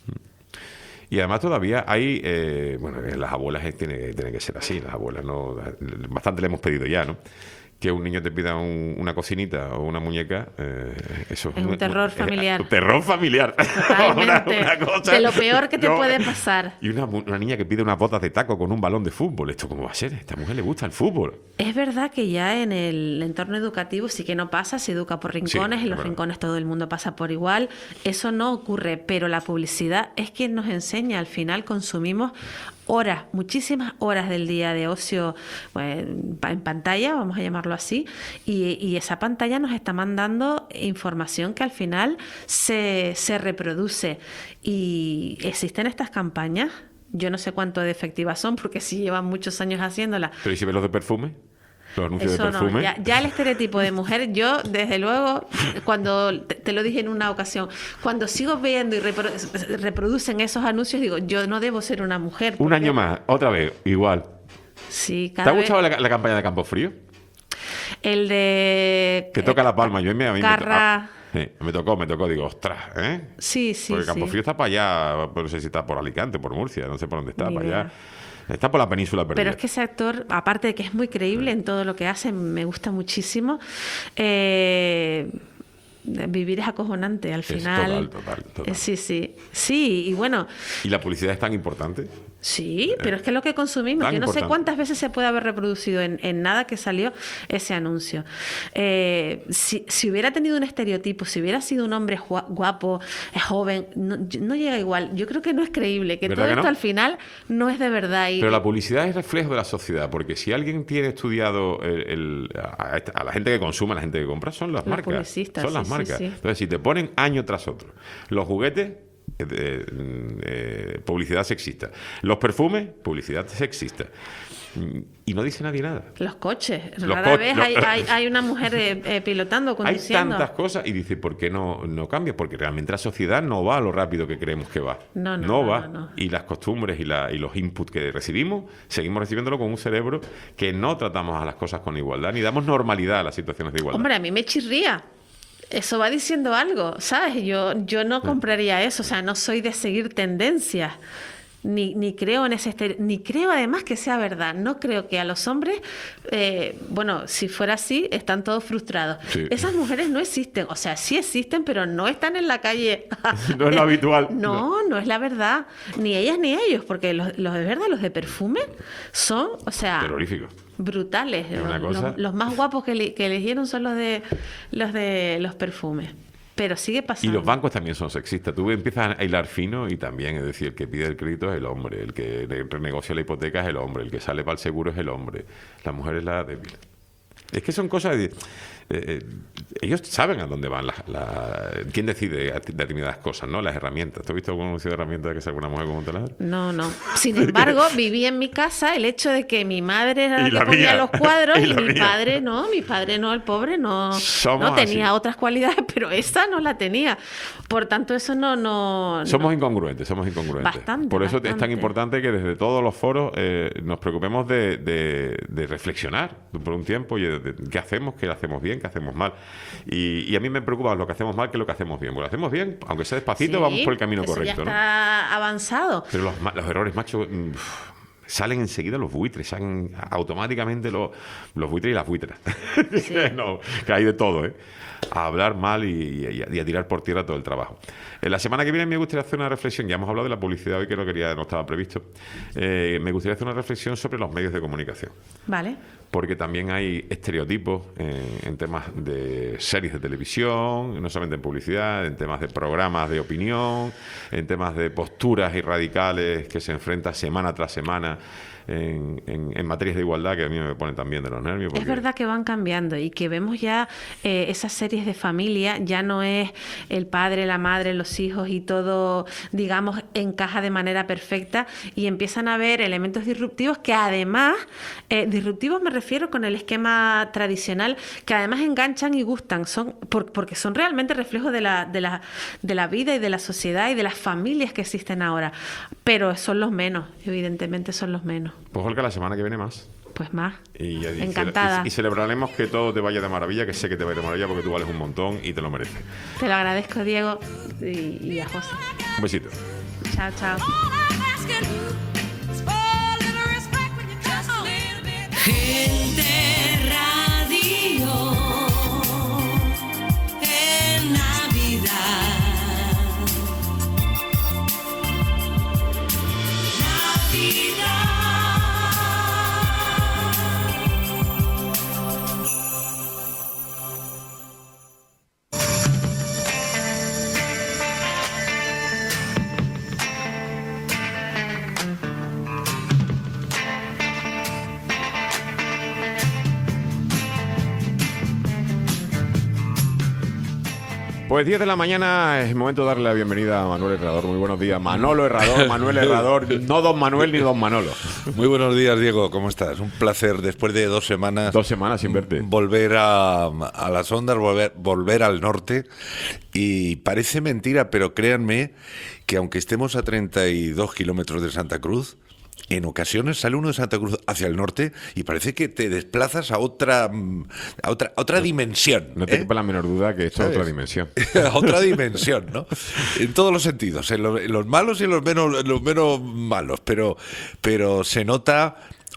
Y además todavía hay, eh, bueno, las abuelas tienen, tienen que ser así, las abuelas, ¿no? Bastante le hemos pedido ya, ¿no? Que un niño te pida un, una cocinita o una muñeca, eh, eso es un, un terror familiar. Un terror familiar. Totalmente. una, una cosa, de lo peor que te no, puede pasar. Y una, una niña que pide unas botas de taco con un balón de fútbol. ¿Esto cómo va a ser? A esta mujer le gusta el fútbol. Es verdad que ya en el entorno educativo sí que no pasa, se educa por rincones, sí, en los verdad. rincones todo el mundo pasa por igual. Eso no ocurre, pero la publicidad es quien nos enseña. Al final consumimos horas, muchísimas horas del día de ocio pues, en pantalla, vamos a llamarlo así, y, y esa pantalla nos está mandando información que al final se, se reproduce. Y existen estas campañas, yo no sé cuánto de efectivas son, porque sí llevan muchos años haciéndolas. ¿Pero y si ves los de perfume? Los anuncios Eso de perfume. No, ya, ya el estereotipo de mujer, yo desde luego, cuando te, te lo dije en una ocasión, cuando sigo viendo y reprodu reproducen esos anuncios, digo, yo no debo ser una mujer. Un año más, otra vez, igual. Sí, cada ¿Te ha vez... gustado la, la campaña de Campo Frío? El de... Que toca La Palma, yo me, a mí Carra... me, to ah, sí, me tocó, me tocó, digo, ostras, ¿eh? Sí, sí, Porque Campo sí. Frío está para allá, no sé si está por Alicante, por Murcia, no sé por dónde está, Ni para idea. allá. Está por la península perdida. Pero es que ese actor, aparte de que es muy creíble en todo lo que hace, me gusta muchísimo. Eh, vivir es acojonante al Es final. total, total, total. Eh, Sí, sí. Sí, y bueno, ¿Y la publicidad es tan importante? sí, pero es que es lo que consumimos. Tan Yo no sé importante. cuántas veces se puede haber reproducido en, en nada que salió ese anuncio. Eh, si, si hubiera tenido un estereotipo, si hubiera sido un hombre jua- guapo, eh, joven, no, no llega igual. Yo creo que no es creíble, que ¿Verdad todo que esto no? al final no es de verdad. Y, Pero la publicidad es reflejo de la sociedad, porque si alguien tiene estudiado el, el- a, a la gente que consume, a la gente que compra, son las Los marcas. publicistas, Son sí, las sí, marcas. sí. Entonces, si te ponen año tras otro los juguetes, eh, eh, eh, publicidad sexista. Los perfumes, publicidad sexista. Mm, Y no dice nadie nada. los coches. Los Rara co- vez los- hay, hay, hay una mujer eh, eh, pilotando, Hay conduciendo. tantas cosas y dice, ¿por qué no, no cambia? Porque realmente la sociedad no va a lo rápido que creemos que va. No, no, no, va. no, no. Y las costumbres y, la, y los inputs que recibimos, seguimos recibiéndolo con un cerebro que no tratamos a las cosas con igualdad, ni damos normalidad a las situaciones de igualdad. Hombre, a mí me chirría. Eso va diciendo algo, ¿sabes? Yo, yo no compraría eso, o sea, no soy de seguir tendencias. Ni, ni creo en ese estere- ni creo además que sea verdad. No creo que a los hombres, eh, bueno, si fuera así, están todos frustrados. Sí. Esas mujeres no existen, o sea, sí existen, pero no están en la calle. No es lo habitual. No, no es la verdad. Ni ellas ni ellos, porque los, los de verdad, los de perfume, son, o sea, Terrorífico. brutales. Es una Los, cosa- los- los más guapos que, eli- que eligieron son los de los de los perfumes. Pero sigue Y pasando. los bancos también son sexistas. Tú empiezas a hilar fino y también, es decir, el que pide el crédito es el hombre, el que re- renegocia la hipoteca es el hombre, el que sale para el seguro es el hombre, la mujer es la débil. Es que son cosas... de- eh, eh, ellos saben a dónde van. La, la- ¿Quién decide a- determinadas cosas, no? Las herramientas. ¿Tú has visto algún anuncio de herramientas que salga una mujer con un telar? No, no. Sin embargo, viví en mi casa el hecho de que mi madre era Y la la que ponía mía. los cuadros Y y, la mi mía. padre no, mi padre no, el pobre no, Somos no tenía así. otras cualidades, pero esa no la tenía. Por tanto, eso no... no Somos no. incongruentes, somos incongruentes. Bastante, Por eso es tan bastante. importante que desde todos los foros eh, nos preocupemos de, de- de reflexionar por un tiempo y de, de qué hacemos, qué hacemos bien, qué hacemos mal. Y, y a mí me preocupa lo que hacemos mal que lo que hacemos bien. Porque lo hacemos bien, aunque sea despacito, Sí, vamos por el camino eso correcto. ya ¿no? está avanzado. Pero los, ma- los errores, macho, mm, salen enseguida los buitres, salen automáticamente los, los buitres y las buitras. No, que hay de todo, ¿eh? A hablar mal y, y a, y a tirar por tierra todo el trabajo. En la semana que viene me gustaría hacer una reflexión. Ya hemos hablado de la publicidad hoy, que no quería, no estaba previsto. Eh, me gustaría hacer una reflexión sobre los medios de comunicación. Vale. Porque también hay estereotipos en, en temas de series de televisión, no solamente en publicidad, en temas de programas de opinión, en temas de posturas irradicales que se enfrentan semana tras semana en, en, en materias de igualdad, que a mí me ponen también de los nervios. Es porque- verdad que van cambiando y que vemos ya eh, esas series de familia, ya no es el padre, la madre, los hijos y todo, digamos, encaja de manera perfecta y empiezan a haber elementos disruptivos que además, eh, disruptivos me refiero con el esquema tradicional, que además enganchan y gustan, son por- porque son realmente reflejos de la, de, la, de la vida y de la sociedad y de las familias que existen ahora, pero son los menos, evidentemente son los menos. Pues Olga, la semana que viene más. Pues más. Y, y- Encantada. Y, y celebraremos que todo te vaya de maravilla, que sé que te vaya de maravilla porque tú vales un montón y te lo mereces. Te lo agradezco, Diego, y, y a José. Un besito. Chao, chao. Gente Radio en Navidad. Pues diez de la mañana es momento de darle la bienvenida a Manuel Herrador. Muy buenos días. Manolo Herrador, Manuel Herrador, no don Manuel ni don Manolo. Muy buenos días, Diego. ¿Cómo estás? Un placer, después de dos semanas... Dos semanas sin verte. Volver a, a las ondas, volver, volver al norte. Y parece mentira, pero créanme que aunque estemos a treinta y dos kilómetros de Santa Cruz, en ocasiones sale uno de Santa Cruz hacia el norte y parece que te desplazas a otra a otra, a otra dimensión. No te ¿eh? quepa la menor duda que esto ¿Sabes? es otra dimensión. A otra dimensión, ¿no? En todos los sentidos, en, lo- en los malos y en los menos, en los menos malos, pero, pero se nota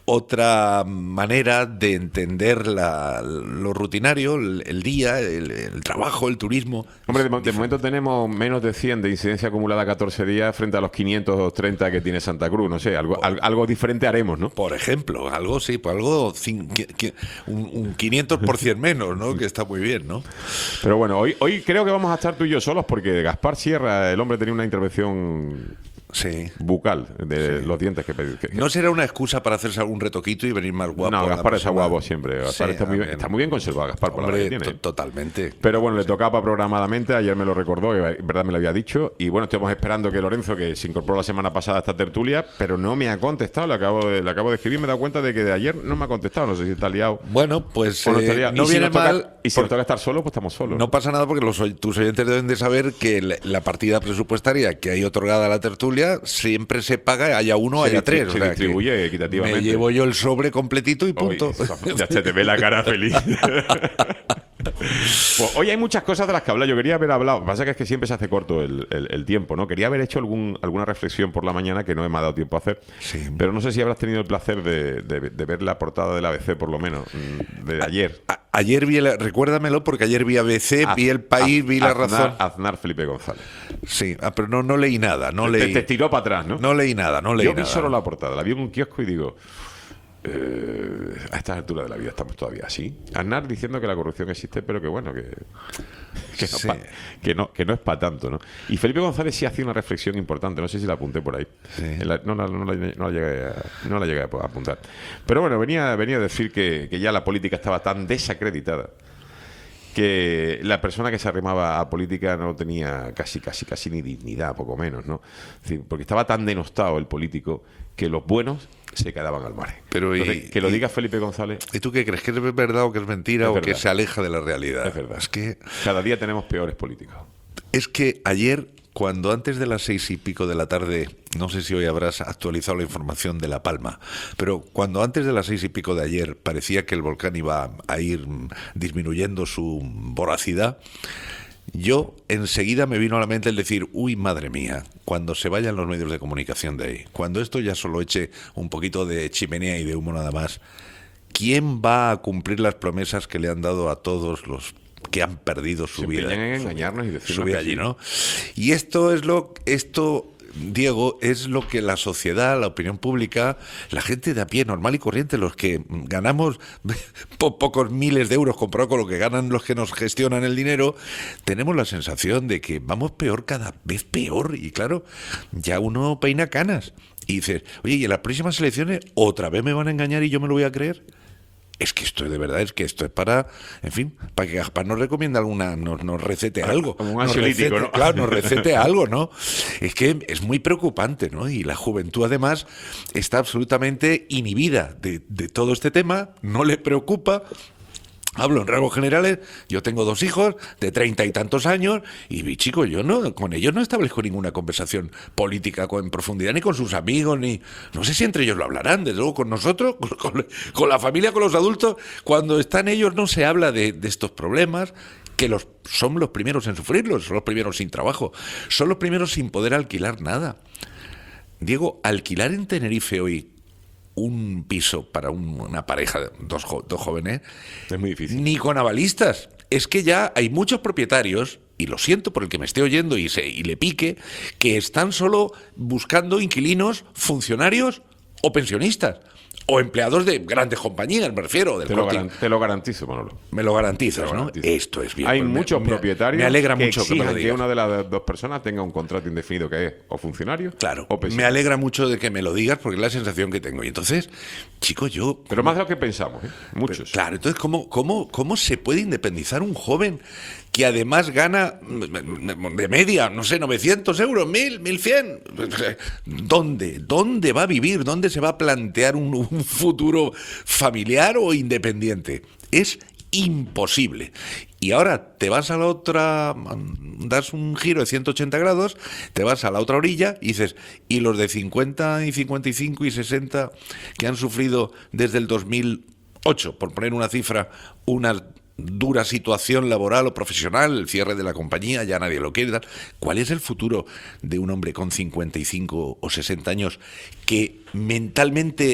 otra manera de entender la, lo rutinario, el, el día, el, el trabajo, el turismo. Hombre, de, de momento tenemos menos de cien de incidencia acumulada catorce días frente a los quinientos treinta que tiene Santa Cruz. No sé, algo, al, algo diferente haremos, ¿no? Por ejemplo, algo sí, pues algo cin, que, que, un, un quinientos por ciento menos, ¿no? Que está muy bien, ¿no? Pero bueno, hoy, hoy creo que vamos a estar tú y yo solos porque Gaspar Sierra, el hombre, tenía una intervención... Sí. bucal de sí. los dientes que, que, que no será una excusa para hacerse algún retoquito y venir más guapo. No, Gaspar está guapo siempre. Gaspar sí, está, muy bien, está muy bien conservado, Gaspar, por Hombre, la que tiene. Totalmente. Pero bueno, le sí. tocaba programadamente, ayer me lo recordó, en verdad me lo había dicho, y bueno, estamos esperando que Lorenzo, que se incorporó la semana pasada a esta tertulia, pero no me ha contestado, le acabo de, le acabo de escribir, me he dado cuenta de que de ayer no me ha contestado, no sé si está liado. Bueno, pues no, eh, no y viene si mal. Toca, y si nos toca estar solos, pues estamos solos. No pasa nada porque los, tus oyentes deben de saber que la partida presupuestaria que hay otorgada a la tertulia siempre se paga, haya uno, se haya tres. Se o sea, distribuye equitativamente. Me llevo yo el sobre completito y punto. Uy, ya se te ve la cara feliz. Pues hoy hay muchas cosas de las que hablar. Yo quería haber hablado. Lo que pasa es que siempre se hace corto el, el, el tiempo, ¿no? Quería haber hecho algún, alguna reflexión por la mañana que no me ha dado tiempo a hacer. Sí. Pero no sé si habrás tenido el placer de, de, de ver la portada del A B C, por lo menos, de ayer. A, a, ayer vi, el, recuérdamelo, porque ayer vi A B C, Az, vi El País, Az, vi La Aznar, Razón. Aznar Felipe González. Sí, ah, pero no, no leí nada. No te, leí. Te tiró para atrás, ¿no? No leí nada, no leí Yo nada. vi solo la portada, la vi en un kiosco y digo... Eh, a estas alturas de la vida estamos todavía así. Aznar diciendo que la corrupción existe, pero que bueno, que, que, no, sí. pa, que, no, que no es para tanto, ¿no? Y Felipe González sí hacía una reflexión importante, no sé si la apunté por ahí. Sí. La, no, no, no, la, no, la llegué a, no la llegué a apuntar. Pero bueno, venía, venía a decir que, que ya la política estaba tan desacreditada que la persona que se arrimaba a política no tenía casi, casi, casi ni dignidad, poco menos, ¿no? Es decir, porque estaba tan denostado el político que los buenos se quedaban al margen. Pero Entonces, y, que lo y, diga Felipe González. ¿Y tú qué crees? ¿Que es verdad o que es mentira es o verdad. que se aleja de la realidad? Es verdad. Es que cada día tenemos peores políticos. Es que ayer, cuando antes de las seis y pico de la tarde, no sé si hoy habrás actualizado la información de La Palma, pero cuando antes de las seis y pico de ayer parecía que el volcán iba a ir disminuyendo su voracidad, yo enseguida me vino a la mente el decir, uy, madre mía, cuando se vayan los medios de comunicación de ahí, cuando esto ya solo eche un poquito de chimenea y de humo nada más, ¿quién va a cumplir las promesas que le han dado a todos los que han perdido su se vida? En engañarnos y decirnos su vida allí, ¿no? Y esto es lo, esto, Diego, es lo que la sociedad, la opinión pública, la gente de a pie, normal y corriente, los que ganamos po pocos miles de euros comparado con lo que ganan los que nos gestionan el dinero, tenemos la sensación de que vamos peor, cada vez peor. Y claro, ya uno peina canas y dices, oye, y en las próximas elecciones otra vez me van a engañar y yo me lo voy a creer. Es que esto de verdad, es que esto es para, en fin, para que Gaspar nos recomiende alguna, nos, nos recete algo. Como un ansiolítico, recete, ¿no? Claro, nos recete algo, ¿no? Es que es muy preocupante, ¿no? Y la juventud, además, está absolutamente inhibida de, de todo este tema, no le preocupa. Hablo en rasgos generales, yo tengo dos hijos de treinta y tantos años y, chico, yo no, con ellos no establezco ninguna conversación política en profundidad, ni con sus amigos, ni... No sé si entre ellos lo hablarán, desde luego con nosotros, con, con, con la familia, con los adultos, cuando están ellos no se habla de, de estos problemas, que los, son los primeros en sufrirlos, son los primeros sin trabajo, son los primeros sin poder alquilar nada. Diego, alquilar en Tenerife hoy un piso para un, una pareja, dos, dos jóvenes, es muy difícil. Ni con avalistas. Es que ya hay muchos propietarios, y lo siento por el que me esté oyendo y, se, y le pique, que están solo buscando inquilinos, funcionarios o pensionistas. O empleados de grandes compañías, me refiero. Del te, lo garan, te lo garantizo, Manolo. Me lo garantizas, lo ¿no? garantizo. Esto es bien. Hay pues muchos me, propietarios me alegra que mucho que, me lo digas. que una de las dos personas tenga un contrato indefinido que es o funcionario claro, o pensionario. Me alegra mucho de que me lo digas porque es la sensación que tengo. Y entonces, chico, yo... Pero más de lo que pensamos, ¿eh? Muchos. Pero, claro, entonces, ¿cómo, cómo, ¿cómo se puede independizar un joven que además gana de media, no sé, novecientos euros, mil, mil cien? ¿Dónde? ¿Dónde va a vivir? ¿Dónde se va a plantear un, un futuro familiar o independiente? Es imposible. Y ahora te vas a la otra, das un giro de ciento ochenta grados, te vas a la otra orilla y dices, y los de cincuenta y cincuenta y cinco y sesenta que han sufrido desde el dos mil ocho, por poner una cifra, una dura situación laboral o profesional, el cierre de la compañía, ya nadie lo quiere dar. ¿Cuál es el futuro de un hombre con cincuenta y cinco o sesenta años que mentalmente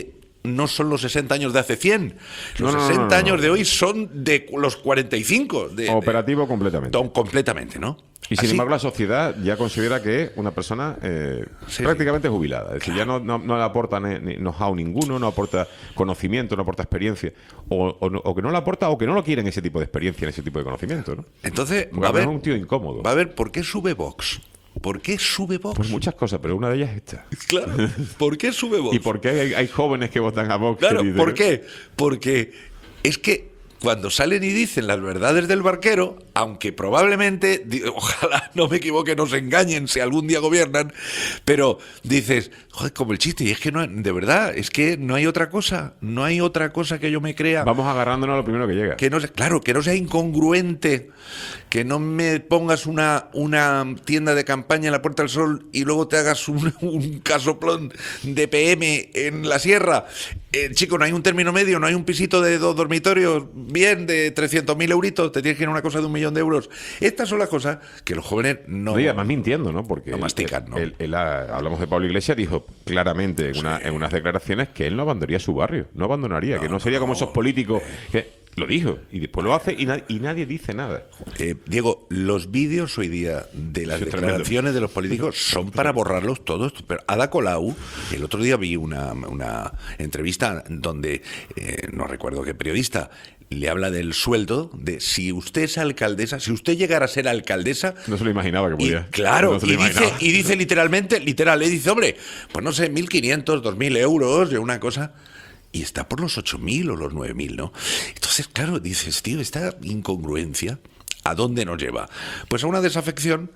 no son los sesenta años de hace cien. Los no, no, sesenta no, no, no. años de hoy son de los cuarenta y cinco. De, Operativo de, completamente. Tom, completamente, ¿no? Y sin Así, embargo la sociedad ya considera que es una persona eh, sí, prácticamente sí. jubilada. Es decir, ya no, no, no le aporta ni, ni know-how ninguno, no aporta conocimiento, no aporta experiencia. O, o, no- o que no le aporta o que no lo quieren ese tipo de experiencia, ese tipo de conocimiento, ¿no? Entonces, Porque va a además ver, es un tío incómodo. va a ver por qué sube Vox. ¿Por qué sube Vox? Pues muchas cosas, pero una de ellas es esta. Claro, ¿por qué sube Vox? ¿Y por qué hay, hay jóvenes que votan a Vox? Claro, que dicen, ¿por qué? Porque es que cuando salen y dicen las verdades del barquero, aunque probablemente, di- ojalá no me equivoque, nos engañen si algún día gobiernan, pero dices, joder, como el chiste, y es que no, de verdad, es que no hay otra cosa, no hay otra cosa que yo me crea. Vamos agarrándonos a lo primero que llega. Que no sea, claro, que no sea incongruente, que no me pongas una, una tienda de campaña en la Puerta del Sol y luego te hagas un, un casoplón de P M en la sierra. Eh, chico, no hay un término medio, no hay un pisito de dos dormitorios, bien, de trescientos mil euritos, te tienes que ir a una cosa de un millón de euros. Estas son las cosas que los jóvenes no... No, y además mintiendo, ¿no? Porque No él- mastican, ¿no? él- él ha- hablamos de Pablo Iglesias, dijo claramente en, una- en unas declaraciones que él no abandonaría su barrio, no abandonaría, que no sería como esos políticos que lo dijo y después lo hace y, na- y nadie dice nada. Eh, Diego, los vídeos hoy día de las Sí, es declaraciones tremendo. de los políticos son para borrarlos todos. Pero Ada Colau, el otro día vi una, una entrevista donde, eh, no recuerdo qué periodista, le habla del sueldo, de si usted es alcaldesa, si usted llegara a ser alcaldesa... No se lo imaginaba que Y, podía. claro, No se lo y, dice, imaginaba. y dice literalmente, literal, le dice, hombre, pues no sé, mil quinientos, dos mil euros, de una cosa... Y está por los ocho mil o los nueve mil, ¿no? Entonces, claro, dices, tío, esta incongruencia, ¿a dónde nos lleva? Pues a una desafección,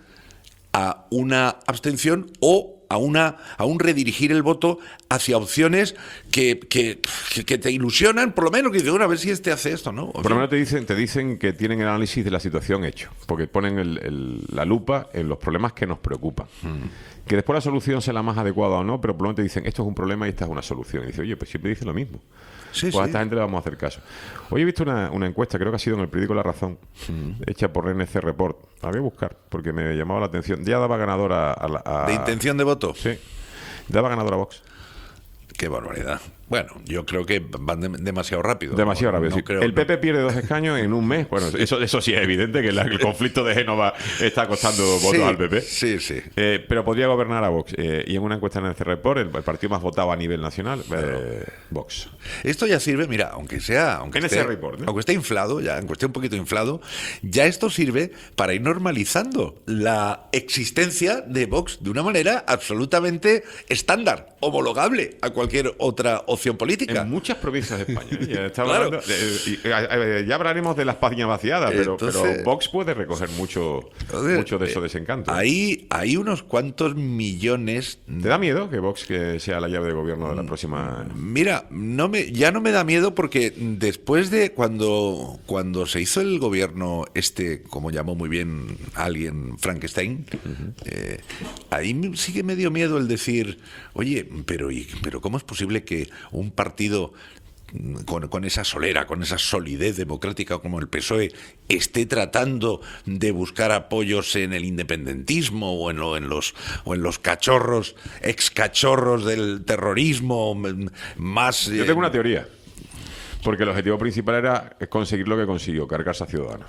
a una abstención o a una a un redirigir el voto hacia opciones que, que, que, que te ilusionan, por lo menos, que dices, bueno, a ver si este hace esto, ¿no? Por lo menos te dicen, te dicen que tienen el análisis de la situación hecho, porque ponen el- el- la lupa en los problemas que nos preocupan. Que después la solución sea la más adecuada o no, pero por lo menos te dicen, esto es un problema y esta es una solución. Y dices, oye, pues siempre dicen lo mismo. Sí, pues a sí. esta gente le vamos a hacer caso. Hoy he visto una, una encuesta, creo que ha sido en el periódico La Razón, hecha por N C Report. La voy a buscar, porque me llamaba la atención. Ya daba ganadora a la... a- ¿De intención de voto? Sí. Daba ganadora a Vox. Qué barbaridad. Bueno, yo creo que van de- demasiado rápido. Demasiado No- rápido. no sí. creo- el P P pierde dos escaños en un mes. Bueno, eso, eso sí es evidente que la- el conflicto de Génova está costando votos Sí, al P P. Sí, sí. Eh, pero podría gobernar a Vox. Eh, y en una encuesta en el C Report, el, el partido más votado a nivel nacional, eh, Vox. Esto ya sirve, mira, aunque sea, aunque En esté, ese report, ¿no? aunque esté inflado, ya, aunque esté un poquito inflado, ya esto sirve para ir normalizando la existencia de Vox de una manera absolutamente estándar, homologable a cualquier otra opción política. En muchas provincias de España. ¿eh? Ya, estamos Claro. hablando de- y, eh, eh, ya hablaremos de las páginas vaciadas, pero, Entonces- pero Vox puede recoger mucho, Joder, mucho de eh, esos desencantos. Ahí hay unos cuantos millones. ¿Te da miedo que Vox que sea la llave de gobierno de la próxima...? Mira, no me, ya no me da miedo porque después de cuando, cuando se hizo el gobierno este, como llamó muy bien alguien, Frankenstein, eh, ahí sí que me dio miedo el decir, oye, pero, y- pero ¿cómo es posible que un partido con, con esa solera, con esa solidez democrática como el P S O E, esté tratando de buscar apoyos en el independentismo o en, lo- en los, o en los cachorros, ex cachorros del terrorismo m- más... Yo eh, tengo una teoría. Porque el objetivo principal era conseguir lo que consiguió, cargarse a Ciudadanos.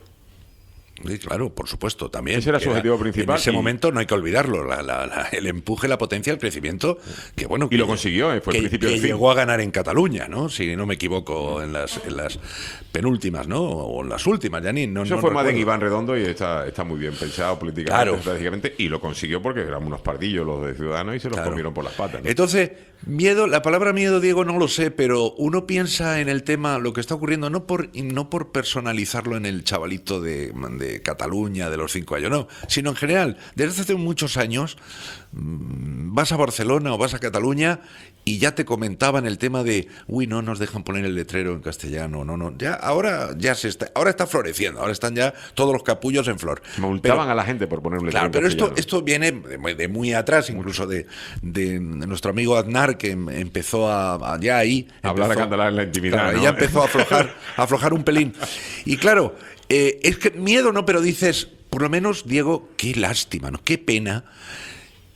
Sí, claro, por supuesto, también. Ese era su Que objetivo principal En ese y- momento no hay que olvidarlo, la- la- la- el empuje, la potencia, el crecimiento, que bueno... Y lo que- consiguió, eh, fue el que, principio que del fin. llegó a ganar en Cataluña, ¿no? Si no me equivoco, en las, en las penúltimas, ¿no? O en las últimas, ya ni... No, Eso no fue más de recuerdo. Iván Redondo y está, está muy bien pensado políticamente, Claro. estratégicamente, y lo consiguió porque eran unos pardillos los de Ciudadanos y se los Claro. comieron por las patas. ¿no? Entonces, miedo, la palabra miedo, Diego, no lo sé, pero uno piensa en el tema, lo que está ocurriendo, no por, no por personalizarlo en el chavalito de, de Cataluña, de los cinco años, no, sino en general, desde hace muchos años, mm, vas a Barcelona o vas a Cataluña y ya te comentaban el tema de, uy, no nos dejan poner el letrero en castellano, no, no, ya, ahora ya se está, ahora está floreciendo, ahora están ya todos los capullos en flor. Multaban Pero- a la gente por poner un letrero Claro, en pero esto, castellano. esto viene de muy, de muy atrás, incluso de, de nuestro amigo Aznar, que em- empezó a, a- ya ahí... Hablar a empezó- cantalar en la intimidad, Claro, ¿no? ya empezó a aflojar, a aflojar un pelín. Y claro, eh, es que miedo no, pero dices, por lo menos, Diego, qué lástima, ¿no? Qué pena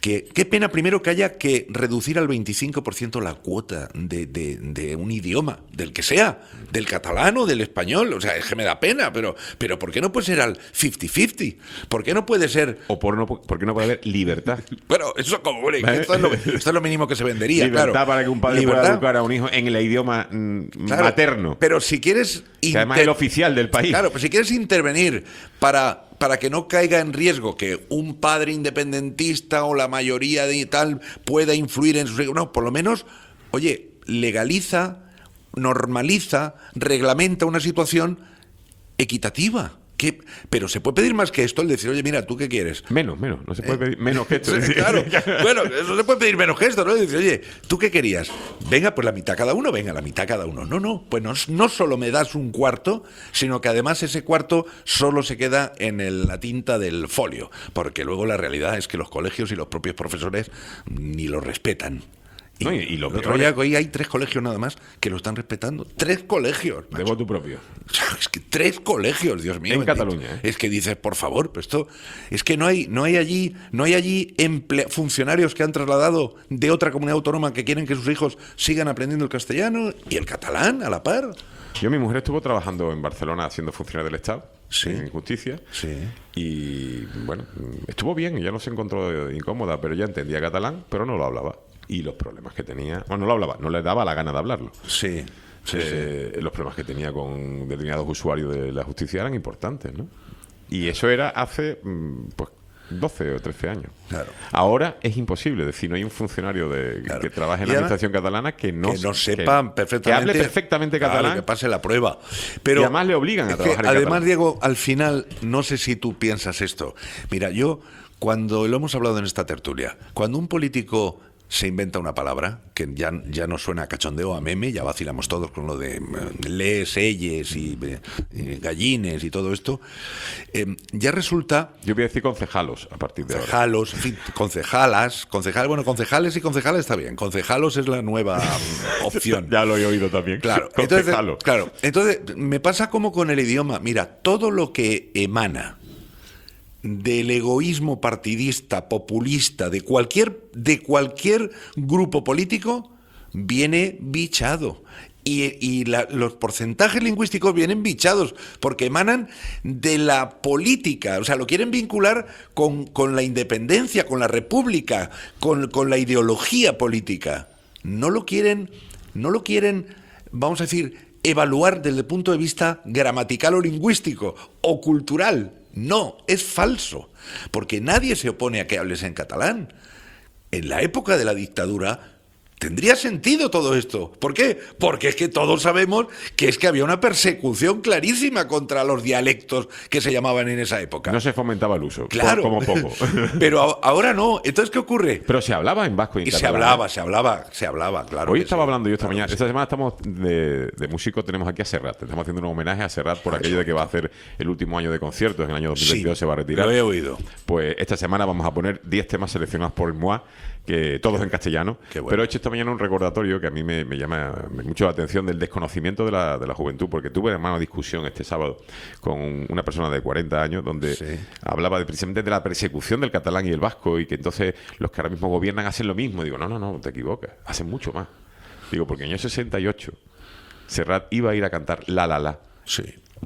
que qué pena primero que haya que reducir al veinticinco por ciento la cuota de, de, de un idioma, del que sea, del catalán o del español. O sea, es que me da pena, pero, pero ¿por qué no puede ser al cincuenta cincuenta? ¿Por qué no puede ser...? O por, no, ¿por qué no puede haber libertad? Bueno, eso como, hombre, esto, es lo, esto es lo mínimo que se vendería, libertad claro. para que un padre libertad. pueda educar a un hijo en el idioma mm, Claro, materno. Pero si quieres... Que además es el oficial del país. Claro, pero si quieres intervenir para... para que no caiga en riesgo que un padre independentista o la mayoría de tal pueda influir en sus hijos. No, por lo menos, oye, legaliza, normaliza, reglamenta una situación equitativa. ¿Qué? Pero se puede pedir más que esto, el decir, oye, mira, ¿tú qué quieres? Menos, menos, no se puede pedir menos que esto. Sí, claro, bueno, eso se puede pedir menos que esto, ¿no? Decir, oye, ¿tú qué querías? Venga, pues la mitad cada uno, venga, la mitad cada uno. No, no, pues no, no solo me das un cuarto, sino que además ese cuarto solo se queda en el, la tinta del folio, porque luego la realidad es que los colegios y los propios profesores ni lo respetan. Y, no, y, y lo el otro peor día es- hoy hay tres colegios nada más que lo están respetando. Tres colegios. De voto propio. Es que tres colegios, Dios mío. En bendito. Cataluña, ¿eh? Es que dices, por favor, pero esto es que no hay, no hay allí, no hay allí emple- funcionarios que han trasladado de otra comunidad autónoma que quieren que sus hijos sigan aprendiendo el castellano y el catalán a la par. Yo, mi mujer estuvo trabajando en Barcelona siendo funcionaria del Estado, Sí. en justicia, Sí. y bueno, estuvo bien, ella no se encontró incómoda, pero ella entendía catalán, pero no lo hablaba. Y los problemas que tenía, bueno, no lo hablaba, no le daba la gana de hablarlo. Sí. Sí, Eh, Los problemas que tenía con determinados usuarios de la justicia eran importantes, ¿no? Y eso era hace, mm, pues, doce o trece años. Claro. Ahora es imposible, es decir, no hay un funcionario de, Claro. que trabaje en Y la además, administración catalana que no, que no que- sepan perfectamente. que hable perfectamente Claro, catalán. que pase la prueba. Pero Y además le obligan a es que trabajar en además, catalán. Diego, al final, no sé si tú piensas esto. Mira, yo, cuando lo hemos hablado en esta tertulia, cuando un político se inventa una palabra que ya, ya no suena a cachondeo, a meme, ya vacilamos todos con lo de eh, les, elles y, eh, y gallines y todo esto, eh, ya resulta... Yo voy a decir concejalos a partir de ahora. Concejalos, en fin, concejalas, concejal, bueno, concejales y concejales está bien. Concejalos es la nueva mm, opción. Ya lo he oído también. Claro, entonces, Concejalo. claro, entonces me pasa como con el idioma. Mira, todo lo que emana del egoísmo partidista, populista, de cualquier, de cualquier grupo político, viene bichado. Y, y la- los porcentajes lingüísticos vienen bichados porque emanan de la política, o sea, lo quieren vincular con, con la independencia, con la república, con, con la ideología política. No lo quieren, no lo quieren, vamos a decir, evaluar desde el punto de vista gramatical o lingüístico o cultural. No, es falso, porque nadie se opone a que hables en catalán. En la época de la dictadura tendría sentido todo esto. ¿Por qué? Porque es que todos sabemos que es que había una persecución clarísima contra los dialectos que se llamaban en esa época. No se fomentaba el uso, Claro. como poco. Pero a- ahora no. Entonces, ¿qué ocurre? Pero se hablaba en vasco y en Y se catalán. hablaba, se hablaba, se hablaba, claro. Hoy que estaba sí. hablando yo esta Claro mañana. que Esta sí. semana estamos de, de músicos, tenemos aquí a Serrat. Estamos haciendo un homenaje a Serrat por aquello de que va a hacer el último año de conciertos. En el año dos mil veintidós Sí, se va a retirar. lo he oído. Pues esta semana vamos a poner diez temas seleccionados por el M O A, que todos en castellano. Qué bueno. Pero he hecho esta mañana un recordatorio que a mí me, me llama mucho la atención del desconocimiento de la, de la juventud, porque tuve una discusión este sábado con una persona de cuarenta años donde Sí. hablaba de, precisamente de la persecución del catalán y el vasco y que entonces los que ahora mismo gobiernan hacen lo mismo. Digo, no, no, no, te equivocas, hacen mucho más. Digo, porque en el año sesenta y ocho Serrat iba a ir a cantar La La La Sí.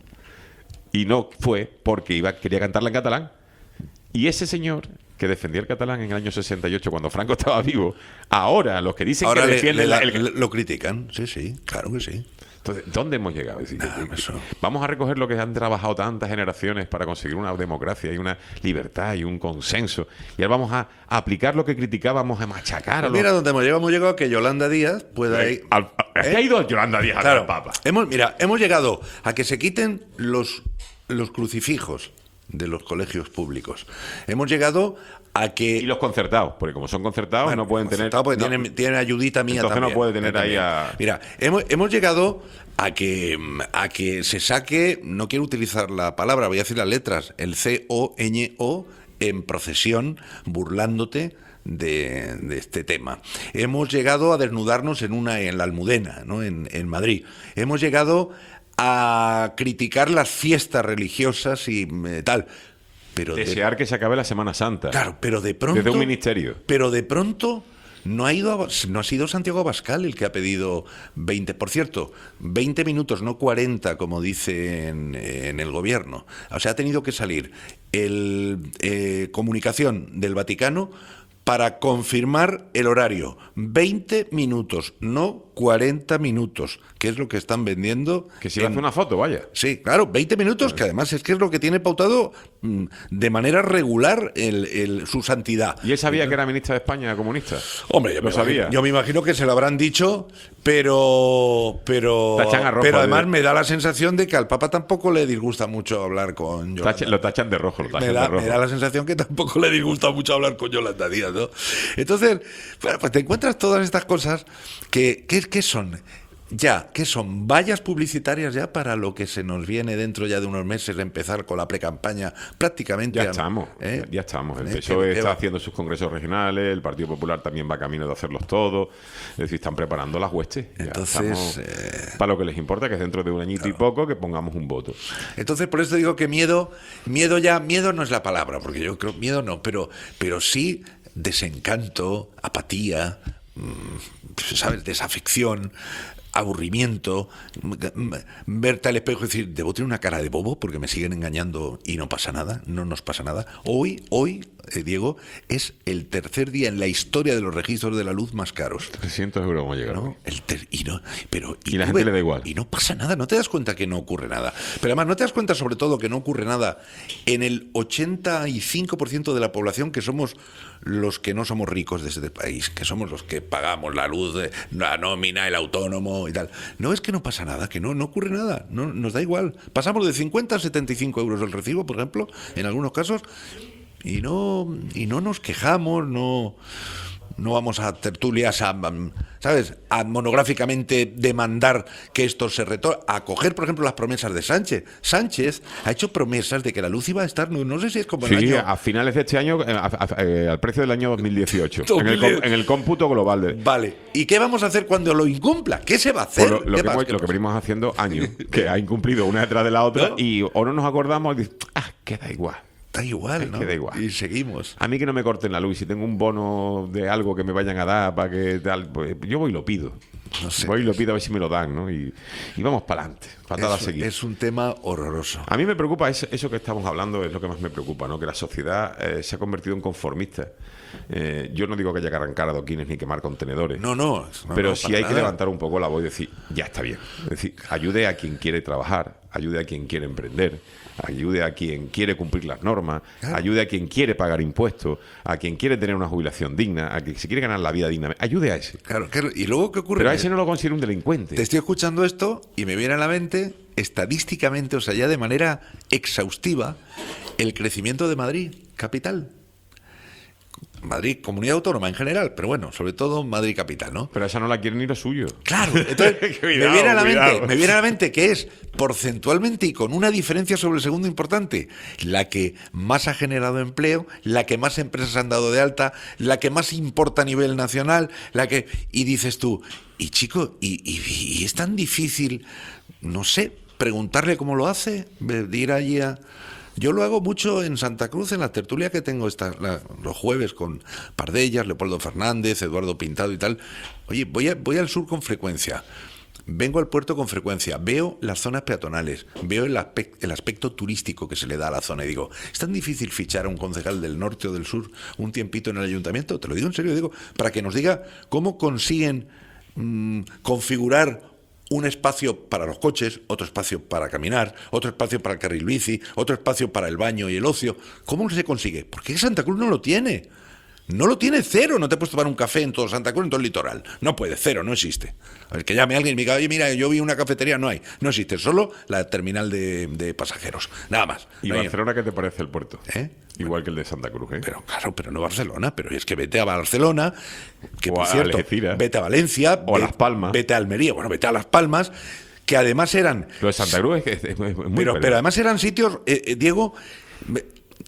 y no fue porque iba quería cantarla en catalán. Y ese señor que defendía el catalán en el año sesenta y ocho cuando Franco estaba vivo, ahora los que dicen Ahora que le- defienden le- la- el- le- lo critican. Sí, sí, claro que sí. Entonces, ¿dónde hemos llegado? Es decir, Nada, que- eso. vamos a recoger lo que han trabajado tantas generaciones para conseguir una democracia y una libertad y un consenso. Y ahora vamos a, a aplicar lo que criticábamos, a machacar a los... Mira dónde hemos llegado. Hemos llegado a que Yolanda Díaz pueda ir. Al- a- ¿Qué ¿Eh? ha ido Yolanda Díaz Claro, al Papa? hemos, mira, hemos llegado a que se quiten los, los crucifijos de los colegios públicos. Hemos llegado a que... Y los concertados, porque como son concertados Bueno, no pueden tener... concertado porque no- tienen, tienen ayudita mía Entonces no también. puede tener ahí También. a- Mira, hemos, hemos llegado a que, a que se saque, no quiero utilizar la palabra, voy a decir las letras, el C O Ñ O en procesión, burlándote de, de este tema. Hemos llegado a desnudarnos en una en la Almudena, ¿no? en, en Madrid. Hemos llegado a criticar las fiestas religiosas y eh, tal. Pero Desear de, que se acabe la Semana Santa. Claro, pero de pronto... Desde un ministerio. Pero de pronto... No ha ido a, no ha sido Santiago Abascal el que ha pedido veinte, por cierto, veinte minutos, no cuarenta, como dice en, en el gobierno. O sea, ha tenido que salir el eh, comunicación del Vaticano para confirmar el horario. veinte minutos, no cuarenta minutos, que es lo que están vendiendo. Que si en... hace una foto, vaya. Sí, claro, veinte minutos, que además es que es lo que tiene pautado mmm, de manera regular el, el, su santidad. ¿Y él sabía que era ministra de España comunista? Hombre, yo lo me sabía. Imagino, yo me imagino que se lo habrán dicho, pero pero, rojo, pero además de... me da la sensación de que al Papa tampoco le disgusta mucho hablar con Yolanda. Tache, lo tachan de rojo, lo tachan me, da, de rojo. me da la sensación que tampoco le disgusta mucho hablar con Yolanda Díaz, ¿no? Entonces, bueno, pues te encuentras todas estas cosas que, que, que son... Ya, ¿qué son? Vallas publicitarias ya para lo que se nos viene dentro ya de unos meses de empezar con la precampaña prácticamente. Ya estamos, ¿eh? ya estamos. El P S O E está haciendo sus congresos regionales, el Partido Popular también va camino de hacerlos todos. Es decir, están preparando las huestes. Entonces, eh... para lo que les importa, que es dentro de un añito claro. y poco, que pongamos un voto. Entonces, por eso digo que miedo, miedo ya, miedo no es la palabra, porque yo creo, miedo no, pero, pero sí desencanto, apatía, ¿sabes? Desafección, aburrimiento, verte al espejo y decir, debo tener una cara de bobo porque me siguen engañando y no pasa nada, no nos pasa nada. Hoy, hoy, eh, Diego, es el tercer día en la historia de los registros de la luz más caros. trescientos euros vamos a llegar. ¿No? El ter y no, pero, y, y la gente ve, le da igual. Y no pasa nada, no te das cuenta que no ocurre nada. Pero además no te das cuenta sobre todo que no ocurre nada en el ochenta y cinco por ciento de la población que somos los que no somos ricos de este país, que somos los que pagamos la luz, la nómina, el autónomo y tal. No es que no pasa nada, que no, no ocurre nada, no, nos da igual. Pasamos de cincuenta a setenta y cinco euros el recibo, por ejemplo, en algunos casos, y no, y no nos quejamos, no... No vamos a tertulias a, ¿sabes?, a monográficamente demandar que esto se retome, a coger, por ejemplo, las promesas de Sánchez. Sánchez ha hecho promesas de que la luz iba a estar, no, no sé si es como el sí, año... a finales de este año, a, a, a, al precio del año dos mil dieciocho, en el, en el cómputo global. De... Vale, ¿y qué vamos a hacer cuando lo incumpla? ¿Qué se va a hacer? Pues lo, lo, que, hemos, lo que venimos haciendo años, que ha incumplido una detrás de la otra, ¿no? Y o no nos acordamos y dice, ah, queda igual. Da igual, ¿no? Que da igual. Y seguimos. A mí que no me corten la luz. Si tengo un bono de algo que me vayan a dar para que tal, pues yo voy y lo pido. No sé. Voy y lo pido a ver si me lo dan, ¿no? Y, y vamos para adelante, patada a seguir. Es un tema horroroso. A mí me preocupa eso, eso que estamos hablando, es lo que más me preocupa, ¿no? Que la sociedad eh, se ha convertido en conformista. Eh, yo no digo que haya que arrancar adoquines ni quemar contenedores. No, no. no pero no, sí hay nada. que levantar un poco la voz y decir, ya está bien. Es decir, ayude a quien quiere trabajar, ayude a quien quiere emprender, ayude a quien quiere cumplir las normas, claro. ayude a quien quiere pagar impuestos, a quien quiere tener una jubilación digna, a quien se quiere ganar la vida digna. Ayude a ese. Claro, claro. ¿Y luego qué ocurre? Pero a ese no lo considero un delincuente. Te estoy escuchando esto y me viene a la mente, estadísticamente, o sea, ya de manera exhaustiva, el crecimiento de Madrid, capital. Madrid, comunidad autónoma en general, pero bueno, sobre todo Madrid capital, ¿no? Pero esa no la quieren ni lo suyo. Claro, entonces cuidado, me viene a la mente, me viene a la mente que es porcentualmente y con una diferencia sobre el segundo importante, la que más ha generado empleo, la que más empresas han dado de alta, la que más importa a nivel nacional, la que y dices tú, y chico, y, y, y es tan difícil, no sé, preguntarle cómo lo hace, de ir allí a... Yo lo hago mucho en Santa Cruz, en la tertulia que tengo esta, la, los jueves con Pardellas, Leopoldo Fernández, Eduardo Pintado y tal. Oye, voy, a, voy al sur con frecuencia, vengo al puerto con frecuencia, veo las zonas peatonales, veo el aspecto, el aspecto turístico que se le da a la zona y digo, ¿es tan difícil fichar a un concejal del norte o del sur un tiempito en el ayuntamiento? Te lo digo en serio, digo, para que nos diga cómo consiguen mmm, configurar un espacio para los coches, otro espacio para caminar, otro espacio para el carril bici, otro espacio para el baño y el ocio. ¿Cómo se consigue? Porque Santa Cruz no lo tiene. No lo tiene, cero. No te puedes tomar un café en todo Santa Cruz, en todo el litoral. No puede, cero, no existe. A ver, que llame alguien y me diga, oye, mira, yo vi una cafetería, no hay. No existe, solo la terminal de, de pasajeros. Nada más. ¿Y no Barcelona hay... qué te parece el puerto? ¿Eh? Igual que el de Santa Cruz, ¿eh? Pero claro, pero no Barcelona, pero es que vete a Barcelona, que o por a cierto, Algeciras, vete a Valencia, o a Las Palmas, vete a Almería, bueno, vete a Las Palmas, que además eran... Lo de Santa Cruz es, es, es muy pero, pero además eran sitios, eh, eh, Diego,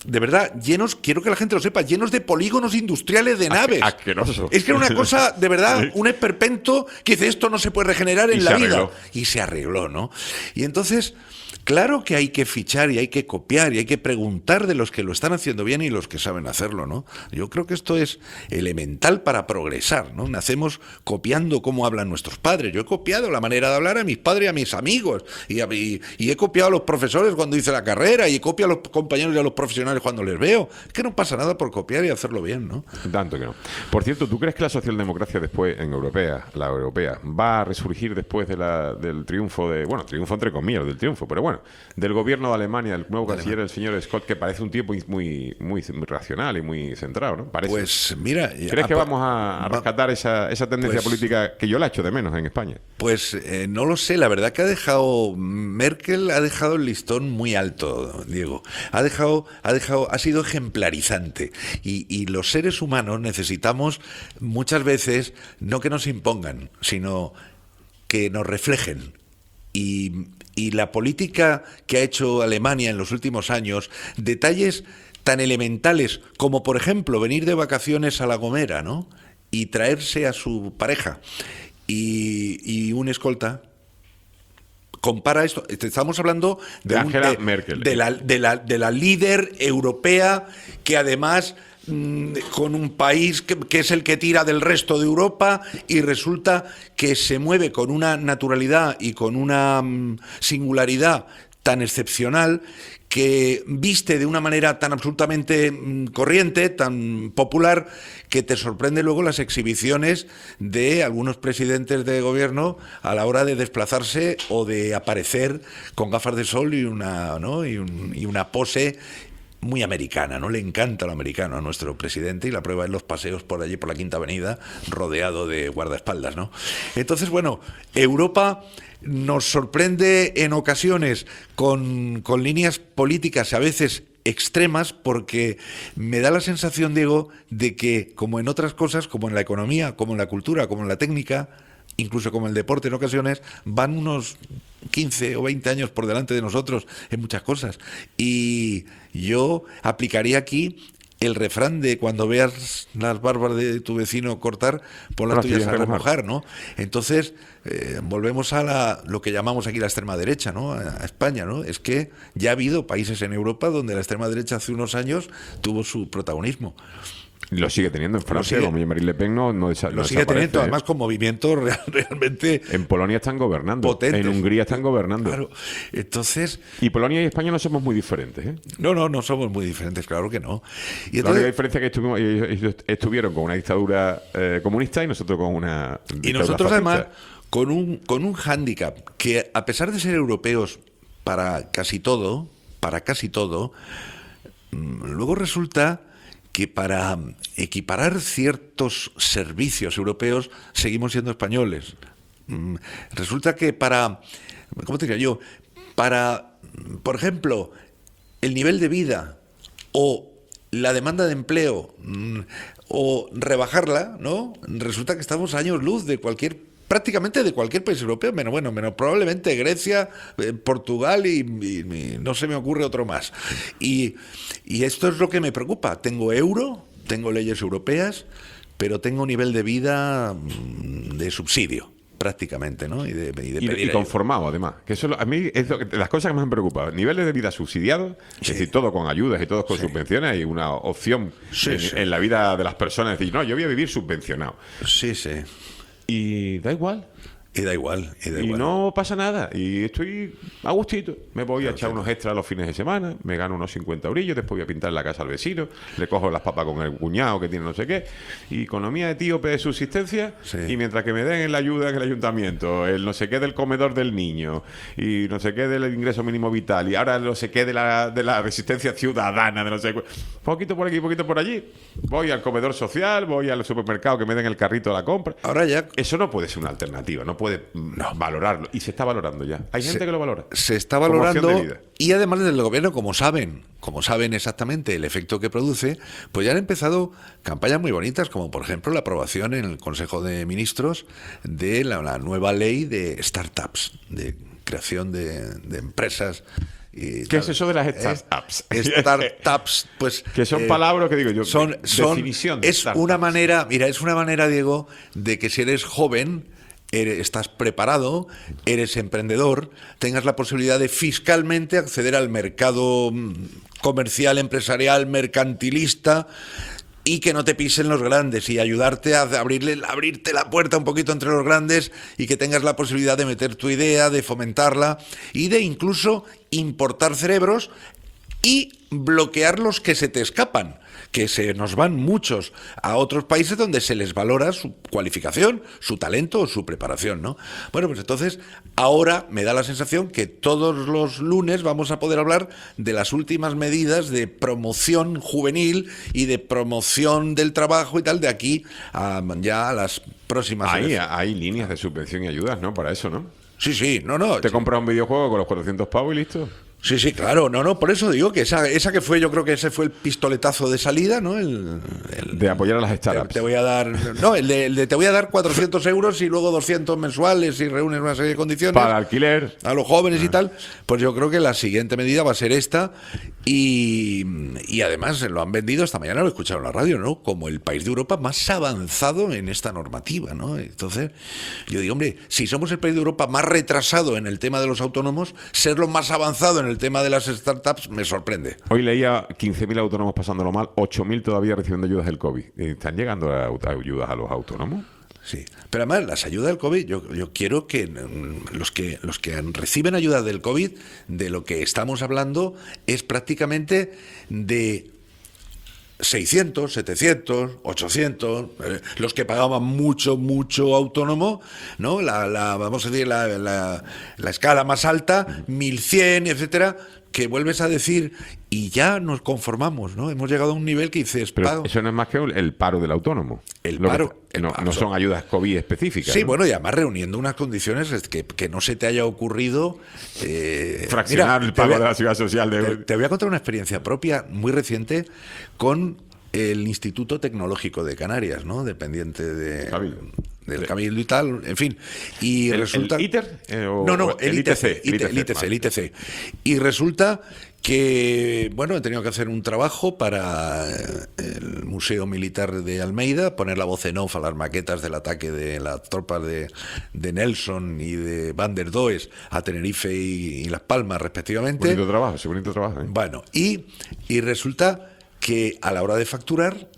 de verdad, llenos, quiero que la gente lo sepa, llenos de polígonos industriales de naves. Asqueroso. Es que era una cosa, de verdad, un esperpento que dice, esto no se puede regenerar en y la vida. Arregló. Y se arregló, ¿no? Y entonces, claro que hay que fichar y hay que copiar y hay que preguntar de los que lo están haciendo bien y los que saben hacerlo, ¿no? Yo creo que esto es elemental para progresar, ¿no? Nacemos copiando cómo hablan nuestros padres. Yo he copiado la manera de hablar a mis padres y a mis amigos. Y, a, y, y he copiado a los profesores cuando hice la carrera y copio a los compañeros y a los profesionales cuando les veo. Es que no pasa nada por copiar y hacerlo bien, ¿no? Tanto que no. Por cierto, ¿tú crees que la socialdemocracia después, en europea, la europea, va a resurgir después de la, del triunfo de, bueno, triunfo entre comillas, del triunfo, pero bueno, del gobierno de Alemania, el nuevo canciller, el señor Scott, que parece un tipo muy, muy, muy racional y muy centrado, ¿no? Parece. Pues mira... ¿Crees a, que vamos a, a rescatar esa, esa tendencia pues, política que yo la echo de menos en España? Pues eh, no lo sé, la verdad que ha dejado... Merkel ha dejado el listón muy alto, Diego. Ha dejado, ha dejado, ha sido ejemplarizante. Y, y los seres humanos necesitamos muchas veces no que nos impongan, sino que nos reflejen. Y, y la política que ha hecho Alemania en los últimos años, detalles tan elementales como, por ejemplo, venir de vacaciones a La Gomera, ¿no? Y traerse a su pareja y, y un escolta. Compara esto, estamos hablando de, de un, Angela de, Merkel. De la, de, la, de la líder europea que además... con un país que, que es el que tira del resto de Europa y resulta que se mueve con una naturalidad y con una um, singularidad tan excepcional que viste de una manera tan absolutamente um, corriente, tan popular, que te sorprende luego las exhibiciones de algunos presidentes de gobierno a la hora de desplazarse o de aparecer con gafas de sol y una, ¿no? y, un, y una pose muy americana, ¿no? Le encanta lo americano a nuestro presidente y la prueba es los paseos por allí, por la Quinta Avenida, rodeado de guardaespaldas, ¿no? Entonces, bueno, Europa nos sorprende en ocasiones con, con líneas políticas a veces extremas, porque me da la sensación, Diego, de que, como en otras cosas, como en la economía, como en la cultura, como en la técnica, incluso como el deporte en ocasiones, van unos quince o veinte años por delante de nosotros en muchas cosas. Y yo aplicaría aquí el refrán de cuando veas las barbas de tu vecino cortar, pon las tuyas a remojar, ¿no? Entonces, eh, volvemos a la, lo que llamamos aquí la extrema derecha, ¿no? A España, ¿no? Es que ya ha habido países en Europa donde la extrema derecha hace unos años tuvo su protagonismo. Lo sigue teniendo en Francia, como Marine Le Pen no, no, desa- Lo no sigue teniendo, ¿eh? además con movimientos real, realmente... En Polonia están gobernando, potentes. En Hungría están gobernando. Claro, entonces... Y Polonia y España no somos muy diferentes, ¿eh? No, no, no somos muy diferentes, claro que no. Y entonces... La única diferencia es que estuvimos, ellos estuvieron con una dictadura eh, comunista y nosotros con una dictadura Y nosotros fascista. además con un, con un hándicap que, a pesar de ser europeos para casi todo, para casi todo, luego resulta... que para equiparar ciertos servicios europeos seguimos siendo españoles. Resulta que para, ¿cómo te diría yo? Para, por ejemplo, el nivel de vida o la demanda de empleo o rebajarla, ¿no? Resulta que estamos a años luz de cualquier prácticamente de cualquier país europeo, menos bueno, menos probablemente Grecia, eh, Portugal y, y, y no se me ocurre otro más. Y, y esto es lo que me preocupa. Tengo euro, tengo leyes europeas, pero tengo un nivel de vida de subsidio, prácticamente, ¿no? Y de, y de y, pedir y conformado, además. Que eso a mí es lo que, las cosas que más me preocupan. Niveles de vida subsidiados, sí. Es decir, todo con ayudas y todo con sí. subvenciones, y una opción sí, en, sí. en la vida de las personas. Es decir, no, yo voy a vivir subvencionado. Sí, sí. Y da igual. Y da igual. Y, da y igual. no pasa nada. Y estoy a gustito. Me voy a echar unos extras los fines de semana. Me gano unos cincuenta eurillos. Después voy a pintar la casa al vecino. Le cojo las papas con el cuñado que tiene no sé qué. Y economía etíope de subsistencia. Sí. Y mientras que me den la ayuda en el ayuntamiento, el no sé qué del comedor del niño, y no sé qué del ingreso mínimo vital, y ahora no sé qué de la, de la resistencia ciudadana, de no sé qué. Poquito por aquí, poquito por allí. Voy al comedor social, voy al supermercado que me den el carrito de la compra. Ahora ya... Eso no puede ser una alternativa. No puede... No. valorarlo, y se está valorando ya. Hay gente se, que lo valora. Se está valorando, y además desde el gobierno, como saben, como saben exactamente el efecto que produce, pues ya han empezado campañas muy bonitas, como por ejemplo la aprobación en el Consejo de Ministros de la, la nueva ley de startups, de creación de, de empresas Y ¿Qué es eso de las startups? Startups, pues... que son eh, palabras que digo yo, son, son, definición de es startups. una manera, mira, es una manera, Diego, de que si eres joven, eres, estás preparado, eres emprendedor, tengas la posibilidad de fiscalmente acceder al mercado comercial, empresarial, mercantilista, y que no te pisen los grandes y ayudarte a abrirle, abrirte la puerta un poquito entre los grandes y que tengas la posibilidad de meter tu idea, de fomentarla y de incluso importar cerebros y bloquear los que se te escapan, que se nos van muchos a otros países donde se les valora su cualificación, su talento o su preparación, ¿no? Bueno, pues entonces ahora me da la sensación que todos los lunes vamos a poder hablar de las últimas medidas de promoción juvenil y de promoción del trabajo y tal de aquí a ya a las próximas. Hay, hay líneas de subvención y ayudas, ¿no? Para eso, ¿no? Sí, sí, no, no. Te compras un videojuego con los cuatrocientos pavos y listo. Sí, sí, claro, no, no, por eso digo que esa, esa que fue, yo creo que ese fue el pistoletazo de salida, ¿no? El, el de apoyar a las startups. Te, te voy a dar, no, el de, el de te voy a dar cuatrocientos euros y luego doscientos mensuales y reúnes una serie de condiciones. Para alquiler. A los jóvenes ah. y tal, pues yo creo que la siguiente medida va a ser esta y, y además lo han vendido, esta mañana lo he escuchado en la radio, ¿no? Como el país de Europa más avanzado en esta normativa, ¿no? Entonces, yo digo, hombre, si somos el país de Europa más retrasado en el tema de los autónomos, ser lo más avanzado en el tema de las startups me sorprende. Hoy leía quince mil autónomos pasándolo mal, ocho mil todavía recibiendo ayudas del COVID. ¿Están llegando a, a ayudas a los autónomos? Sí, pero además las ayudas del COVID, yo, yo quiero que los que los que reciben ayuda del COVID, de lo que estamos hablando es prácticamente de seiscientos, setecientos, ochocientos, eh, los que pagaban mucho, mucho autónomo, ¿no? La, la vamos a decir, la, la, la escala más alta, mil cien, etcétera, que vuelves a decir y ya nos conformamos, ¿no? Hemos llegado a un nivel que dices... Pero pago. eso no es más que el paro del autónomo. El Lo paro... Que, el no, paro. no son ayudas COVID específicas. Sí, ¿no? bueno, y además reuniendo unas condiciones que, que no se te haya ocurrido... Eh, Fraccionar mira, el pago voy a, de la seguridad social. De... Te, te voy a contar una experiencia propia muy reciente con el Instituto Tecnológico de Canarias, ¿no? Dependiente de... Cabildo. del Cabildo y tal, en fin. Y ¿El, resulta... el ITER? Eh, o, no, no, el, el I T C, el I T C, el I T C, el I T C. Y resulta que, bueno, he tenido que hacer un trabajo para el Museo Militar de Almeida, poner la voz en off a las maquetas del ataque de las tropas de, de Nelson y de Van der Does a Tenerife y, y Las Palmas, respectivamente. Bonito trabajo, sí, bonito trabajo. ¿eh? Bueno, y, y resulta que a la hora de facturar,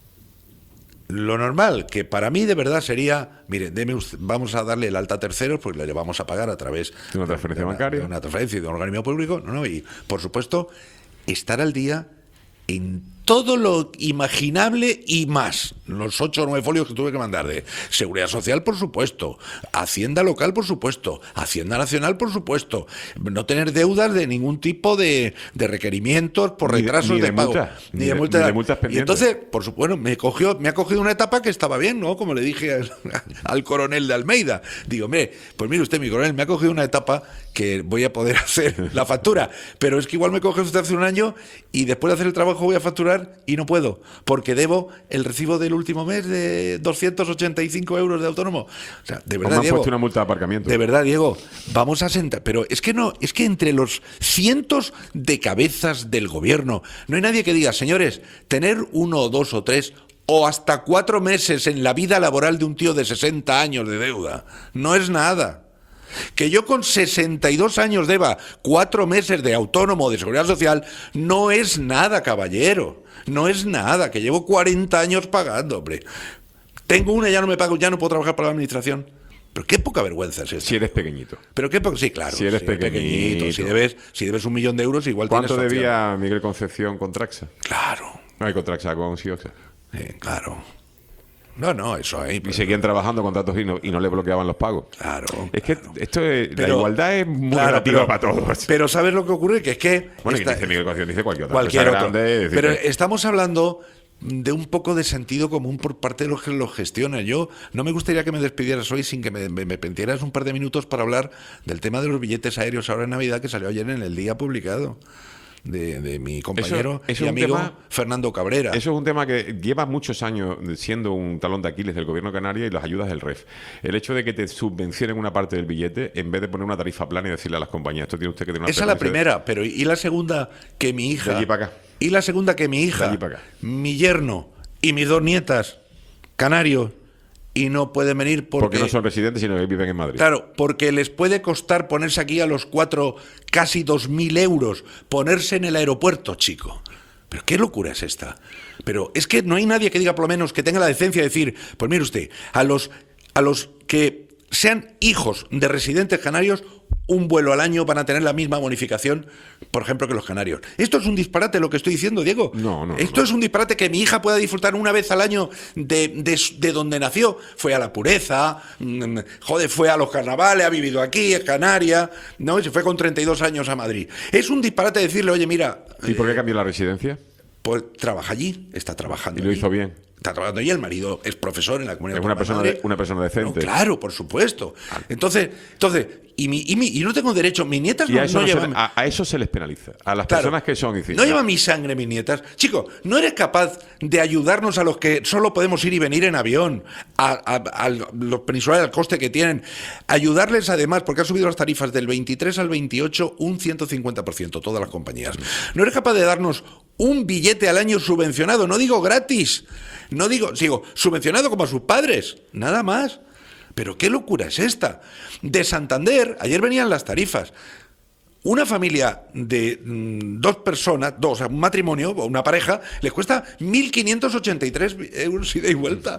lo normal, que para mí de verdad sería, mire, deme usted, vamos a darle el alta a terceros, pues le vamos a pagar a través de una transferencia de una, bancaria, de una transferencia de un organismo público, no, no, y por supuesto estar al día en todo lo imaginable y más. Los ocho o nueve folios que tuve que mandar de Seguridad Social, por supuesto, Hacienda Local, por supuesto, Hacienda Nacional, por supuesto, no tener deudas de ningún tipo de, de requerimientos por ni retrasos de, ni de, de pago, multa, ni, ni de, de multa. Ni de multas y entonces, por supuesto, me cogió, me ha cogido una etapa que estaba bien, ¿no? Como le dije al, al coronel de Almeida. Digo, mire, pues mire usted, mi coronel, me ha cogido una etapa que voy a poder hacer la factura, pero es que igual me coge usted hace un año y después de hacer el trabajo voy a facturar y no puedo, porque debo el recibo del último mes de doscientos ochenta y cinco euros de autónomo. O sea, de verdad, me han Diego, puesto una multa de aparcamiento. De verdad, Diego, vamos a sentar, pero es que no, es que entre los cientos de cabezas del gobierno no hay nadie que diga, señores, tener uno o dos o tres o hasta cuatro meses en la vida laboral de un tío de sesenta años de deuda no es nada. Que yo con sesenta y dos años deba cuatro meses de autónomo de Seguridad Social no es nada, caballero. No es nada, que llevo cuarenta años pagando, hombre. Tengo una y ya no me pago, ya no puedo trabajar para la administración. Pero qué poca vergüenza es eso. Si eres pequeñito. Pero qué poca, sí, claro. Si eres si pequeñito. pequeñito. Si debes, si debes un millón de euros, igual tienes. ¿Cuánto debía Miguel Concepción con Traxa? Claro. No hay con Traxa, con Sioxa. Sí, claro. No, no, eso ahí. Pero... Y seguían trabajando contratos y no, y no le bloqueaban los pagos. Claro. Es que claro. esto es, pero, la igualdad es muy claro, relativa pero, para todos. Pero ¿sabes lo que ocurre? Que es que... Bueno, esta, y dice Miguel Concepción, dice cualquier otra cualquier cosa otro. grande. Pero que... estamos hablando de un poco de sentido común por parte de los que lo gestionan. Yo no me gustaría que me despidieras hoy sin que me, me, me pentieras un par de minutos para hablar del tema de los billetes aéreos ahora en Navidad, que salió ayer en El Día publicado. de, de mi compañero eso, eso y amigo tema, Fernando Cabrera. Eso es un tema que lleva muchos años siendo un talón de Aquiles del gobierno canario y las ayudas del R E F. El hecho de que te subvencionen una parte del billete en vez de poner una tarifa plana y decirle a las compañías, esto tiene usted que tener una Esa es la primera, de... pero ¿y la segunda? Que mi hija... De allí para acá. Y la segunda que mi hija, de allí para acá. Mi yerno y mis dos nietas, canarios, y no pueden venir porque... Porque no son residentes, sino que viven en Madrid. Claro, porque les puede costar ponerse aquí a los cuatro, casi dos mil euros, ponerse en el aeropuerto, chico. Pero qué locura es esta. Pero es que no hay nadie que diga por lo menos que tenga la decencia de decir, pues mire usted, a los, a los que sean hijos de residentes canarios, un vuelo al año van a tener la misma bonificación, por ejemplo, que los canarios. Esto es un disparate lo que estoy diciendo, Diego. No, no. Esto no. es un disparate que mi hija pueda disfrutar una vez al año de, de, de donde nació. Fue a La Pureza, mmm, joder, fue a los carnavales, ha vivido aquí, es canaria, ¿no? Y se fue con treinta y dos años a Madrid. Es un disparate decirle, oye, mira... ¿Y por qué cambió la residencia? Pues trabaja allí, está trabajando. ¿Y lo allí. hizo bien? Está trabajando allí, el marido es profesor en la comunidad. Es una persona, de, una persona decente. No, claro, por supuesto. Entonces, entonces y, mi, y, mi, y no tengo derecho, mis nietas y no, a, eso no no llevan... Se, a, a eso se les penaliza, a las claro, personas que son... Dicen, no llevan mi sangre mis nietas. Chico, ¿no eres capaz de ayudarnos a los que solo podemos ir y venir en avión, a, a, a los peninsulares, al coste que tienen? Ayudarles además, porque han subido las tarifas del veintitrés al veintiocho un ciento cincuenta por ciento, todas las compañías. ¿No eres capaz de darnos un billete al año subvencionado? No digo gratis, no digo, digo, subvencionado como a sus padres, nada más. Pero qué locura es esta. De Santander, ayer venían las tarifas. Una familia de mmm, dos personas, dos, un matrimonio o una pareja, les cuesta mil quinientos ochenta y tres euros ida y vuelta.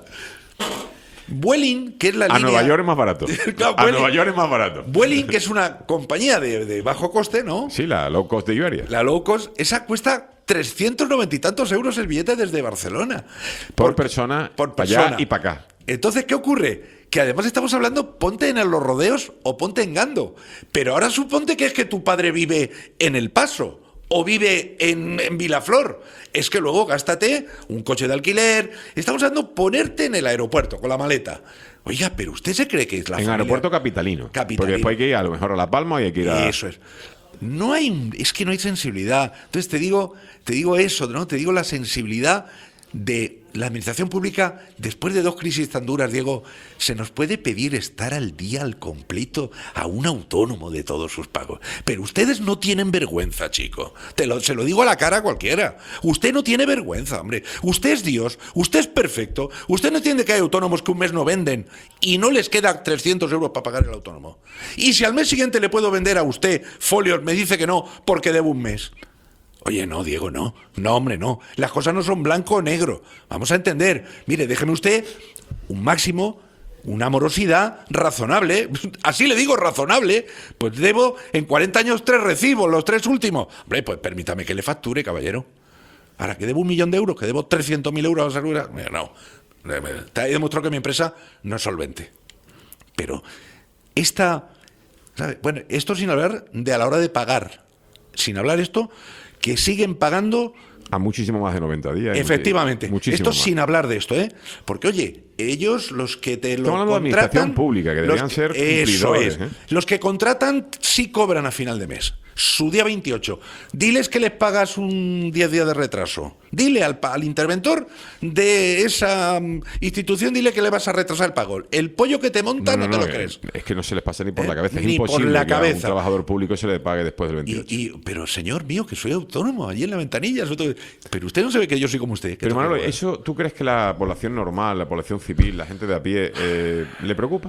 Vueling, que es la a línea... A Nueva York es más barato. Claro, a Vueling, Nueva York es más barato. Vueling, que es una compañía de, de bajo coste, ¿no? Sí, la low cost de Iberia. La low cost, esa cuesta trescientos noventa y tantos euros el billete desde Barcelona. Por, por persona, por para persona. allá y para acá. Entonces, ¿qué ocurre? Que además estamos hablando, ponte en los rodeos o ponte en Gando. Pero ahora suponte que es que tu padre vive en El Paso o vive en, en Vilaflor. Es que luego gástate un coche de alquiler. Estamos hablando ponerte en el aeropuerto con la maleta. Oiga, pero usted se cree que es la En familia... aeropuerto capitalino. Capitalino. Porque después hay que ir a lo mejor a La Palma y hay que ir a... Eso es. No hay, es que no hay sensibilidad. Entonces te digo, te digo eso, ¿no? Te digo la sensibilidad de la administración pública. Después de dos crisis tan duras, Diego, se nos puede pedir estar al día al completo a un autónomo de todos sus pagos. Pero ustedes no tienen vergüenza, chico. Te lo, se lo digo a la cara a cualquiera. Usted no tiene vergüenza, hombre. Usted es Dios, usted es perfecto. Usted no entiende que hay autónomos que un mes no venden y no les queda trescientos euros para pagar el autónomo. Y si al mes siguiente le puedo vender a usted folios, me dice que no porque debo un mes. Oye, no, Diego, no. No, hombre, no. Las cosas no son blanco o negro. Vamos a entender. Mire, déjeme usted un máximo, una morosidad razonable. Así le digo, razonable. Pues debo en cuarenta años tres recibos, los tres últimos. Hombre, pues permítame que le facture, caballero. Ahora, que debo un millón de euros, que debo trescientos mil euros a la seguridad. No. Te he demostrado que mi empresa no es solvente. Pero esta... ¿sabe? Bueno, esto sin hablar de a la hora de pagar. Sin hablar esto... que siguen pagando... A muchísimo más de noventa días. Efectivamente. Muchísimo esto más. sin hablar de esto, ¿eh? Porque, oye, ellos, los que te lo Estamos hablando contratan... de administración pública, que deberían ser cumplidores. Eso es. ¿eh? Los que contratan sí cobran a final de mes. Su día veintiocho. Diles que les pagas un diez días de retraso. Dile al, al interventor de esa um, institución, dile que le vas a retrasar el pago. El pollo que te monta no, no, no, no te lo crees. Es que no se les pasa ni por ¿Eh? la cabeza. Es Ni imposible por la que a cabeza. un trabajador público se le pague después del veintiocho. Y, y, pero, señor mío, que soy autónomo, allí en la ventanilla. Todo... Pero usted no sabe que yo soy como usted. Pero, Manolo, ¿eso tú crees que la población normal, la población civil, la gente de a pie, eh, le preocupa?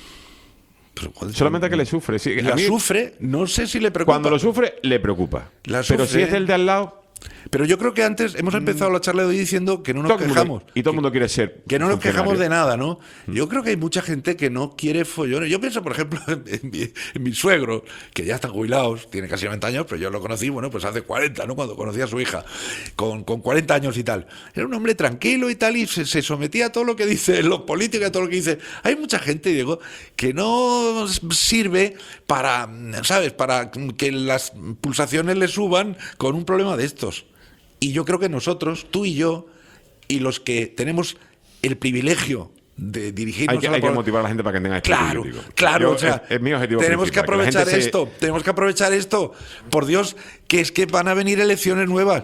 Pero, joder, solamente a que le sufre. Sí, la a mí, sufre, no sé si le preocupa. Cuando lo sufre, le preocupa. La pero sufre, si es el de al lado... Pero yo creo que antes hemos empezado la charla de hoy diciendo que no nos todo quejamos. Mundo, y todo el mundo quiere ser Que no nos quejamos de nada. nada, ¿no? Yo creo que hay mucha gente que no quiere follones. Yo pienso, por ejemplo, en mi, en mi suegro, que ya están jubilados, tiene casi noventa años, pero yo lo conocí, bueno, pues hace cuarenta, ¿no? Cuando conocí a su hija, con, con cuarenta años y tal. Era un hombre tranquilo y tal, y se, se sometía a todo lo que dicen los políticos, a todo lo que dice. Hay mucha gente, Diego, que no sirve para, ¿sabes? Para que las pulsaciones le suban con un problema de estos. Y yo creo que nosotros, tú y yo, y los que tenemos el privilegio de dirigirnos hay que, a la hay que motivar a la gente para que tenga espíritu Claro, crítico. claro, Yo, o sea, es, es mi objetivo tenemos principal, que aprovechar que la gente esto, se... tenemos que aprovechar esto, por Dios, que es que van a venir elecciones nuevas.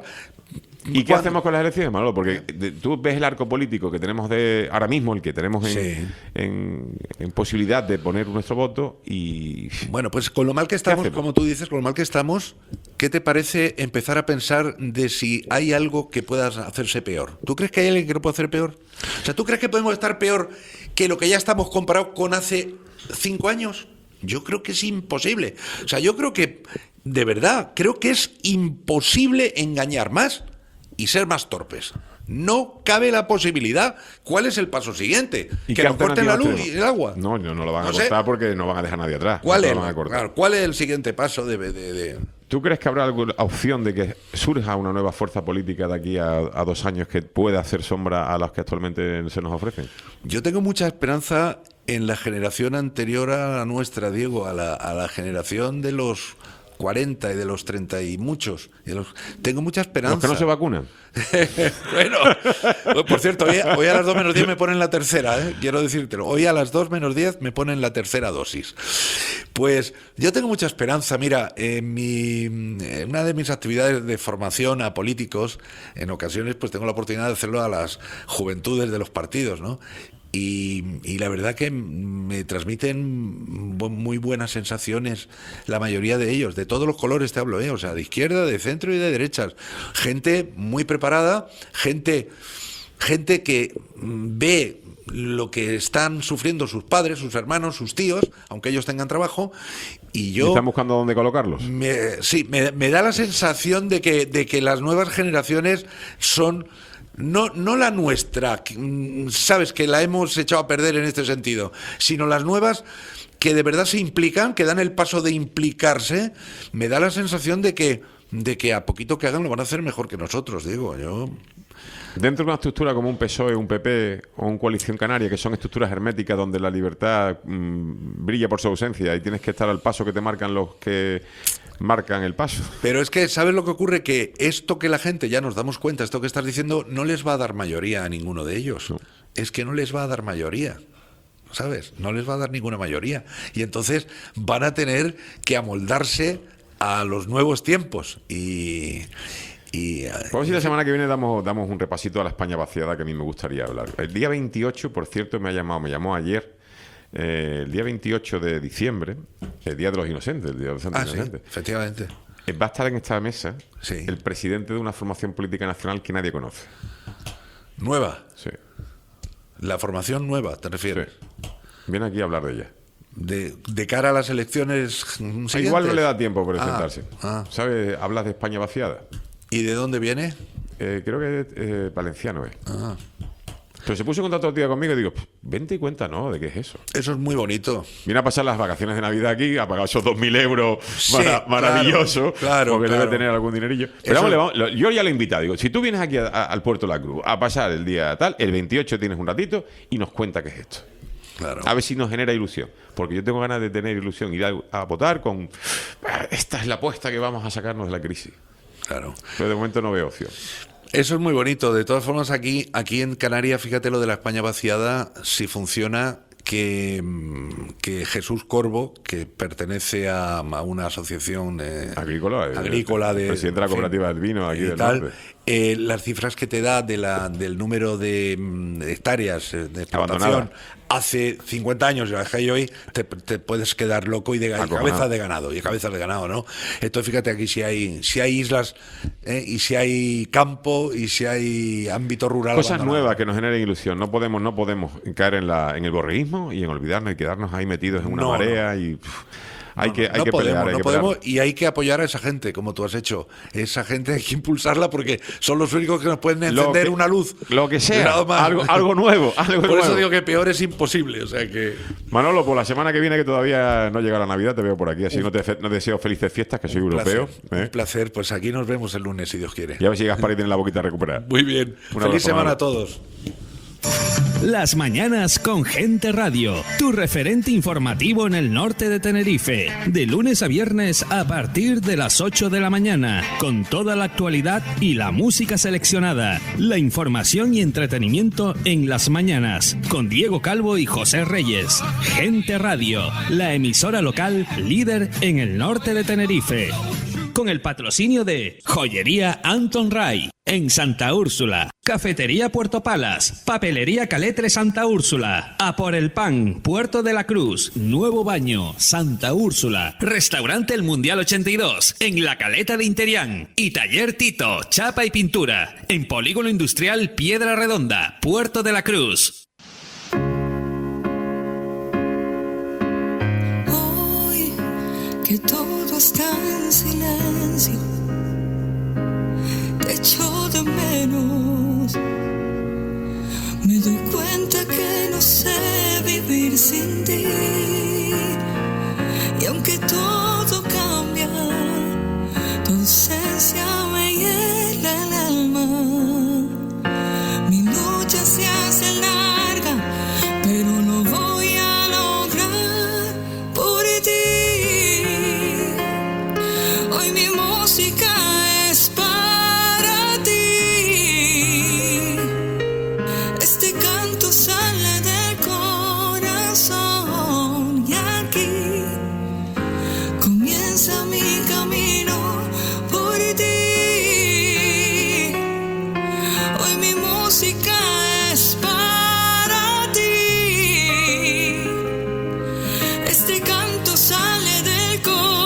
¿Y qué hacemos con las elecciones, Manolo? Porque de, tú ves el arco político que tenemos de ahora mismo, el que tenemos en, Sí. en, en posibilidad de poner nuestro voto y... Bueno, pues con lo mal que estamos, hacemos? como tú dices, con lo mal que estamos, ¿qué te parece empezar a pensar de si hay algo que pueda hacerse peor? ¿Tú crees que hay alguien que lo puede hacer peor? O sea, ¿tú crees que podemos estar peor que lo que ya estamos comparados con hace cinco años? Yo creo que es imposible. O sea, yo creo que, de verdad, creo que es imposible engañar más y ser más torpes. No cabe la posibilidad. ¿Cuál es el paso siguiente? ¿Y ¿Que qué nos corten la luz alternativas y el agua? No, no, no lo van No a sé. cortar porque no van a dejar a nadie atrás. ¿Cuál no es? lo van a cortar. Claro, ¿cuál es el siguiente paso de, de, de- ¿Tú crees que habrá alguna opción de que surja una nueva fuerza política de aquí a, a dos años que pueda hacer sombra a las que actualmente se nos ofrecen? Yo tengo mucha esperanza en la generación anterior a la nuestra, Diego, a la, a la generación de los cuarenta y de los treinta y muchos. Y de los- Tengo mucha esperanza. Los que no se vacunan. Bueno, por cierto, hoy, hoy a las dos menos diez me ponen la tercera, ¿eh? Quiero decírtelo. Hoy a las dos menos diez me ponen la tercera dosis. Pues yo tengo mucha esperanza. Mira, en mi, en una de mis actividades de formación a políticos, en ocasiones pues tengo la oportunidad de hacerlo a las juventudes de los partidos, ¿no? Y, y la verdad que me transmiten bu- muy buenas sensaciones la mayoría de ellos, de todos los colores te hablo, ¿eh? O sea, de izquierda, de centro y de derechas. Gente muy preparada, gente, gente que mm, ve lo que están sufriendo sus padres, sus hermanos, sus tíos, aunque ellos tengan trabajo, y yo... ¿Y están buscando dónde colocarlos? Me- sí, me, me da la sensación de que, de que las nuevas generaciones son... No, no la nuestra, que, mm, sabes, que la hemos echado a perder en este sentido, sino las nuevas que de verdad se implican, que dan el paso de implicarse. Me da la sensación de que, de que a poquito que hagan lo van a hacer mejor que nosotros, digo, yo... Dentro de una estructura como un P S O E, un P P o un Coalición Canaria, que son estructuras herméticas donde la libertad mmm, brilla por su ausencia y tienes que estar al paso que te marcan los que marcan el paso. Pero es que, ¿sabes lo que ocurre? Que esto que la gente, ya nos damos cuenta, esto que estás diciendo, no les va a dar mayoría a ninguno de ellos. No. Es que no les va a dar mayoría, ¿sabes? No les va a dar ninguna mayoría. Y entonces van a tener que amoldarse a los nuevos tiempos. Y... y Pues si la semana que viene damos, damos un repasito a la España vaciada que a mí me gustaría hablar. El día veintiocho, por cierto, me ha llamado, me llamó ayer, eh, el día veintiocho de diciembre, el Día de los Inocentes, el Día de los Santos Ah, sí, Inocentes. efectivamente. Eh, Va a estar en esta mesa Sí. el presidente de una formación política nacional que nadie conoce. Nueva. Sí. La formación nueva, ¿te Sí. refieres? Viene aquí a hablar de ella. De, de cara a las elecciones siguientes. Igual no le da tiempo por presentarse. Ah, ah. ¿Sabes? Hablas de España vaciada. ¿Y de dónde viene? Eh, creo que es eh, valenciano es. Ah. Pero se puso en contacto otro día conmigo y digo, vente y cuenta, ¿no? ¿De qué es eso? Eso es muy bonito. Viene a pasar las vacaciones de Navidad aquí, ha pagado esos dos mil euros Sí, mara- maravilloso, claro, porque claro. debe tener algún dinerillo. Pero Eso- vamos, le vamos- lo- yo ya le he invitado, digo, si tú vienes aquí a- a- al Puerto de la Cruz a pasar el día tal, el veintiocho tienes un ratito y nos cuenta qué es esto. Claro. A ver si nos genera ilusión, porque yo tengo ganas de tener ilusión, ir a, a votar con, "Ah, esta es la apuesta que vamos a sacarnos de la crisis". Claro. Pero de momento no veo opción. Eso es muy bonito. De todas formas, aquí, aquí en Canarias, fíjate lo de la España vaciada, si funciona, que, mm, que Jesús Corvo, que pertenece a, a una asociación eh, Agrícola, eh, agrícola de presidente de la en fin, cooperativa del vino aquí y del tal, norte. eh, las cifras que te da de la, del número de, mm, de hectáreas eh, de explotación Abandonada. hace cincuenta años, y la dejé yo hoy, te, te puedes quedar loco y de y Acojonado. cabeza de ganado, y cabezas de ganado, ¿no? Entonces fíjate aquí si hay, si hay islas, eh, y si hay campo, y si hay ámbito rural. Cosas abandonado. nuevas que nos generen ilusión. No podemos, no podemos caer en la, en el borreísmo y en olvidarnos y quedarnos ahí metidos en una No, marea y pff, hay No, que, no, hay no que podemos, pelear, hay no que podemos, pelear. y hay que apoyar a esa gente, como tú has hecho. Esa gente hay que impulsarla porque son los únicos que nos pueden Lo encender que- una luz. lo que sea, Nada más. algo, algo nuevo, algo Por nuevo. eso digo que peor es imposible. O sea que. Manolo, por la semana que viene, que todavía no llega la Navidad, te veo por aquí. Así no te, fe- no te deseo felices fiestas, que soy Un europeo. placer, ¿eh? un placer. Pues aquí nos vemos el lunes, si Dios quiere. Y a ver si Gaspar y tiene la boquita recuperada. Muy bien. Un Feliz abrazo, semana Manolo. a todos. Las mañanas con Gente Radio, tu referente informativo en el norte de Tenerife, de lunes a viernes a partir de las ocho de la mañana, con toda la actualidad y la música seleccionada, la información y entretenimiento en las mañanas, con Diego Calvo y José Reyes. Gente Radio, la emisora local líder en el norte de Tenerife. Con el patrocinio de Joyería Anton Ray en Santa Úrsula, Cafetería Puerto Palas, Papelería Caletre Santa Úrsula, A por el Pan, Puerto de la Cruz, Nuevo Baño, Santa Úrsula, Restaurante El Mundial ochenta y dos en La Caleta de Interián y Taller Tito, Chapa y Pintura en Polígono Industrial Piedra Redonda, Puerto de la Cruz. Hoy que todo está en silencio, te echo de menos. Me doy cuenta que no sé vivir sin ti. Y aunque todo cambia, tu ausencia me hiela el alma. Mi lucha se hace larga, pero lo voy a lograr por ti. Hoy mi música es para ti. Este canto sale del corazón y aquí comienza mi camino por ti. Hoy mi música es para ti. Este canto sale del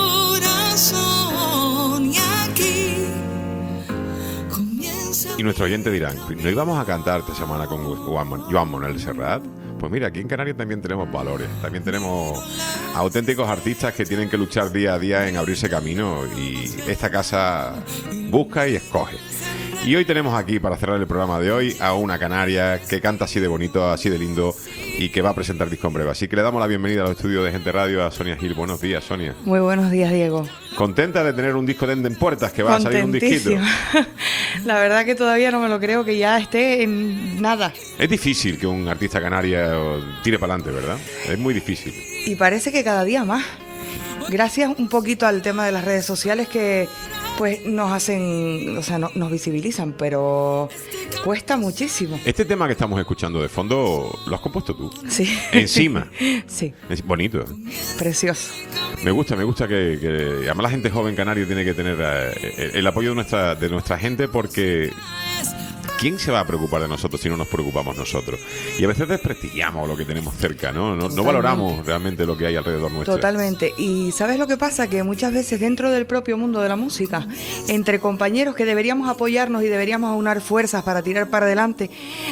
corazón y aquí comienza. Y nuestros oyentes dirán, ¿no íbamos a cantar esta semana con Juan Joan Manuel Serrat? Pues mira, aquí en Canarias también tenemos valores, también tenemos auténticos artistas que tienen que luchar día a día en abrirse camino, y esta casa busca y escoge. Y hoy tenemos aquí, para cerrar el programa de hoy, a una canaria que canta así de bonito, así de lindo, y que va a presentar disco en breve. Así que le damos la bienvenida a los estudios de Gente Radio a Sonia Gil. Buenos días, Sonia. Muy buenos días, Diego. ¿Contenta de tener un disco de en puertas, que va a salir un disquito? La verdad que todavía no me lo creo que ya esté en nada. Es difícil que un artista canaria tire para adelante, ¿verdad? Es muy difícil. Y parece que cada día más. Gracias un poquito al tema de las redes sociales que pues nos hacen, o sea, no, nos visibilizan, pero cuesta muchísimo. Este tema que estamos escuchando de fondo, ¿lo has compuesto tú? Sí. Encima. Sí. Es bonito. Precioso. Me gusta, me gusta que, que además la gente joven canaria tiene que tener eh, el apoyo de nuestra, de nuestra gente, porque ¿quién se va a preocupar de nosotros si no nos preocupamos nosotros? Y a veces desprestigiamos lo que tenemos cerca, ¿no? No, no valoramos realmente lo que hay alrededor nuestro. Totalmente. Y ¿sabes lo que pasa? Que muchas veces dentro del propio mundo de la música, entre compañeros que deberíamos apoyarnos y deberíamos aunar fuerzas para tirar para adelante,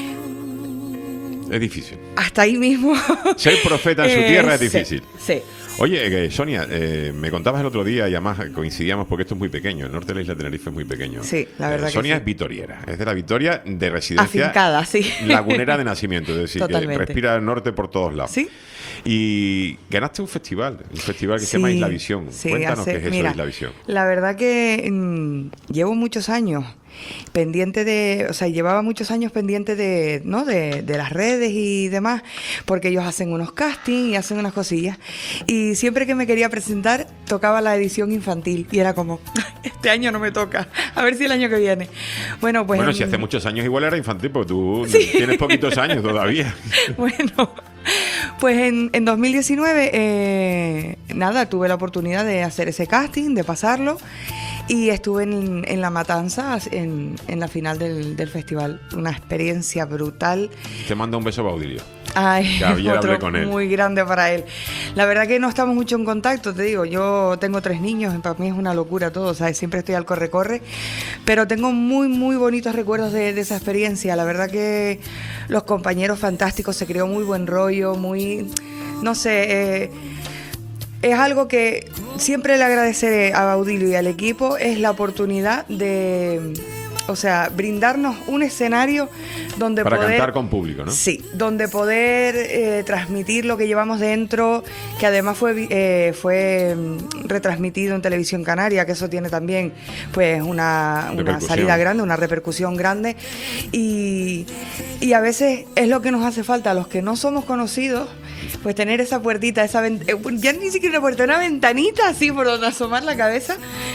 es difícil. Hasta ahí mismo. Ser profeta en su tierra eh, es difícil. Sí. sí. Oye, eh, Sonia, eh, me contabas el otro día, y además coincidíamos porque esto es muy pequeño, el norte de la isla de Tenerife es muy pequeño. Sí, la verdad eh, Sonia que sí. es vitoriera, es de la Vitoria de residencia. Afincada, sí. Lagunera de nacimiento, es decir, Totalmente. que respira el norte por todos lados. Sí. Y ganaste un festival, un festival que sí, se llama Isla Visión. Sí, Cuéntanos hace, qué es eso mira, de Isla Visión. La verdad que mmm, llevo muchos años pendiente de, o sea, llevaba muchos años pendiente de, ¿no? De, de las redes y demás, porque ellos hacen unos castings y hacen unas cosillas. Y siempre que me quería presentar, tocaba la edición infantil. Y era como, este año no me toca, a ver si el año que viene. Bueno, pues... Bueno, en... si hace muchos años igual era infantil, porque tú sí. tienes poquitos años todavía. Bueno, pues en, en dos mil diecinueve, eh, nada, tuve la oportunidad de hacer ese casting, de pasarlo, y estuve en, en La Matanza, en, en la final del, del festival. Una experiencia brutal. Te mando un beso, Baudilio. Ay, que ayer otro hablé con él. Muy grande para él. La verdad que no estamos mucho en contacto, te digo. Yo tengo tres niños, para mí es una locura todo, ¿sabes? Siempre estoy al corre-corre, pero tengo muy, muy bonitos recuerdos de, de esa experiencia. La verdad que los compañeros fantásticos, se creó muy buen rollo, muy... No sé... Eh, es algo que siempre le agradeceré a Baudilio y al equipo, es la oportunidad de... o sea, brindarnos un escenario donde para poder... Para cantar con público, ¿no? Sí, donde poder eh, transmitir lo que llevamos dentro, que además fue eh, fue retransmitido en Televisión Canaria, que eso tiene también pues una, una salida grande, una repercusión grande, y, y a veces es lo que nos hace falta a los que no somos conocidos, pues tener esa puertita, esa vent- ya ni siquiera una puerta, una ventanita así por donde asomar la cabeza,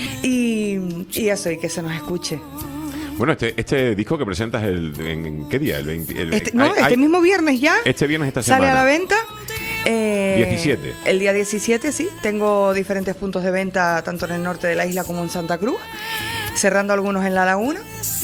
y, y eso, y que se nos escuche. Bueno, este, este disco que presentas el, en, ¿en qué día? El veinte, el, este, no, hay, este hay, mismo viernes ya. Este viernes esta semana. Sale a la venta. Eh, diecisiete. El día diecisiete, sí. Tengo diferentes puntos de venta, tanto en el norte de la isla como en Santa Cruz, cerrando algunos en La Laguna.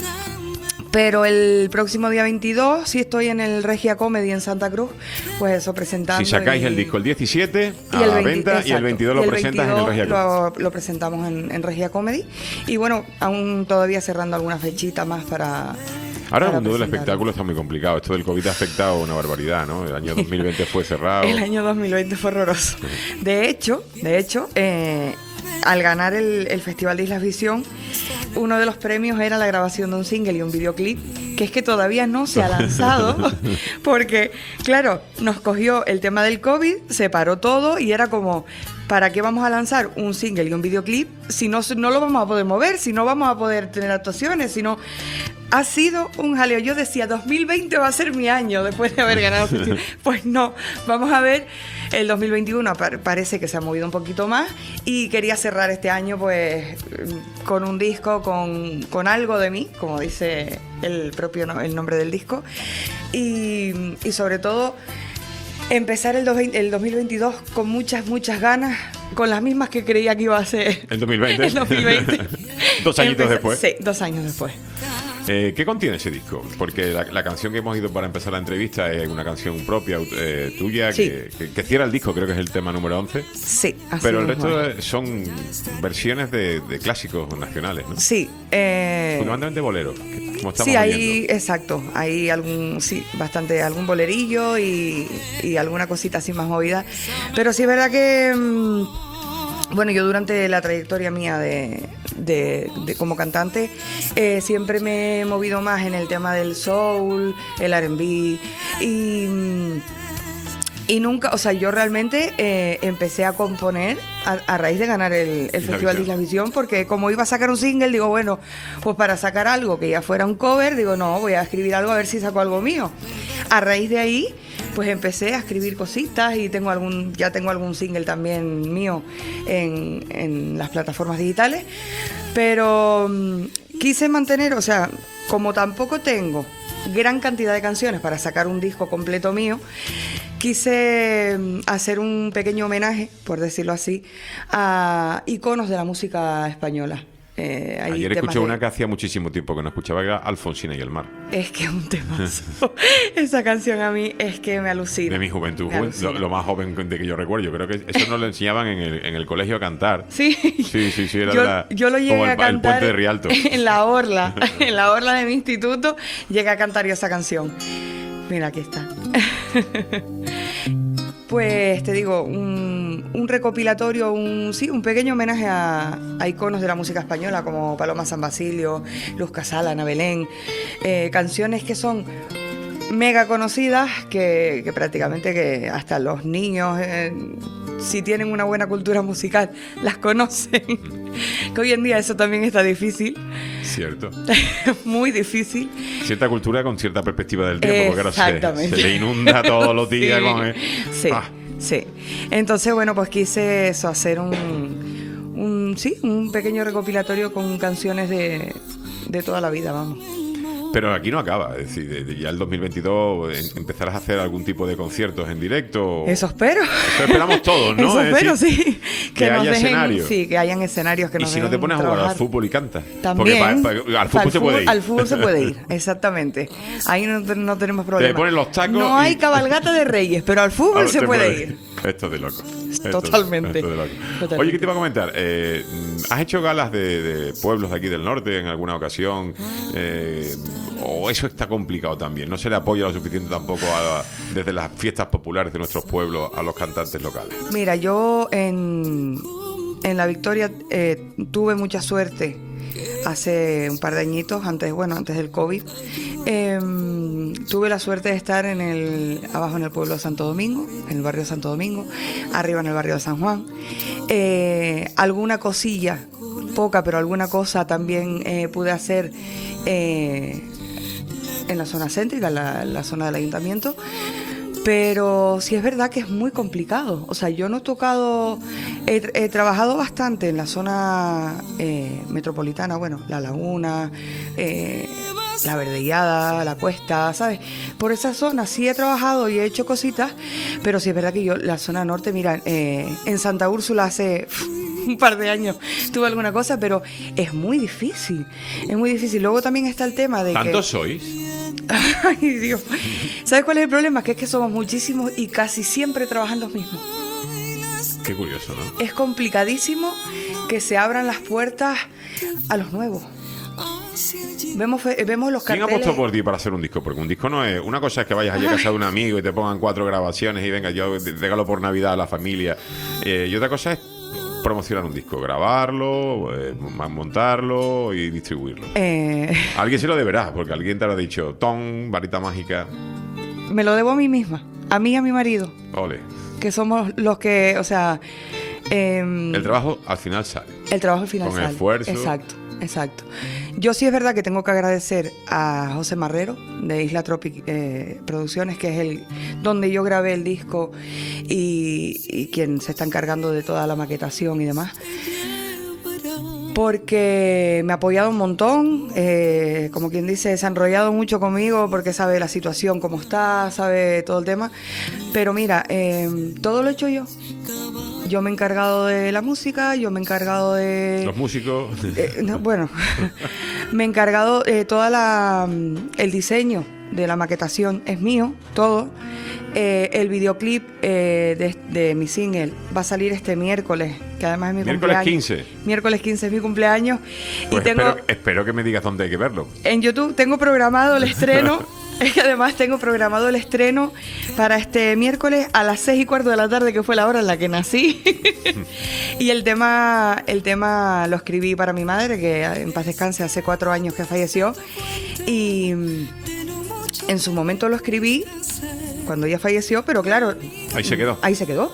Pero el próximo día veintidós, sí estoy en el Regia Comedy en Santa Cruz, pues eso, presentando. Si sacáis y, el disco el diecisiete a y el la veinte, venta, exacto, y el veintidós lo presentas en el Regia Comedy. Lo, lo presentamos en, en Regia Comedy. Y bueno, aún todavía cerrando alguna fechita más para... Ahora el mundo del espectáculo está muy complicado. Esto del COVID ha afectado una barbaridad, ¿no? El año dos mil veinte fue cerrado. El año dos mil veinte fue horroroso. De hecho, de hecho, eh, al ganar el, el Festival de Islas Visión, uno de los premios era la grabación de un single y un videoclip, que es que todavía no se ha lanzado, porque, claro, nos cogió el tema del COVID, se paró todo y era como... ¿Para qué vamos a lanzar un single y un videoclip si no, no lo vamos a poder mover, si no vamos a poder tener actuaciones, si no... Ha sido un jaleo. Yo decía, dos mil veinte va a ser mi año después de haber ganado. Pues no, vamos a ver, el dos mil veintiuno parece que se ha movido un poquito más y quería cerrar este año pues con un disco, con, con algo de mí, como dice el propio no, el nombre del disco, y, y sobre todo... empezar el, dos, el dos mil veintidós con muchas, muchas ganas, con las mismas que creía que iba a ser el dos mil veinte. El dos mil veinte. Dos añitos Empezar, después. Sí, dos años después. Eh, ¿Qué contiene ese disco? Porque la, la canción que hemos ido para empezar la entrevista es una canción propia eh, tuya, sí. que, que, que cierra el disco, creo que es el tema número once. Sí, así Pero el mismo. resto son versiones de, de clásicos nacionales, ¿no? Sí. Eh, Fundamentalmente boleros, como estamos sí, hay, oyendo. exacto. Hay algún, sí, bastante, algún bolerillo y, y alguna cosita así más movida. Pero sí es verdad que... Mmm, bueno, yo durante la trayectoria mía de, de, de como cantante eh, siempre me he movido más en el tema del soul, el R and B y, y nunca, o sea, yo realmente eh, empecé a componer a, a raíz de ganar el, el Festival de Islas Visión, porque como iba a sacar un single, digo, bueno, pues para sacar algo que ya fuera un cover, digo, no, voy a escribir algo a ver si saco algo mío. A raíz de ahí, pues empecé a escribir cositas y tengo algún, ya tengo algún single también mío en, en las plataformas digitales, pero um, quise mantener, o sea, como tampoco tengo gran cantidad de canciones para sacar un disco completo mío, quise hacer un pequeño homenaje, por decirlo así, a iconos de la música española. Eh, Ayer escuché de... una que hacía muchísimo tiempo que no escuchaba, que era Alfonsina y el mar. Es que es un temazo. Esa canción a mí es que me alucina. De mi juventud, lo, lo más joven de que yo recuerdo. Yo creo que eso nos lo enseñaban en el, en el colegio a cantar. Sí, sí, sí, sí era yo, la, yo lo llegué como el, a cantar el puente de Rialto. En la orla, en la orla de mi instituto, llegué a cantar yo esa canción. Mira, aquí está. Pues te digo, un, un recopilatorio, un sí, un pequeño homenaje a, a iconos de la música española como Paloma San Basilio, Luz Casal, Ana Belén, eh, canciones que son mega conocidas, que, que prácticamente que hasta los niños, eh, si tienen una buena cultura musical, las conocen. Que hoy en día eso también está difícil. Cierto. Muy difícil. Cierta cultura con cierta perspectiva del tiempo, porque ahora se, se le inunda todos los días. Sí, con el... sí, ah. sí. Entonces, bueno, pues quise eso, hacer un, un, sí, un pequeño recopilatorio con canciones de, de toda la vida, vamos. Pero aquí no acaba, es decir, ya el dos mil veintidós empezarás a hacer algún tipo de conciertos en directo. Eso espero. Eso esperamos todos, ¿no? Eso es espero, decir, sí. Que, que haya dejen, escenarios. Sí, que hayan escenarios que nos Y si no te pones a jugar al fútbol y cantas. También. Porque pa, pa, al fútbol al se puede ir. Al fútbol se puede ir, exactamente. Ahí no, no tenemos problema. Te ponen los tacos. No y... hay cabalgata de reyes, pero al fútbol se puede, puede ir. Esto es de loco. Totalmente. Esto, esto de loco. Totalmente. Oye, ¿qué te iba a comentar? Eh, ¿Has hecho galas de, de pueblos de aquí del norte en alguna ocasión? Eh, ¿O eso está complicado también? ¿No se le apoya lo suficiente tampoco a, desde las fiestas populares de nuestros pueblos a los cantantes locales? Mira, yo en, en La Victoria eh, tuve mucha suerte hace un par de añitos, antes, bueno, antes del COVID. Eh, tuve la suerte de estar en el, abajo en el pueblo de Santo Domingo, en el barrio de Santo Domingo, arriba en el barrio de San Juan. Eh, alguna cosilla, poca, pero alguna cosa también eh, pude hacer eh, en la zona céntrica, la, la zona del ayuntamiento. Pero sí es verdad que es muy complicado. O sea, yo no he tocado, he, he trabajado bastante en la zona eh, metropolitana, bueno, La Laguna, eh, La Verdellada, La Cuesta, ¿sabes? Por esa zona sí he trabajado y he hecho cositas, pero sí es verdad que yo, la zona norte, mira, eh, en Santa Úrsula hace un par de años tuve alguna cosa, pero es muy difícil, es muy difícil. Luego también está el tema de que... ¿Tantos sois? Ay, Dios. ¿Sabes cuál es el problema? Que es que somos muchísimos y casi siempre trabajan los mismos. Qué curioso, ¿no? Es complicadísimo que se abran las puertas a los nuevos. Vemos, vemos los carteles. ¿Quién apostó por ti para hacer un disco? Porque un disco no es... Una cosa es que vayas allí a casa de un amigo y te pongan cuatro grabaciones y venga, yo regalo por Navidad a la familia. Eh, y otra cosa es promocionar un disco, grabarlo, eh, montarlo y distribuirlo. Eh... Alguien se lo deberá, porque alguien te lo ha dicho, ton, varita mágica. Me lo debo a mí misma, a mí y a mi marido. Ole. Que somos los que, o sea... Eh, el trabajo al final sale. El trabajo al final Con sale. Con esfuerzo. Exacto, exacto. Yo sí es verdad que tengo que agradecer a José Marrero de Isla Tropic eh, Producciones, que es el donde yo grabé el disco y, y quien se está encargando de toda la maquetación y demás, porque me ha apoyado un montón, eh, como quien dice, se ha enrollado mucho conmigo porque sabe la situación cómo está, sabe todo el tema, pero mira, eh, todo lo he hecho yo. Yo me he encargado de la música, yo me he encargado de... Los músicos. Eh, no, bueno, me he encargado de toda la... El diseño de la maquetación es mío, todo. Eh, el videoclip eh, de, de mi single va a salir este miércoles, que además es mi miércoles cumpleaños. quince. Miércoles quince es mi cumpleaños. Pues y tengo, espero, espero que me digas dónde hay que verlo. En YouTube tengo programado el estreno. Es que además tengo programado el estreno para este miércoles a las seis y cuarto de la tarde, que fue la hora en la que nací. Y el tema, el tema lo escribí para mi madre, que en paz descanse, hace cuatro años que falleció. Y en su momento lo escribí cuando ella falleció, pero claro... Ahí se quedó. Ahí se quedó.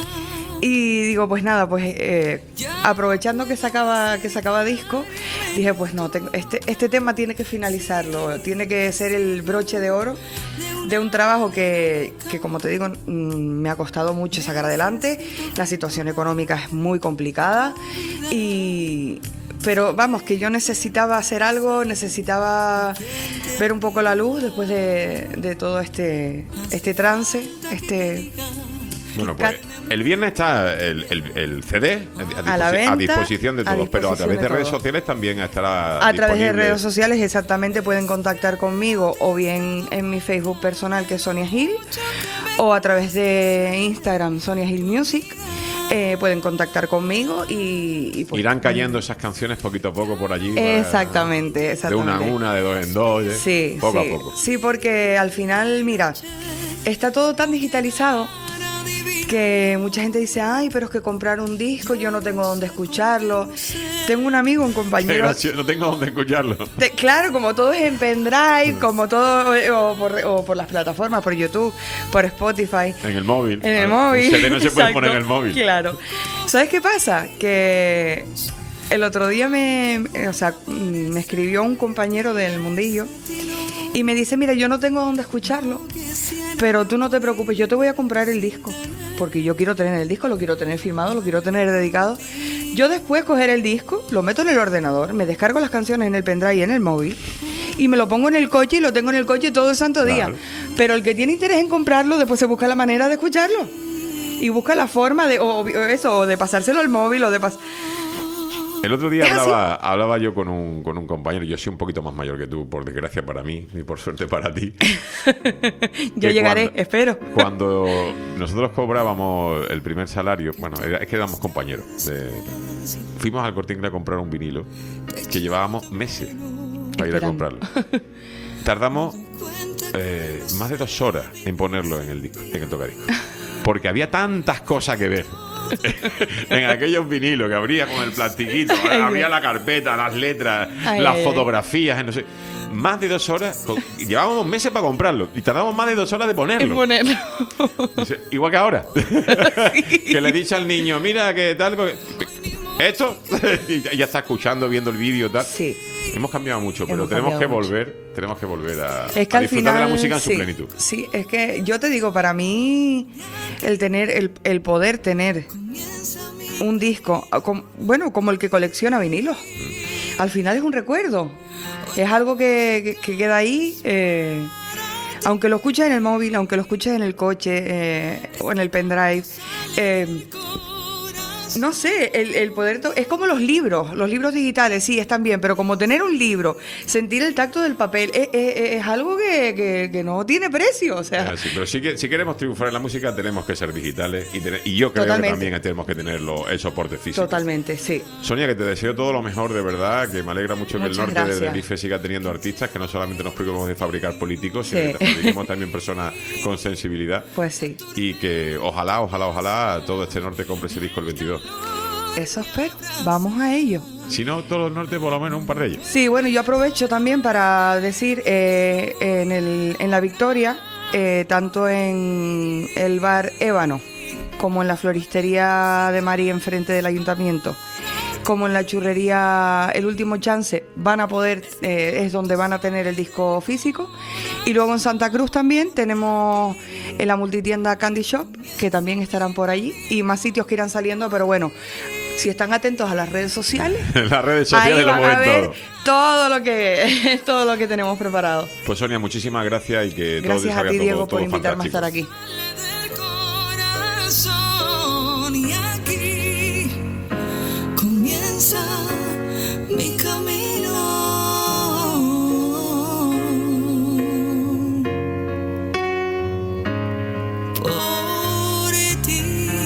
Y digo, pues nada, pues eh, aprovechando que sacaba, que sacaba disco, dije, pues no, tengo, este, este tema tiene que finalizarlo, tiene que ser el broche de oro de un trabajo que, que como te digo, me ha costado mucho sacar adelante. La situación económica es muy complicada y... Pero vamos, que yo necesitaba hacer algo, necesitaba ver un poco la luz después de, de todo este, este trance, este... Bueno, pues el viernes está el, el, el C D a, disposi- a, la venta, a disposición de todos, disposición pero a través de, de redes todos. sociales también estará A disponible. través de redes sociales exactamente pueden contactar conmigo o bien en mi Facebook personal, que es Sonia Gil, o a través de Instagram, Sonia Gil Music. Eh, pueden contactar conmigo y, y pues, irán cayendo esas canciones poquito a poco por allí. Exactamente, exactamente. De una en una, de dos en dos, ¿eh? Sí, poco sí, a poco. Sí, porque al final, mira, está todo tan digitalizado que mucha gente dice, ay, pero es que comprar un disco, yo no tengo dónde escucharlo. Tengo un amigo, un compañero... No tengo dónde escucharlo. Te, claro, como todo es en pendrive, como todo, o por, o por las plataformas, por YouTube, por Spotify. En el móvil. En el ah, móvil. Un C D no se puede Exacto, poner en el móvil. Claro. ¿Sabes qué pasa? Que el otro día me, o sea, me escribió un compañero del mundillo y me dice, mira, yo no tengo dónde escucharlo, pero tú no te preocupes, yo te voy a comprar el disco, porque yo quiero tener el disco, lo quiero tener firmado, lo quiero tener dedicado. Yo después coger el disco, lo meto en el ordenador, me descargo las canciones en el pendrive y en el móvil y me lo pongo en el coche y lo tengo en el coche todo el santo día. Claro. Pero el que tiene interés en comprarlo, después se busca la manera de escucharlo y busca la forma de, o, o eso, o de pasárselo al móvil o de pas- El otro día hablaba, hablaba yo con un, con un compañero, yo soy un poquito más mayor que tú, por desgracia para mí y por suerte para ti. Yo llegaré, cuando, espero. Cuando nosotros cobrábamos el primer salario, bueno, era, es que éramos compañeros. De, fuimos al Corte Inglés a comprar un vinilo que llevábamos meses para ir a comprarlo. Tardamos eh, más de dos horas en ponerlo en el disco, en el tocadisco, porque había tantas cosas que ver. en aquellos vinilos que abría con el plastiquito, abría la carpeta, las letras, Ay, las ay, fotografías, no sé. Más de dos horas, con, llevábamos dos meses para comprarlo y tardábamos más de dos horas de ponerlo. En ponerlo. Dice, igual que ahora. Sí. Que le he dicho al niño, mira, que tal, porque, esto, y ya está escuchando, viendo el vídeo, tal. Sí. Hemos cambiado mucho, pero Hemos tenemos que mucho. volver, tenemos que volver a, Es que a al disfrutar final, de la música en sí, su plenitud. Sí, es que yo te digo, para mí, el tener, el, el poder tener un disco, como, bueno, como el que colecciona vinilos, mm. al final es un recuerdo. Es algo que, que, que queda ahí, eh, aunque lo escuches en el móvil, aunque lo escuches en el coche eh, o en el pendrive. Eh, No sé, el, el poder... To- es como los libros, los libros digitales, sí, están bien, pero como tener un libro, sentir el tacto del papel, es, es, es algo que, que, que no tiene precio, o sea... Ah, sí, pero sí que, si queremos triunfar en la música tenemos que ser digitales y, tener, y yo creo Totalmente. que también tenemos que tener lo, el soporte físico. Totalmente, sí. Sonia, que te deseo todo lo mejor, de verdad, que me alegra mucho Muchas que el norte gracias. de Tenerife siga teniendo artistas, que no solamente nos preocupemos de fabricar políticos, sino Sí. que fabriquemos también personas con sensibilidad. Pues sí. Y que ojalá, ojalá, ojalá todo este norte compre ese disco el veintidós. Eso espero. Vamos a ello. Si no, todo el norte, por lo menos un par de ellos. Sí, bueno, yo aprovecho también para decir, eh, en, el, en La Victoria, eh, tanto en el bar Ébano, como en la floristería de María enfrente del ayuntamiento, como en la churrería El Último Chance, van a poder, eh, es donde van a tener el disco físico. Y luego en Santa Cruz también tenemos en la multitienda Candy Shop, que también estarán por allí, y más sitios que irán saliendo, pero bueno, si están atentos a las redes sociales, En las redes sociales ahí lo van a mueven ver todo. todo lo que todo lo que tenemos preparado. Pues Sonia, muchísimas gracias y que todo Gracias a salga ti, todo, Diego, todo por invitarme fantástico. a estar aquí. Corazón, y aquí comienza mi camino. Por ti.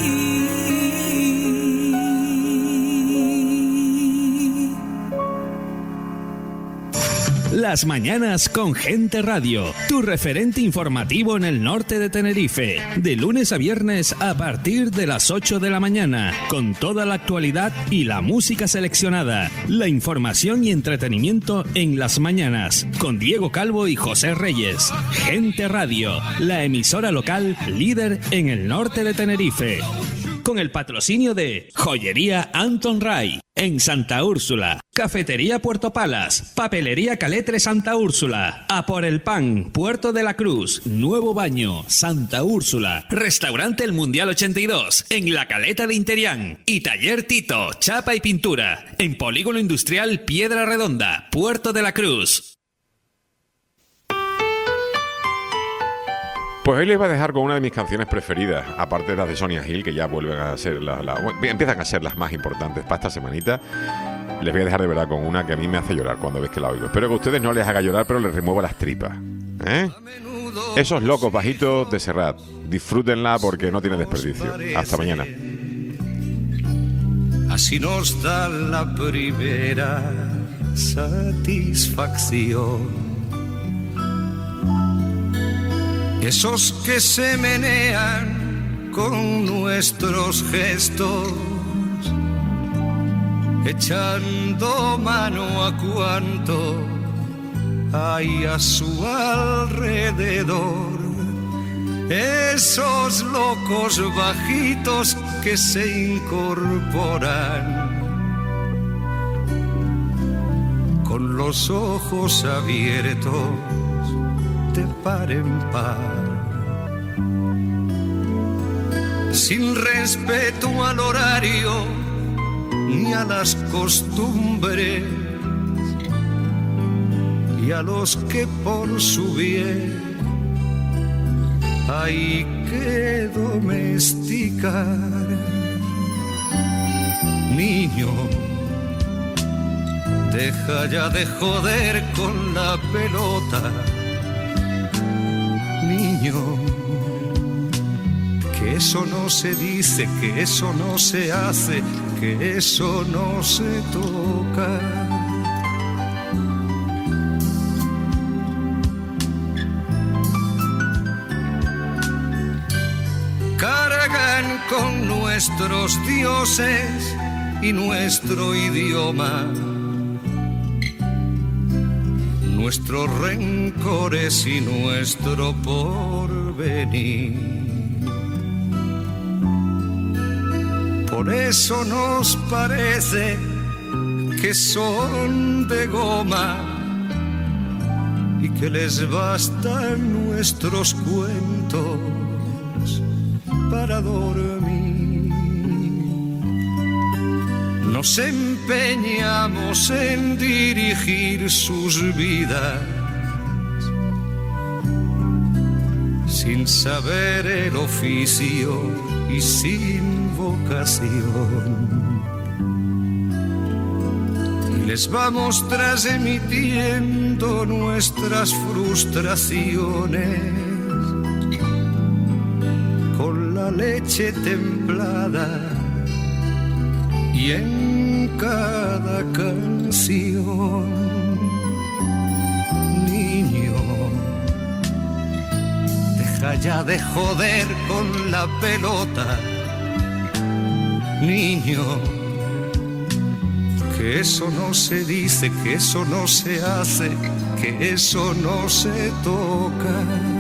Las mañanas con Gente Radio, tu referente informativo en el norte de Tenerife, de lunes a viernes a partir de las ocho de la mañana, con toda la actualidad y la música seleccionada, la información y entretenimiento en las mañanas, con Diego Calvo y José Reyes. Gente Radio, la emisora local líder en el norte de Tenerife. Con el patrocinio de Joyería Anton Ray en Santa Úrsula, Cafetería Puerto Palas, Papelería Caletre Santa Úrsula, A por el Pan, Puerto de la Cruz, Nuevo Baño, Santa Úrsula, Restaurante El Mundial ochenta y dos en La Caleta de Interián y Taller Tito, Chapa y Pintura en Polígono Industrial Piedra Redonda, Puerto de la Cruz. Pues hoy les voy a dejar con una de mis canciones preferidas, aparte de las de Sonia Gil, que ya vuelven a ser las, las bueno, empiezan a ser las más importantes para esta semanita. Les voy a dejar de verdad con una que a mí me hace llorar cuando ves que la oigo. Espero que a ustedes no les haga llorar, pero les remueva las tripas, ¿eh? Esos locos bajitos de Serrat. Disfrútenla porque no tiene desperdicio. Hasta mañana. Así nos da la primera satisfacción. Esos que se menean con nuestros gestos, echando mano a cuanto hay a su alrededor. Esos locos bajitos que se incorporan con los ojos abiertos de par en par, sin respeto al horario ni a las costumbres, y a los que por su bien hay que domesticar. Niño, deja ya de joder con la pelota. Niño, que eso no se dice, que eso no se hace, que eso no se toca. Cargan con nuestros dioses y nuestro idioma, nuestros rencores y nuestro porvenir. Por eso nos parece que son de goma y que les bastan nuestros cuentos para dormir. Nos empeñamos en dirigir sus vidas sin saber el oficio y sin vocación. Y les vamos transmitiendo nuestras frustraciones con la leche templada y en cada canción. Niño, deja ya de joder con la pelota. Niño, que eso no se dice, que eso no se hace, que eso no se toca.